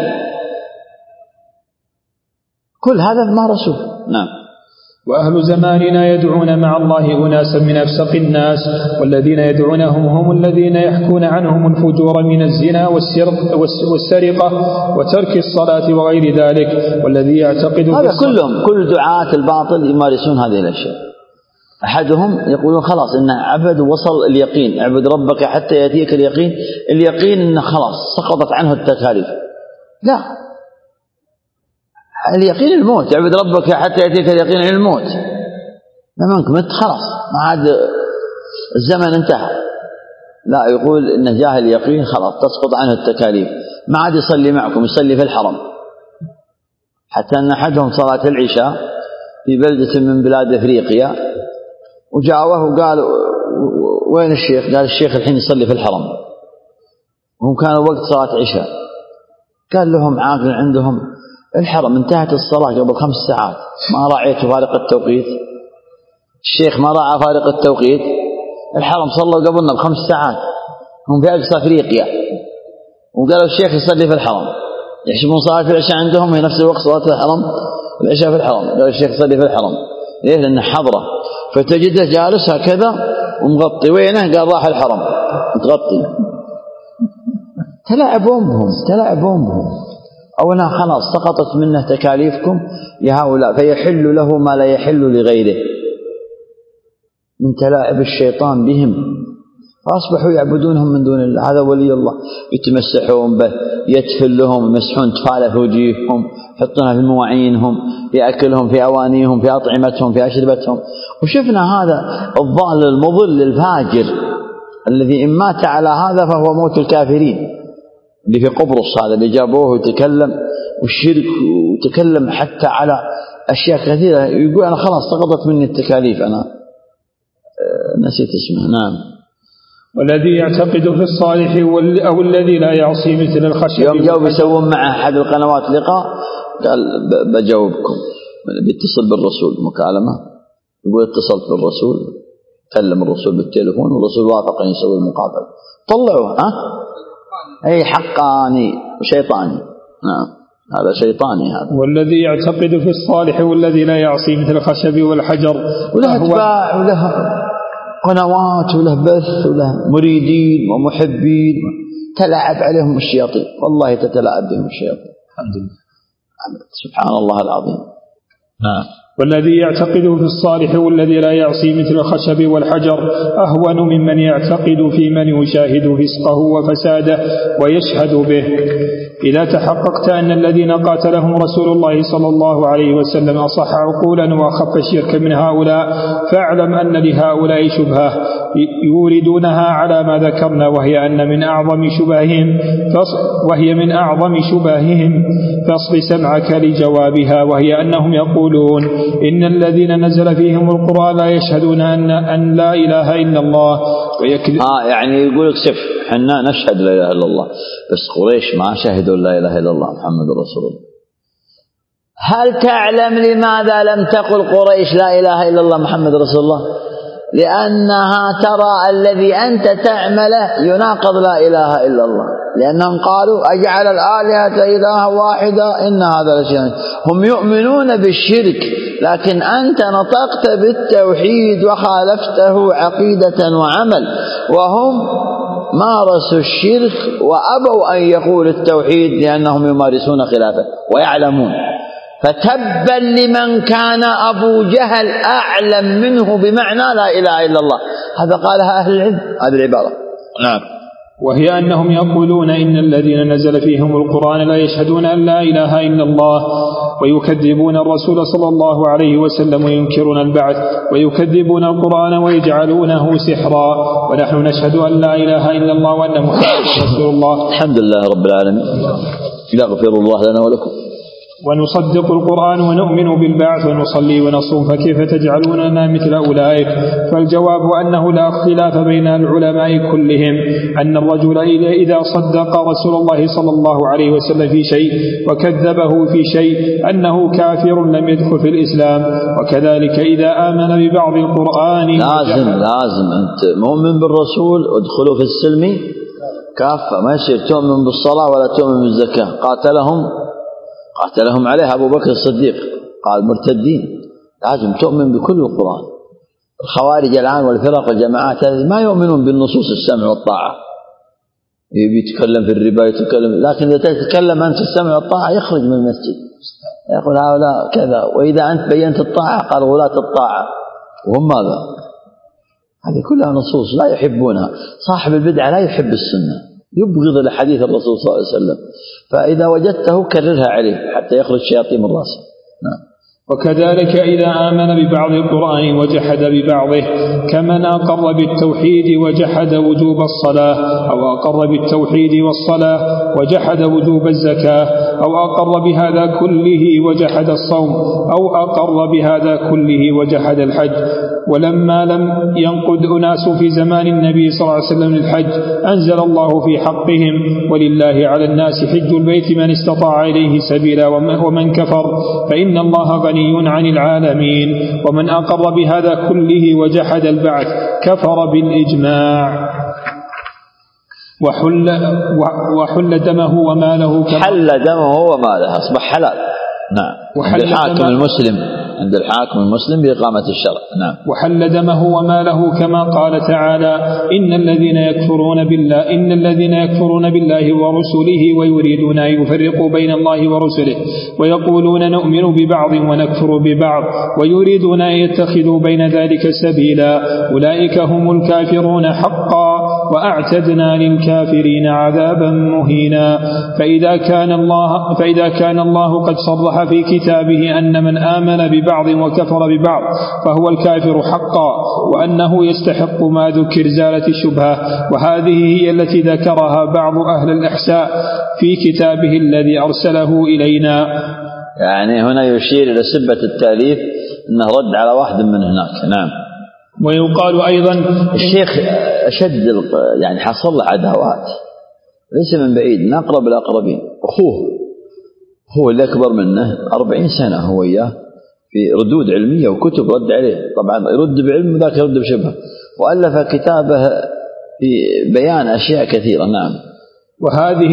S1: كل هذا مارسوه. نعم.
S2: وأهل زماننا يدعون مع الله أناسا من أفسق الناس، والذين يدعونهم هم الذين يحكون عنهم الفجور من الزنا والسرقة وترك الصلاة وغير ذلك، والذي يعتقد
S1: هذا كلهم كل دعاة الباطل يمارسون هذه الأشياء. أحدهم يقولون خلاص إن عبد وصل اليقين، اعبد ربك حتى يأتيك اليقين، اليقين إن خلاص سقطت عنه التكاليف. لا، اليقين الموت، اعبد ربك حتى يأتيك اليقين الموت. لما مت خلاص ما عاد الزمن انتهى. لا، يقول إن جاه اليقين خلاص تسقط عنه التكاليف، ما عاد يصلي معكم، يصلي في الحرم. حتى أن أحدهم صلاة العشاء في بلدة من بلاد أفريقيا وجاءوه وقال وين الشيخ؟ قال الشيخ الحين يصلي في الحرم، وهم كانوا وقت صلاة عشاء. قال لهم عاقل عندهم الحرم انتهت الصلاة قبل خمس ساعات، ما راعيت فارق التوقيت. الشيخ ما راعى فارق التوقيت، الحرم صلوا قبلنا بخمس ساعات، هم في أقصى أفريقيا، وقالوا الشيخ يصلي في الحرم. يحسبون صلاة العشاء عندهم هي نفس الوقت صلاة الحرم، العشاء في الحرم، الشيخ يصلي في الحرم. ليه؟ لأنه حضرة، فتجده جالس هكذا ومغطي. وينه؟ قال راح الحرم متغطي. تلاعبون بهم تلاعبون بهم أو أنها خلاص سقطت منه تكاليفكم لهؤلاء، فيحل له ما لا يحل لغيره من تلاعب الشيطان بهم، فأصبحوا يعبدونهم من دون الله. هذا ولي الله، يتمسحون به، يتفل لهم، يمسحون تفاله في وجيههم، يحطونها في مواعينهم، في أكلهم، في أوانيهم، في أطعمتهم، في أشربتهم. وشفنا هذا الضال المضل الفاجر الذي إن مات على هذا فهو موت الكافرين، اللي في قبرص هذا اللي جابوه وتكلم والشرك، وتكلم حتى على أشياء كثيرة، يقول أنا خلاص سقطت مني التكاليف، أنا نسيت اسمه. نعم.
S2: والذي يعتقد في الصالح أو الذي لا يعصي مثل الخشب.
S1: يوم جاءوا بيسوون مع أحد القنوات لقاء، قال بجاوبكم، بيتصل بالرسول مكالمة، يقول اتصلت بالرسول، كلم الرسول بالتليفون والرسول وافق أن يسوي المقابلة. طلعوا ها أي حقاني وشيطاني. نعم هذا شيطاني هذا.
S2: والذي يعتقد في الصالح والذي لا يعصي مثل الخشب والحجر،
S1: وله اتباع وله قنوات وله بث وله مريدين ومحبين، تلعب عليهم الشياطين، والله تتلاعب بهم الشياطين.
S2: الحمد لله،
S1: سبحان الله العظيم.
S2: نعم. والذي يعتقد في الصالح والذي لا يعصي مثل الخشب والحجر أهون ممن يعتقد في من يشاهد فسقه وفساده ويشهد به. إذا تحققت أن الذين قاتلهم رسول الله صلى الله عليه وسلم أصح عقولا وأخف شركا من هؤلاء، فاعلم أن لهؤلاء شبهة يوردونها على ما ذكرنا، وهي أن من أعظم شبههم وهي من أعظم شبههم فاصل سمعك لجوابها، وهي أنهم يقولون إن الذين نزل فيهم القرآن لا يشهدون أن, أن لا إله إلا الله ويكذب.
S1: آه يعني يقولك سف حنا نشهد لا إله إلا الله، بس قريش ما شهدوا لا إله إلا الله محمد رسول الله. هل تعلم لماذا لم تقل قريش لا إله إلا الله محمد رسول الله؟ لأنها ترى الذي أنت تعمله يناقض لا إله إلا الله، لأنهم قالوا أجعل الآلهة إله واحدة إن هذا لشيء. هم يؤمنون بالشرك، لكن أنت نطقت بالتوحيد وخالفته عقيدة وعمل، وهم مارسوا الشرك وأبوا أن يقولوا التوحيد لأنهم يمارسون خلافه ويعلمون. فتبا لمن كان أبو جهل أعلم منه بمعنى لا إله إلا الله. هذا قالها أهل العلم، هذه العبارة. نعم.
S2: وهي أنهم يقولون إن الذين نزل فيهم القرآن لا يشهدون أن لا إله إلا الله، ويكذبون الرسول صلى الله عليه وسلم، وينكرون البعث، ويكذبون القرآن ويجعلونه سحرا، ونحن نشهد أن لا إله إلا الله وأن محمدا رسول الله.
S1: الحمد لله رب العالمين، يغفر الله لنا ولكم.
S2: ونصدق القرآن ونؤمن بالبعث ونصلي ونصوم، فكيف تجعلوننا مثل أولئك؟ فالجواب أنه لا اختلاف بين العلماء كلهم أن الرجل إذا صدق رسول الله صلى الله عليه وسلم في شيء وكذبه في شيء أنه كافر لم يدخل في الإسلام، وكذلك إذا آمن ببعض القرآن.
S1: لازم لازم أنت مؤمن بالرسول ادخلوا في السلم كافة، ما يصير تؤمن بالصلاة ولا تؤمن بالزكاة. قاتلهم قاتلهم عليها أبو بكر الصديق، قال مرتدين. لازم تؤمن بكل القرآن. الخوارج الآن والفرق والجماعات ما يؤمنون بالنصوص السمع والطاعة، يتكلم في الربا يتكلم، لكن إذا تتكلم أنت السمع والطاعة يخرج من المسجد، يقول هؤلاء كذا، وإذا أنت بينت الطاعة قال غلاة الطاعة، وهم ماذا؟ هذه كلها نصوص لا يحبونها. صاحب البدعة لا يحب السنة، يبغض لحديث الرسول صلى الله عليه وسلم، فإذا وجدته كررها عليه حتى يخرج شياطين من راسه. نعم.
S2: وكذلك إذا آمن ببعض القرآن وجحد ببعضه، كمن أقر بالتوحيد وجحد وجوب الصلاة، أو أقر بالتوحيد والصلاة وجحد وجوب الزكاة، أو أقر بهذا كله وجحد الصوم، أو أقر بهذا كله وجحد الحج. ولما لم ينقد أناس في زمان النبي صلى الله عليه وسلم للحج، أنزل الله في حقهم: ولله على الناس حج البيت من استطاع إليه سبيلا ومن كفر فإن الله غني عن العالمين. ومن أقر بهذا كله وجحد البعث كفر بالإجماع. وحل, وحل دمه وماله كما
S1: حل دمه وماله أصبح حلال. نعم. عند الحاكم المسلم عند الحاكم المسلم بإقامة الشرع. نعم.
S2: وحل دمه وماله كما قال تعالى إن الذين يكفرون بالله إن الذين يكفرون بالله ورسله ويريدون أن يفرقوا بين الله ورسله ويقولون نؤمن ببعض ونكفر ببعض ويريدون أن يتخذوا بين ذلك سبيلا أولئك هم الكافرون حقا وأعتدنا للكافرين عذابا مهينا. فإذا كان الله فإذا كان الله قد صرح في كتابه أن من آمن ببعض وكفر ببعض فهو الكافر حقا وأنه يستحق ما ذكر زالة الشبهة، وهذه هي التي ذكرها بعض أهل الإحساء في كتابه الذي أرسله إلينا.
S1: يعني هنا يشير إلى سبة التأليف أنه رد على واحد من هناك. نعم.
S2: ويقال أيضا
S1: الشيخ أشد يعني حصل له عداوات ليس من بعيد من أقرب الأقربين، أخوه هو اللي أكبر منه أربعين سنة هو إياه في ردود علمية وكتب رد عليه، طبعا يرد بعلم وذاك يرد بشبه، وألف كتابه في بيان أشياء كثيرة. نعم.
S2: وهذه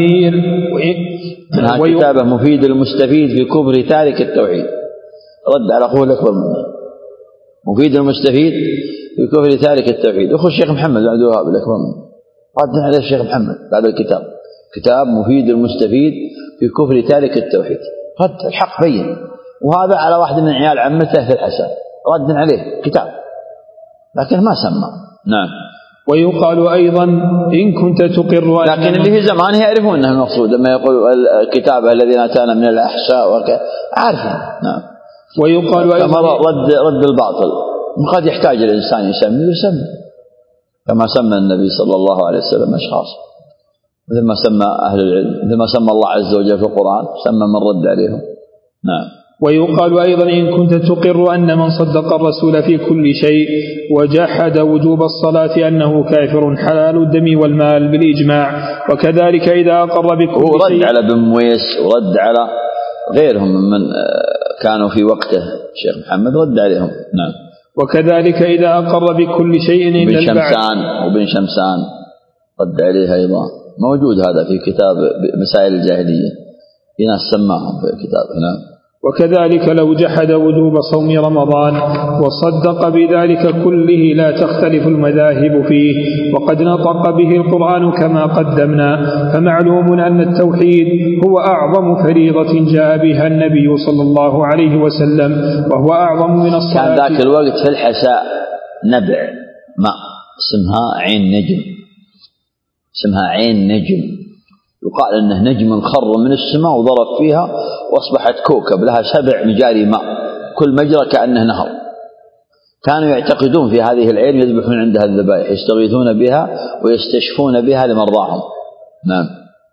S1: هي كتابه مفيد المستفيد في كفر تارك التوحيد، رد على أخوه الأكبر منه. مفيد المستفيد في كفر تارك التوحيد، أخو الشيخ محمد عبد الوهاب الأكبر منه رد على الشيخ محمد بعد الكتاب، كتاب مفيد المستفيد في كفر تارك التوحيد، رد الحق بين، وهذا على واحد من عيال عمته في الحسن رد عليه كتاب لكن ما سمى. نعم.
S2: ويقال أيضا إن كنت تقر
S1: لكن اللي في زمانه يعرفون أنه المقصود لما يقول الكتاب الذين أتانا من الأحساء وك... عارفين. نعم.
S2: ويقال
S1: أيضا رد, رد الباطل، قد يحتاج الإنسان يسمي ويسمي كما سمى النبي صلى الله عليه وسلم أشخاص، مثل ما سمى أهل العلم، مثل ما سمى الله عز وجل في القرآن سمى من رد عليهم. نعم.
S2: ويقال أيضا إن كنت تقر أن من صدق الرسول في كل شيء وجحد وجوب الصلاة أنه كافر حلال الدم والمال بالإجماع، وكذلك إذا أقر بكل
S1: شيء.
S2: ورد
S1: على بن مويس ورد على غيرهم من كانوا في وقته الشيخ محمد رد عليهم. نعم.
S2: وكذلك إذا أقر بكل شيء إلا
S1: البعث. بن شمسان وبن شمسان رد عليه أيضا، موجود هذا في كتاب مسائل الجاهلية، في ناس سماهم في الكتاب. نعم.
S2: وكذلك لو جحد وجوب صوم رمضان وصدق بذلك كله لا تختلف المذاهب فيه، وقد نطق به القرآن كما قدمنا. فمعلوم أن التوحيد هو أعظم فريضة جاء بها النبي صلى الله عليه وسلم، وهو أعظم من الصلاة.
S1: كان ذاك الوقت في الحساء نبع ماء اسمها عين نجم، اسمها عين نجم، يقال أنه نجم خر من السماء وضرب فيها وأصبحت كوكب لها سبع مجاري ماء كل مجرى كأنه نهر. كانوا يعتقدون في هذه العين يذبحون عندها الذبائح، يستغيثون بها ويستشفون بها لمرضاهم. نعم.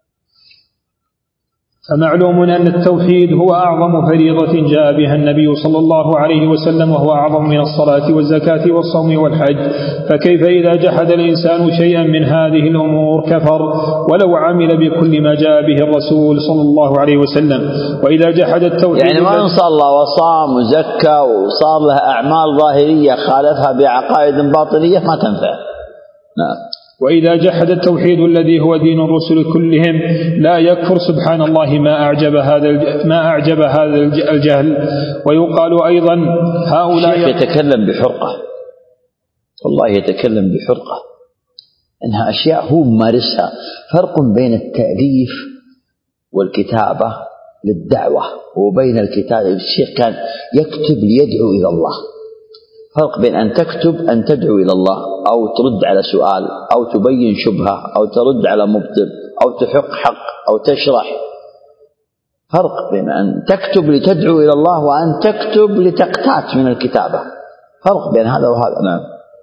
S2: فمعلوم أن التوحيد هو أعظم فريضة جاء بها النبي صلى الله عليه وسلم، وهو أعظم من الصلاة والزكاة والصوم والحج. فكيف إذا جحد الإنسان شيئا من هذه الأمور كفر ولو عمل بكل ما جاء به الرسول صلى الله عليه وسلم؟ وإذا جحد التوحيد
S1: يعني ما صلى وصام وزكى وصار له أعمال ظاهرية خالفها بعقائد باطنية ما تنفع. نعم.
S2: وإذا جحد التوحيد الذي هو دين الرسل كلهم لا يكفر سبحان الله ما أعجب هذا ما أعجب هذا الجهل. ويقال أيضا هؤلاء
S1: يتكلم بحرقة، والله يتكلم بحرقة إنها أشياء هو مارسها. فرق بين التأليف والكتابة للدعوة وبين الكتابة. الشيخ كان يكتب ليدعو إلى الله، فرق بين أن تكتب أن تدعو إلى الله أو ترد على سؤال أو تبين شبهة أو ترد على مبطل أو تحق حق أو تشرح. فرق بين أن تكتب لتدعو إلى الله وأن تكتب لتقتات من الكتابة، فرق بين هذا وهذا. نعم.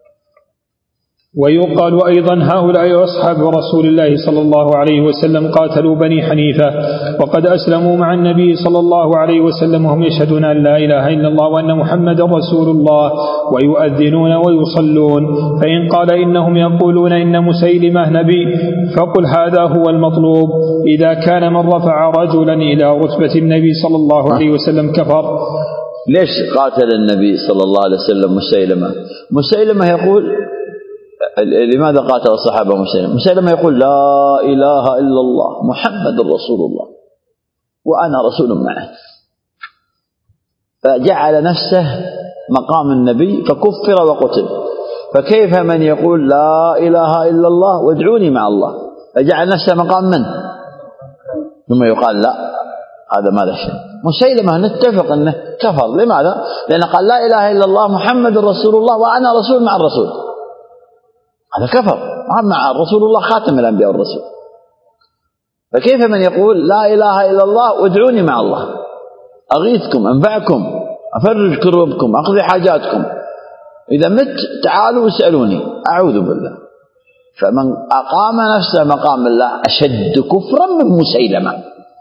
S2: ويقال أيضا هؤلاء أصحاب رسول الله صلى الله عليه وسلم قاتلوا بني حنيفة وقد أسلموا مع النبي صلى الله عليه وسلم وهم يشهدون أن لا إله إلا الله وأن محمد رسول الله ويؤذنون ويصلون. فإن قال إنهم يقولون إن مسيلمة نبي فقل هذا هو المطلوب. إذا كان من رفع رجلا إلى رتبة النبي صلى الله عليه وسلم كفر.
S1: ليش قاتل النبي صلى الله عليه وسلم مسيلمة؟ مسيلمة يقول لماذا قاتل الصحابة مسيلمة؟ مسيلمة يقول لا إله إلا الله محمد رسول الله وأنا رسول معه، فجعل نفسه مقام النبي فكفر وقتل. فكيف من يقول لا إله إلا الله وادعوني مع الله فجعل نفسه مقام من؟ ثم يقال لا هذا ما له شيء. مسيلمة نتفق أنه كفر. لماذا؟ لأنه قال لا إله إلا الله محمد رسول الله وأنا رسول مع الرسول، هذا كفر مع رسول الله خاتم الأنبياء والرسول. فكيف من يقول لا إله إلا الله وادعوني مع الله أغيثكم أنفعكم أفرج كروبكم أقضي حاجاتكم، إذا مت تعالوا اسألوني أعوذ بالله. فمن أقام نفسه مقام الله أشد كفرا من مسيلمة،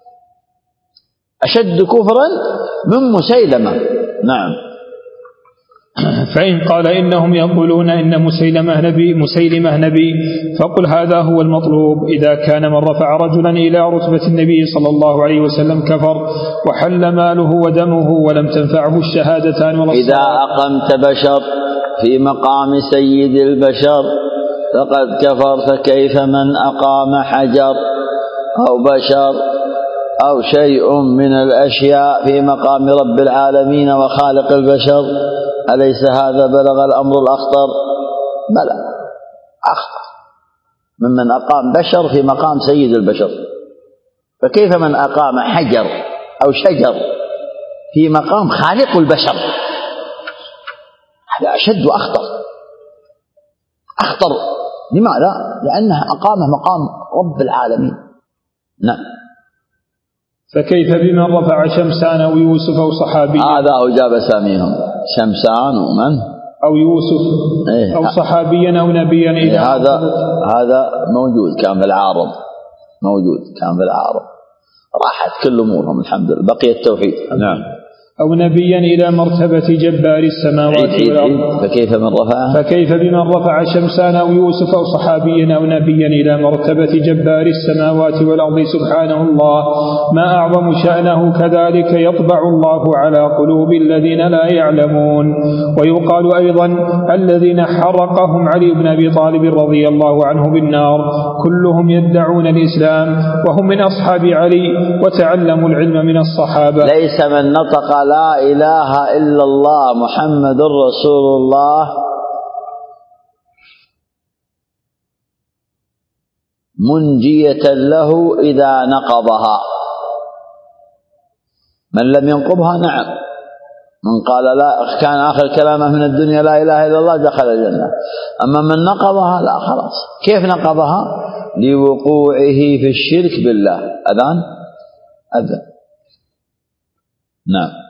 S1: أشد كفرا من مسيلمة. نعم.
S2: فإن قال إنهم يقولون إن مسيلمة نبي مسيلمة نبي فقل هذا هو المطلوب. إذا كان من رفع رجلا إلى رتبة النبي صلى الله عليه وسلم كفر وحل ماله ودمه ولم تنفعه الشهادتان ولا
S1: إذا أقمت بشر في مقام سيد البشر فقد كفر، فكيف من أقام حجر أو بشر أو شيء من الأشياء في مقام رب العالمين وخالق البشر؟ أليس هذا بلغ الأمر الأخطر؟ بلى أخطر ممن أقام بشر في مقام سيد البشر. فكيف من أقام حجر أو شجر في مقام خالق البشر؟ هذا أشد وأخطر أخطر. لماذا؟ لأنه أقام مقام رب العالمين. نعم.
S2: فكيف بمن رفع شمسان أو يوسف أو صحابي؟
S1: هذا أجاب أساميهم شمسان ومن
S2: أو يوسف
S1: إيه؟
S2: أو صحابيا أو نبيا.
S1: إيه؟ هذا هذا موجود كان في العارض، موجود كان في العارض، راحت كل أمورهم الحمد لله، بقي التوحيد. نعم.
S2: أو نبيا إلى مرتبة جبار السماوات والأرض.
S1: فكيف من رفع
S2: فكيف بمن رفع شمسان أو يوسف أو صحابيا أو نبيا إلى مرتبة جبار السماوات والأرض سبحانه الله ما أعظم شأنه. كذلك يطبع الله على قلوب الذين لا يعلمون. ويقال أيضا الذين حرقهم علي بن أبي طالب رضي الله عنه بالنار كلهم يدعون الإسلام وهم من أصحاب علي وتعلموا العلم من الصحابة.
S1: ليس من نطق لا إله إلا الله محمد رسول الله منجية له إذا نقضها. من لم ينقضها نعم، من قال لا كان آخر كلامه من الدنيا لا إله إلا الله دخل الجنة. أما من نقضها لا خلاص. كيف نقضها؟ لوقوعه في الشرك بالله. أذان أذن. نعم.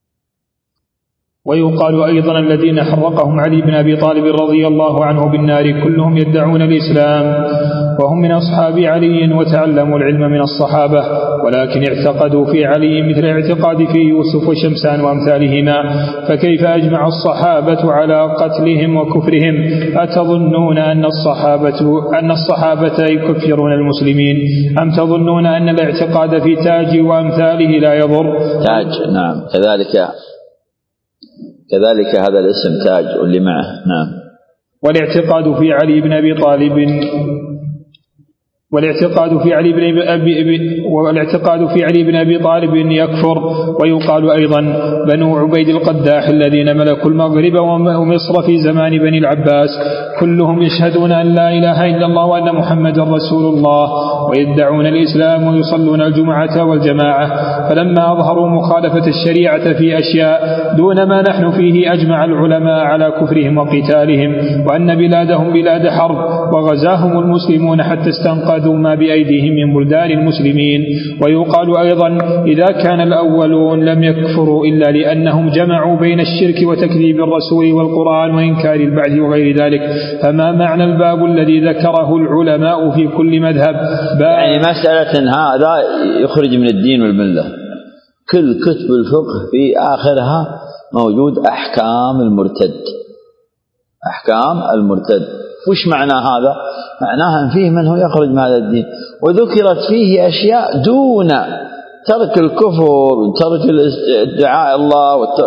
S2: ويقال أيضا الذين حرقهم علي بن أبي طالب رضي الله عنه بالنار كلهم يدعون الإسلام وهم من أصحاب علي وتعلموا العلم من الصحابة ولكن اعتقدوا في علي مثل اعتقاد في يوسف وشمسان وأمثالهما. فكيف أجمع الصحابة على قتلهم وكفرهم؟ أتظنون أن الصحابة أن الصحابة يكفرون المسلمين أم تظنون أن الاعتقاد في تاج وأمثاله لا يضر؟
S1: تاج نعم، كذلك كذلك هذا الاسم تاج واللي معه. نعم.
S2: والاعتقاد في علي بن أبي طالب والاعتقاد في علي بن أبي والاعتقاد في علي بن أبي طالب يكفر. ويقال أيضا بنو عبيد القداح الذين ملكوا المغرب ومصر في زمان بني العباس كلهم يشهدون أن لا إله إلا الله وأن محمد رسول الله ويدعون الإسلام ويصلون الجمعة والجماعة. فلما أظهروا مخالفة الشريعة في أشياء دون ما نحن فيه أجمع العلماء على كفرهم وقتالهم وأن بلادهم بلاد حرب وغزاهم المسلمون حتى استنقذوا ما بأيديهم من بلدان المسلمين. ويقال أيضا إذا كان الأولون لم يكفروا إلا لأنهم جمعوا بين الشرك وتكذيب الرسول والقرآن وإنكار البعث وغير ذلك فما معنى الباب الذي ذكره العلماء في كل مذهب؟
S1: يعني مسألة هذا يخرج من الدين والملة. كل كتب الفقه في آخرها موجود أحكام المرتد، أحكام المرتد. وش معنى هذا؟ معناها أن فيه من هو يخرج من هذا الدين وذكرت فيه أشياء دون ترك الكفر وترك ادعاء الله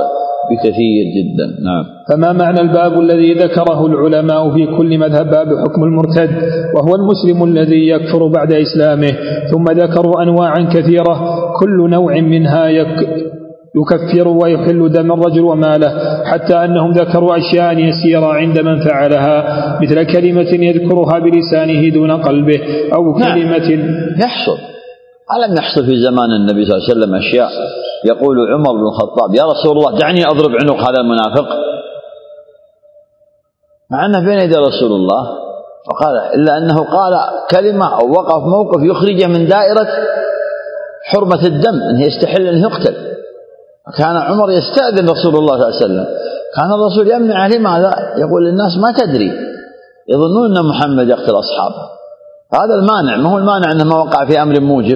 S1: بكثير جدا. نعم.
S2: فما معنى الباب الذي ذكره العلماء في كل مذهب باب حكم المرتد وهو المسلم الذي يكفر بعد إسلامه؟ ثم ذكروا أنواعا كثيرة كل نوع منها يك يكفر ويحل دم الرجل وماله، حتى أنهم ذكروا أشياء يسيرة عند من فعلها مثل كلمة يذكرها بلسانه دون قلبه أو كلمة.
S1: نعم. يحصل. ألم يحصل في زمان النبي صلى الله عليه وسلم أشياء يقول عمر بن الخطاب يا رسول الله دعني أضرب عنق هذا المنافق، مع أنه بين يدي رسول الله، فقال إلا أنه قال كلمة أو وقف موقف يخرجه من دائرة حرمة الدم، أنه يستحل أن يقتل. كان عمر يستأذن رسول الله صلى الله عليه وسلم، كان الرسول يمنع. لماذا؟ يقول للناس ما تدري، يظنون أن محمد يقتل أصحابه. هذا المانع، ما هو المانع أنه ما وقع في أمر موجب،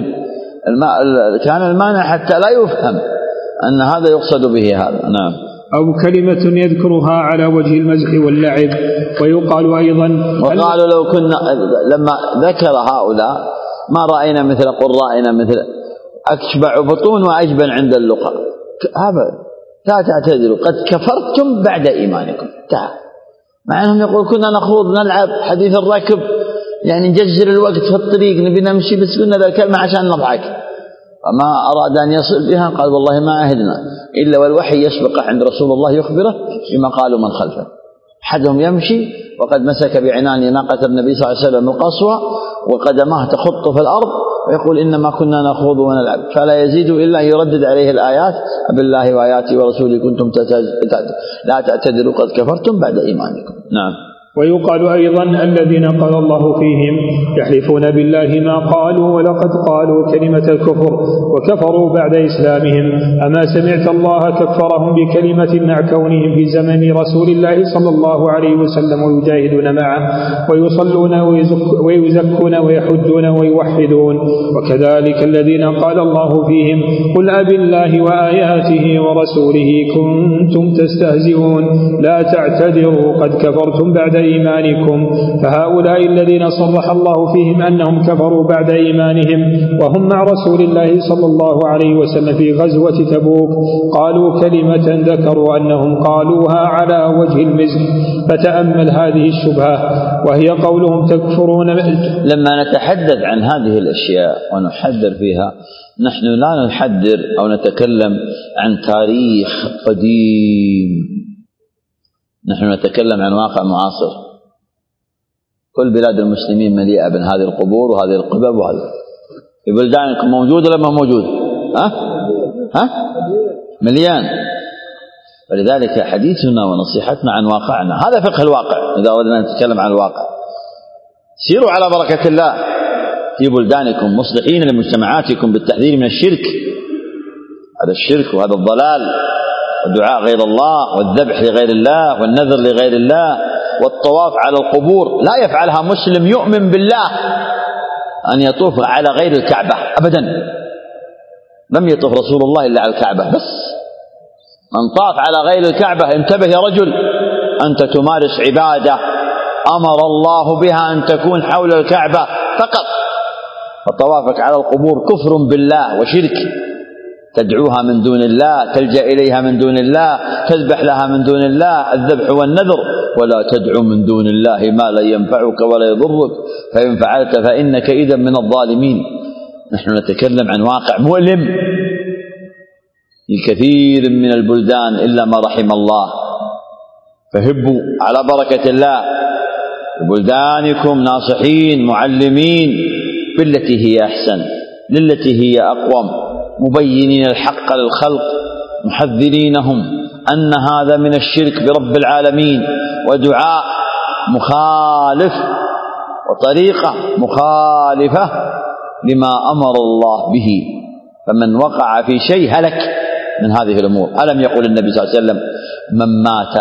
S1: كان المانع حتى لا يفهم أن هذا يقصد به هذا. نعم.
S2: أو كلمة يذكرها على وجه المزح واللعب. ويقال أيضا
S1: وقالوا لو كنا لما ذكر هؤلاء ما رأينا مثل قرائنا مثل أشبع بطون وأجبن عند اللقاء. هذا لا تعتذروا قد كفرتم بعد إيمانكم. تعال، مع أنهم يقول كنا نخوض نلعب حديث الركب، يعني نجزر الوقت في الطريق نبي نمشي، بس قلنا ذا الكلمة عشان نضحك. وما أراد أن يصل بها قال والله ما عهدنا إلا والوحي يسبق عند رسول الله يخبره بما قالوا من خلفه. أحدهم يمشي وقد مسك بعنان ناقة النبي صلى الله عليه وسلم القصوى وقدماه تخط في الأرض ويقول إنما كنا نخوض ونلعب، فلا يزيد إلا يردد عليه الآيات بالله وآياته ورسوله كنتم لا تعتذروا قد كفرتم بعد إيمانكم. نعم.
S2: ويقال أيضا الذين قال الله فيهم يحلفون بالله ما قالوا ولقد قالوا كلمة الكفر وكفروا بعد إسلامهم. أما سمعت الله كفرهم بكلمة مع كونهم في زمن رسول الله صلى الله عليه وسلم ويجاهدون معه ويصلون ويزكون ويحجون ويوحدون. وكذلك الذين قال الله فيهم قل أبي الله وآياته ورسوله كنتم تستهزئون لا تعتذروا قد كفرتم بعد إيمانكم. فهؤلاء الذين صرح الله فيهم أنهم كفروا بعد إيمانهم وهم مع رسول الله صلى الله عليه وسلم في غزوة تبوك قالوا كلمة ذكروا أنهم قالوها على وجه المزح. فتأمل هذه الشبهة وهي قولهم تكفرون.
S1: لما نتحدث عن هذه الأشياء ونحذر فيها نحن لا نحذر أو نتكلم عن تاريخ قديم، نحن نتكلم عن واقع معاصر. كل بلاد المسلمين مليئة من هذه القبور وهذه القبب وهذه. في بلدانكم موجود ولا ما موجود؟ ها؟ ها؟ مليان. ولذلك حديثنا ونصيحتنا عن واقعنا، هذا فقه الواقع. إذا أردنا نتكلم عن الواقع سيروا على بركة الله في بلدانكم مصلحين لمجتمعاتكم بالتحذير من الشرك، هذا الشرك وهذا الضلال والدعاء غير الله والذبح لغير الله والنذر لغير الله والطواف على القبور. لا يفعلها مسلم يؤمن بالله أن يطوف على غير الكعبة أبدا. لم يطوف رسول الله إلا على الكعبة بس. من طاف على غير الكعبة انتبه يا رجل، أنت تمارس عبادة أمر الله بها أن تكون حول الكعبة فقط، فطوافك على القبور كفر بالله وشرك، تدعوها من دون الله، تلجأ إليها من دون الله، تذبح لها من دون الله، الذبح والنذر. ولا تدعو من دون الله ما لا ينفعك ولا يضرك فإن فعلت فإنك إذا من الظالمين. نحن نتكلم عن واقع مؤلم الكثير من البلدان إلا ما رحم الله. فهبوا على بركة الله بلدانكم ناصحين معلمين بالتي هي أحسن للتي هي أقوم، مبينين الحق للخلق، محذرينهم أن هذا من الشرك برب العالمين ودعاء مخالف وطريقة مخالفة لما أمر الله به. فمن وقع في شيء هلك من هذه الأمور. ألم يقول النبي صلى الله عليه وسلم من مات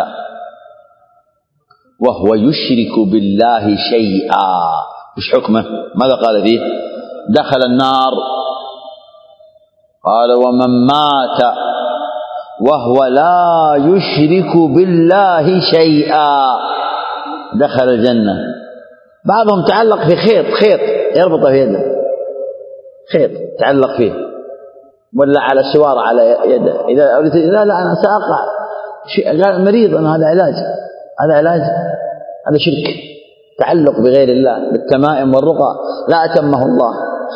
S1: وهو يشرك بالله شيئا وش حكمه؟ ماذا قال فيه؟ دخل النار. قال ومن مات وهو لا يشرك بالله شيئا دخل الجنة. بعضهم تعلق في خيط خيط يربطه في يده، خيط تعلق فيه، ولا على سوار على يده. إذا لا لا أنا سأقع قال مريض أنا هذا علاج، هذا علاج، هذا شرك، تعلق بغير الله بالتمائم والرقى لا أتمه الله.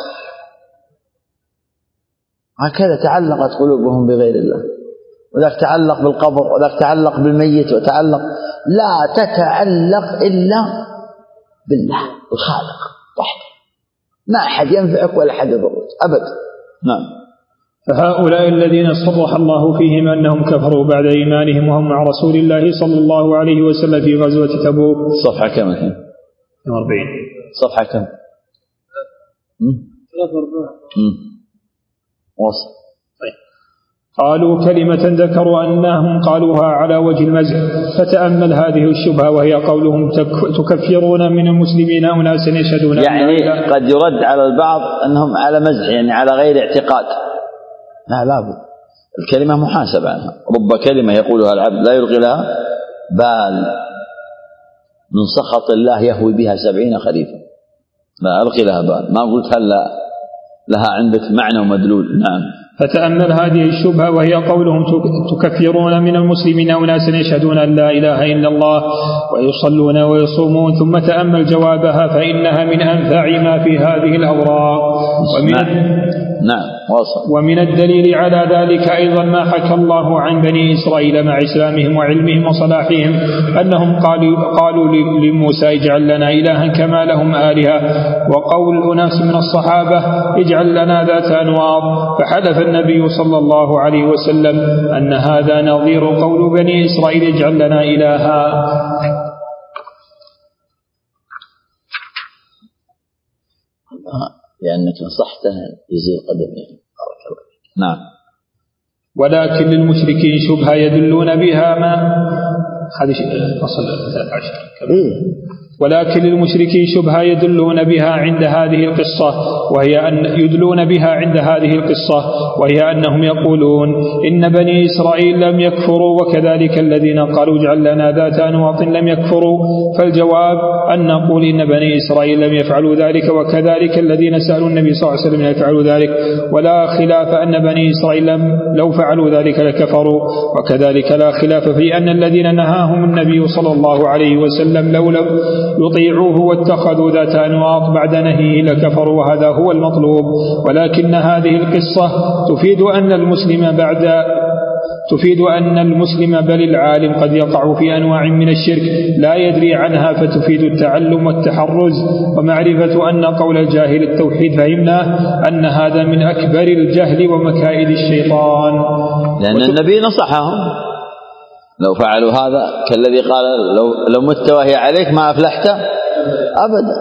S1: هكذا تعلقت قلوبهم بغير الله، وذاك تعلق بالقبر، وذاك تعلق بالميت، وتعلق. لا تتعلق إلا بالله الخالق وحده، ما أحد ينفعك ولا أحد يضرك أبدا. نعم.
S2: فهؤلاء الذين صرح الله فيهم أنهم كفروا بعد إيمانهم وهم مع رسول الله صلى الله عليه وسلم في غزوة تبوك.
S1: صفحة كم الحين؟
S2: أربعين.
S1: صفحة كم؟
S2: ثلاثة وأربعين.
S1: وصل.
S2: قالوا كلمة ذكروا أنهم قالوها على وجه المزح، فتأمل هذه الشبهة وهي قولهم تكفرون من المسلمين أناسا يشهدون.
S1: يعني قد يرد على البعض أنهم على مزح، يعني على غير اعتقاد. لا لا بد الكلمة محاسبة عنها. رب كلمة يقولها العبد لا يلقي لها بال، من سخط الله يهوي بها سبعين خريفا، لا ألقي لها بال. ما قلت هل لها عندك معنى ومدلول. نعم.
S2: فتأمل هذه الشبهة وهي قولهم تكفرون من المسلمين أناسا يشهدون أن لا إله إلا الله ويصلون ويصومون، ثم تأمل جوابها فإنها من أنفع ما في هذه الأوراق. ومن
S1: نعم. نعم. وصل.
S2: ومن الدليل على ذلك أيضا ما حكى الله عن بني إسرائيل مع إسلامهم وعلمهم وصلاحهم أنهم قالوا, قالوا لموسى اجعل لنا إلها كما لهم آلهة، وقول أناس من الصحابة اجعل لنا ذات أنواط، فحلف النبي صلى الله عليه وسلم أن هذا نظير قول بني إسرائيل اجعل لنا إلها.
S1: لأنك نصحته يزيل قدمه. نعم.
S2: ولكن للمشركين شبهة يدلون بها ما هذه فصل ثلاثة عشر. ولكن للمشركين شبهة يدلون بها عند هذه القصة، وهي أن يدلون بها عند هذه القصة وهي أنهم يقولون إن بني إسرائيل لم يكفروا وكذلك الذين قالوا اجعل لنا ذات أنواط لم يكفروا. فالجواب أن نقول إن بني إسرائيل لم يفعلوا ذلك وكذلك الذين سألوا النبي صلى الله عليه وسلم يفعلوا ذلك، ولا خلاف أن بني إسرائيل لو فعلوا ذلك لكفروا، وكذلك لا خلاف في أن الذين نهاهم النبي صلى الله عليه وسلم لو لم يطيعوه واتخذوا ذات أنواط بعد نهيه لكفروا، وهذا هو المطلوب. ولكن هذه القصة تفيد أن المسلم بعد تفيد أن المسلم بل العالم قد يقع في أنواع من الشرك لا يدري عنها، فتفيد التعلم والتحرز ومعرفة أن قول الجاهل التوحيد فهمناه أن هذا من أكبر الجهل ومكائد الشيطان.
S1: لأن النبي نصحهم لو فعلوا هذا كالذي قال لو, لو مت وهي عليك ما أفلحت أبدا.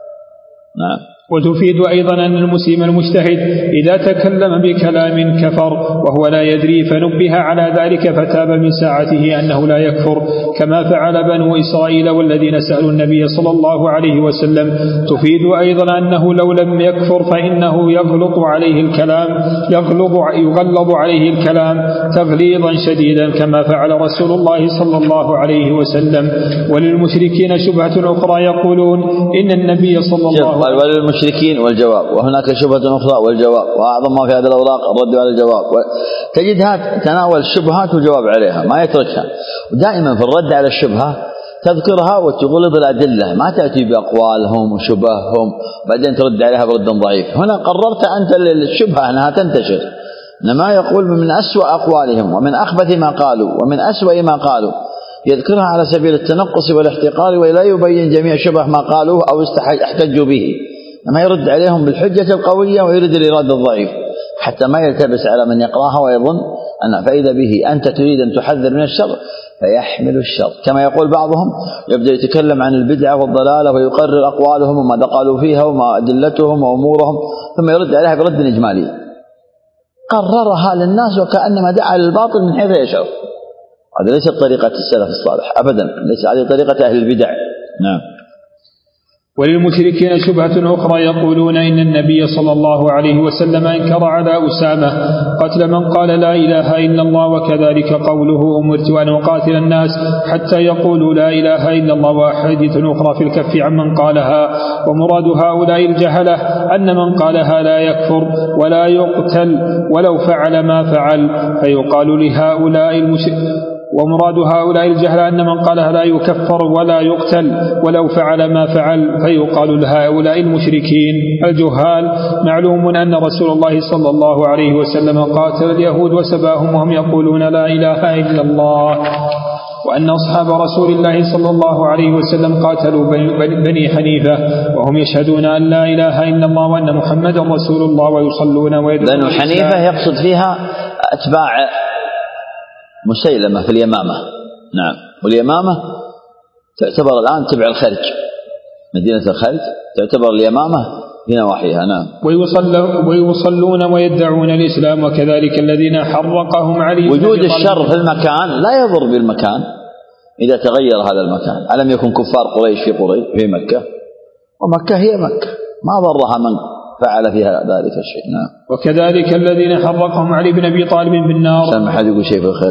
S1: نعم.
S2: وتفيد أيضا أن المسلم المجتهد إذا تكلم بكلام كفر وهو لا يدري فنبه على ذلك فتاب من ساعته أنه لا يكفر كما فعل بنو إسرائيل والذين سألوا النبي صلى الله عليه وسلم. تفيد أيضا أنه لو لم يكفر فإنه يغلط عليه الكلام يغلط يغلظ عليه الكلام تغليظا شديدا كما فعل رسول الله صلى الله عليه وسلم. وللمشركين شبهة أخرى يقولون إن النبي صلى الله عليه وسلم
S1: المشركين والجواب، وهناك شبهة أخرى والجواب، وأعظم ما في هذه الأوراق الرد على الجواب. تجدها تناول الشبهات والجواب عليها ما يتركها، ودائما في الرد على الشبهة تذكرها وتغلظ الأدلة، ما تأتي بأقوالهم وشبههم بعدين ترد عليها برد ضعيف. هنا قررت أنت الشبهة أنها تنتشر، إنما يقول من أسوأ أقوالهم ومن أخبث ما قالوا ومن أسوأ ما قالوا، يذكرها على سبيل التنقص والاحتقار ولا يبين جميع شبه ما قالوه أو احتجوا به، ما يرد عليهم بالحجة القوية ويرد الإرادة الضعيف حتى ما يلتبس على من يقراها ويظن أن فإذا به أنت تريد أن تحذر من الشر فيحمل الشر. كما يقول بعضهم يبدأ يتكلم عن البدعة والضلالة ويقرر أقوالهم وما قالوا فيها وما أدلتهم وأمورهم ثم يرد عليها برد إجمالي قررها للناس وكأنما دعا للباطل من حيث يشعر. هذا ليست طريقة السلف الصالح أبدا، ليس هذه طريقة أهل البدع. نعم.
S2: وللمشركين شبهة أخرى يقولون إن النبي صلى الله عليه وسلم أنكر على أسامة قتل من قال لا إله إلا الله، وكذلك قوله أمرت أن أقاتل الناس حتى يقولوا لا إله إلا الله، وأحاديث أخرى في الكف عمن قالها. ومراد هؤلاء الجهلة أن من قالها لا يكفر ولا يقتل ولو فعل ما فعل، فيقال لهؤلاء المشركين ومراد هؤلاء الجهل أن من قالها لا يكفر ولا يقتل ولو فعل ما فعل، فيقال لهؤلاء المشركين الجهال معلوم أن رسول الله صلى الله عليه وسلم قاتل اليهود وسباهم وهم يقولون لا إله إلا الله، وأن أصحاب رسول الله صلى الله عليه وسلم قاتلوا بني حنيفة وهم يشهدون أن لا إله إلا الله وأن محمدا رسول الله ويصلون ويدعون.
S1: بني حنيفة يقصد فيها أتباع مسيلمة في اليمامة. نعم، واليمامة تعتبر الآن تبع الخرج، مدينة الخرج تعتبر اليمامة في نواحيها. نعم.
S2: ويصلون ويدعون الإسلام، وكذلك الذين حرقهم علي.
S1: وجود الشر في المكان لا يضر بالمكان إذا تغير هذا المكان. ألم يكن كفار قريش في قريش في مكة، ومكة هي مكة، ما ضرها من فعل فيها ذلك الشيء. نعم.
S2: وكذلك الذين حرقهم علي بن أبي طالب بالنار.
S1: سمع حد يقول شيء في الخير.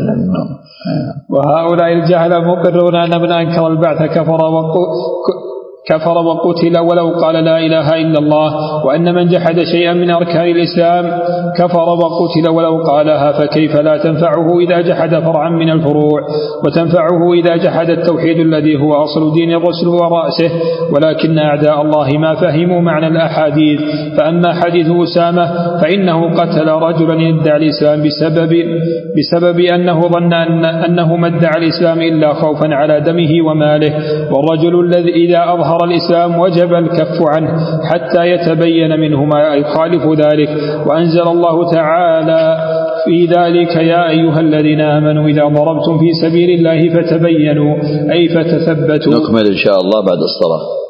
S2: وهؤلاء الجهل مقرون أن من أنكر البعث كفر وقو كفر وقتل ولو قال لا إله إلا الله، وأن من جحد شيئا من أركان الإسلام كفر وقتل ولو قالها، فكيف لا تنفعه إذا جحد فرعا من الفروع، وتنفعه إذا جحد التوحيد الذي هو أصل دين الرسل ورأسه. ولكن أعداء الله ما فهموا معنى الأحاديث. فأما حديث أسامة فإنه قتل رجلا يدعي الإسلام بسبب, بسبب أنه ظن أن أنه ما ادعى الإسلام إلا خوفا على دمه وماله، والرجل الذي إذا أظهر الإسلام وجب الكف عنه حتى يتبين منه ما يخالف ذلك. وأنزل الله تعالى في ذلك يا أيها الذين آمنوا إذا ضربتم في سبيل الله فتبينوا، أي فتثبتوا.
S1: نكمل إن شاء الله بعد الصلاة.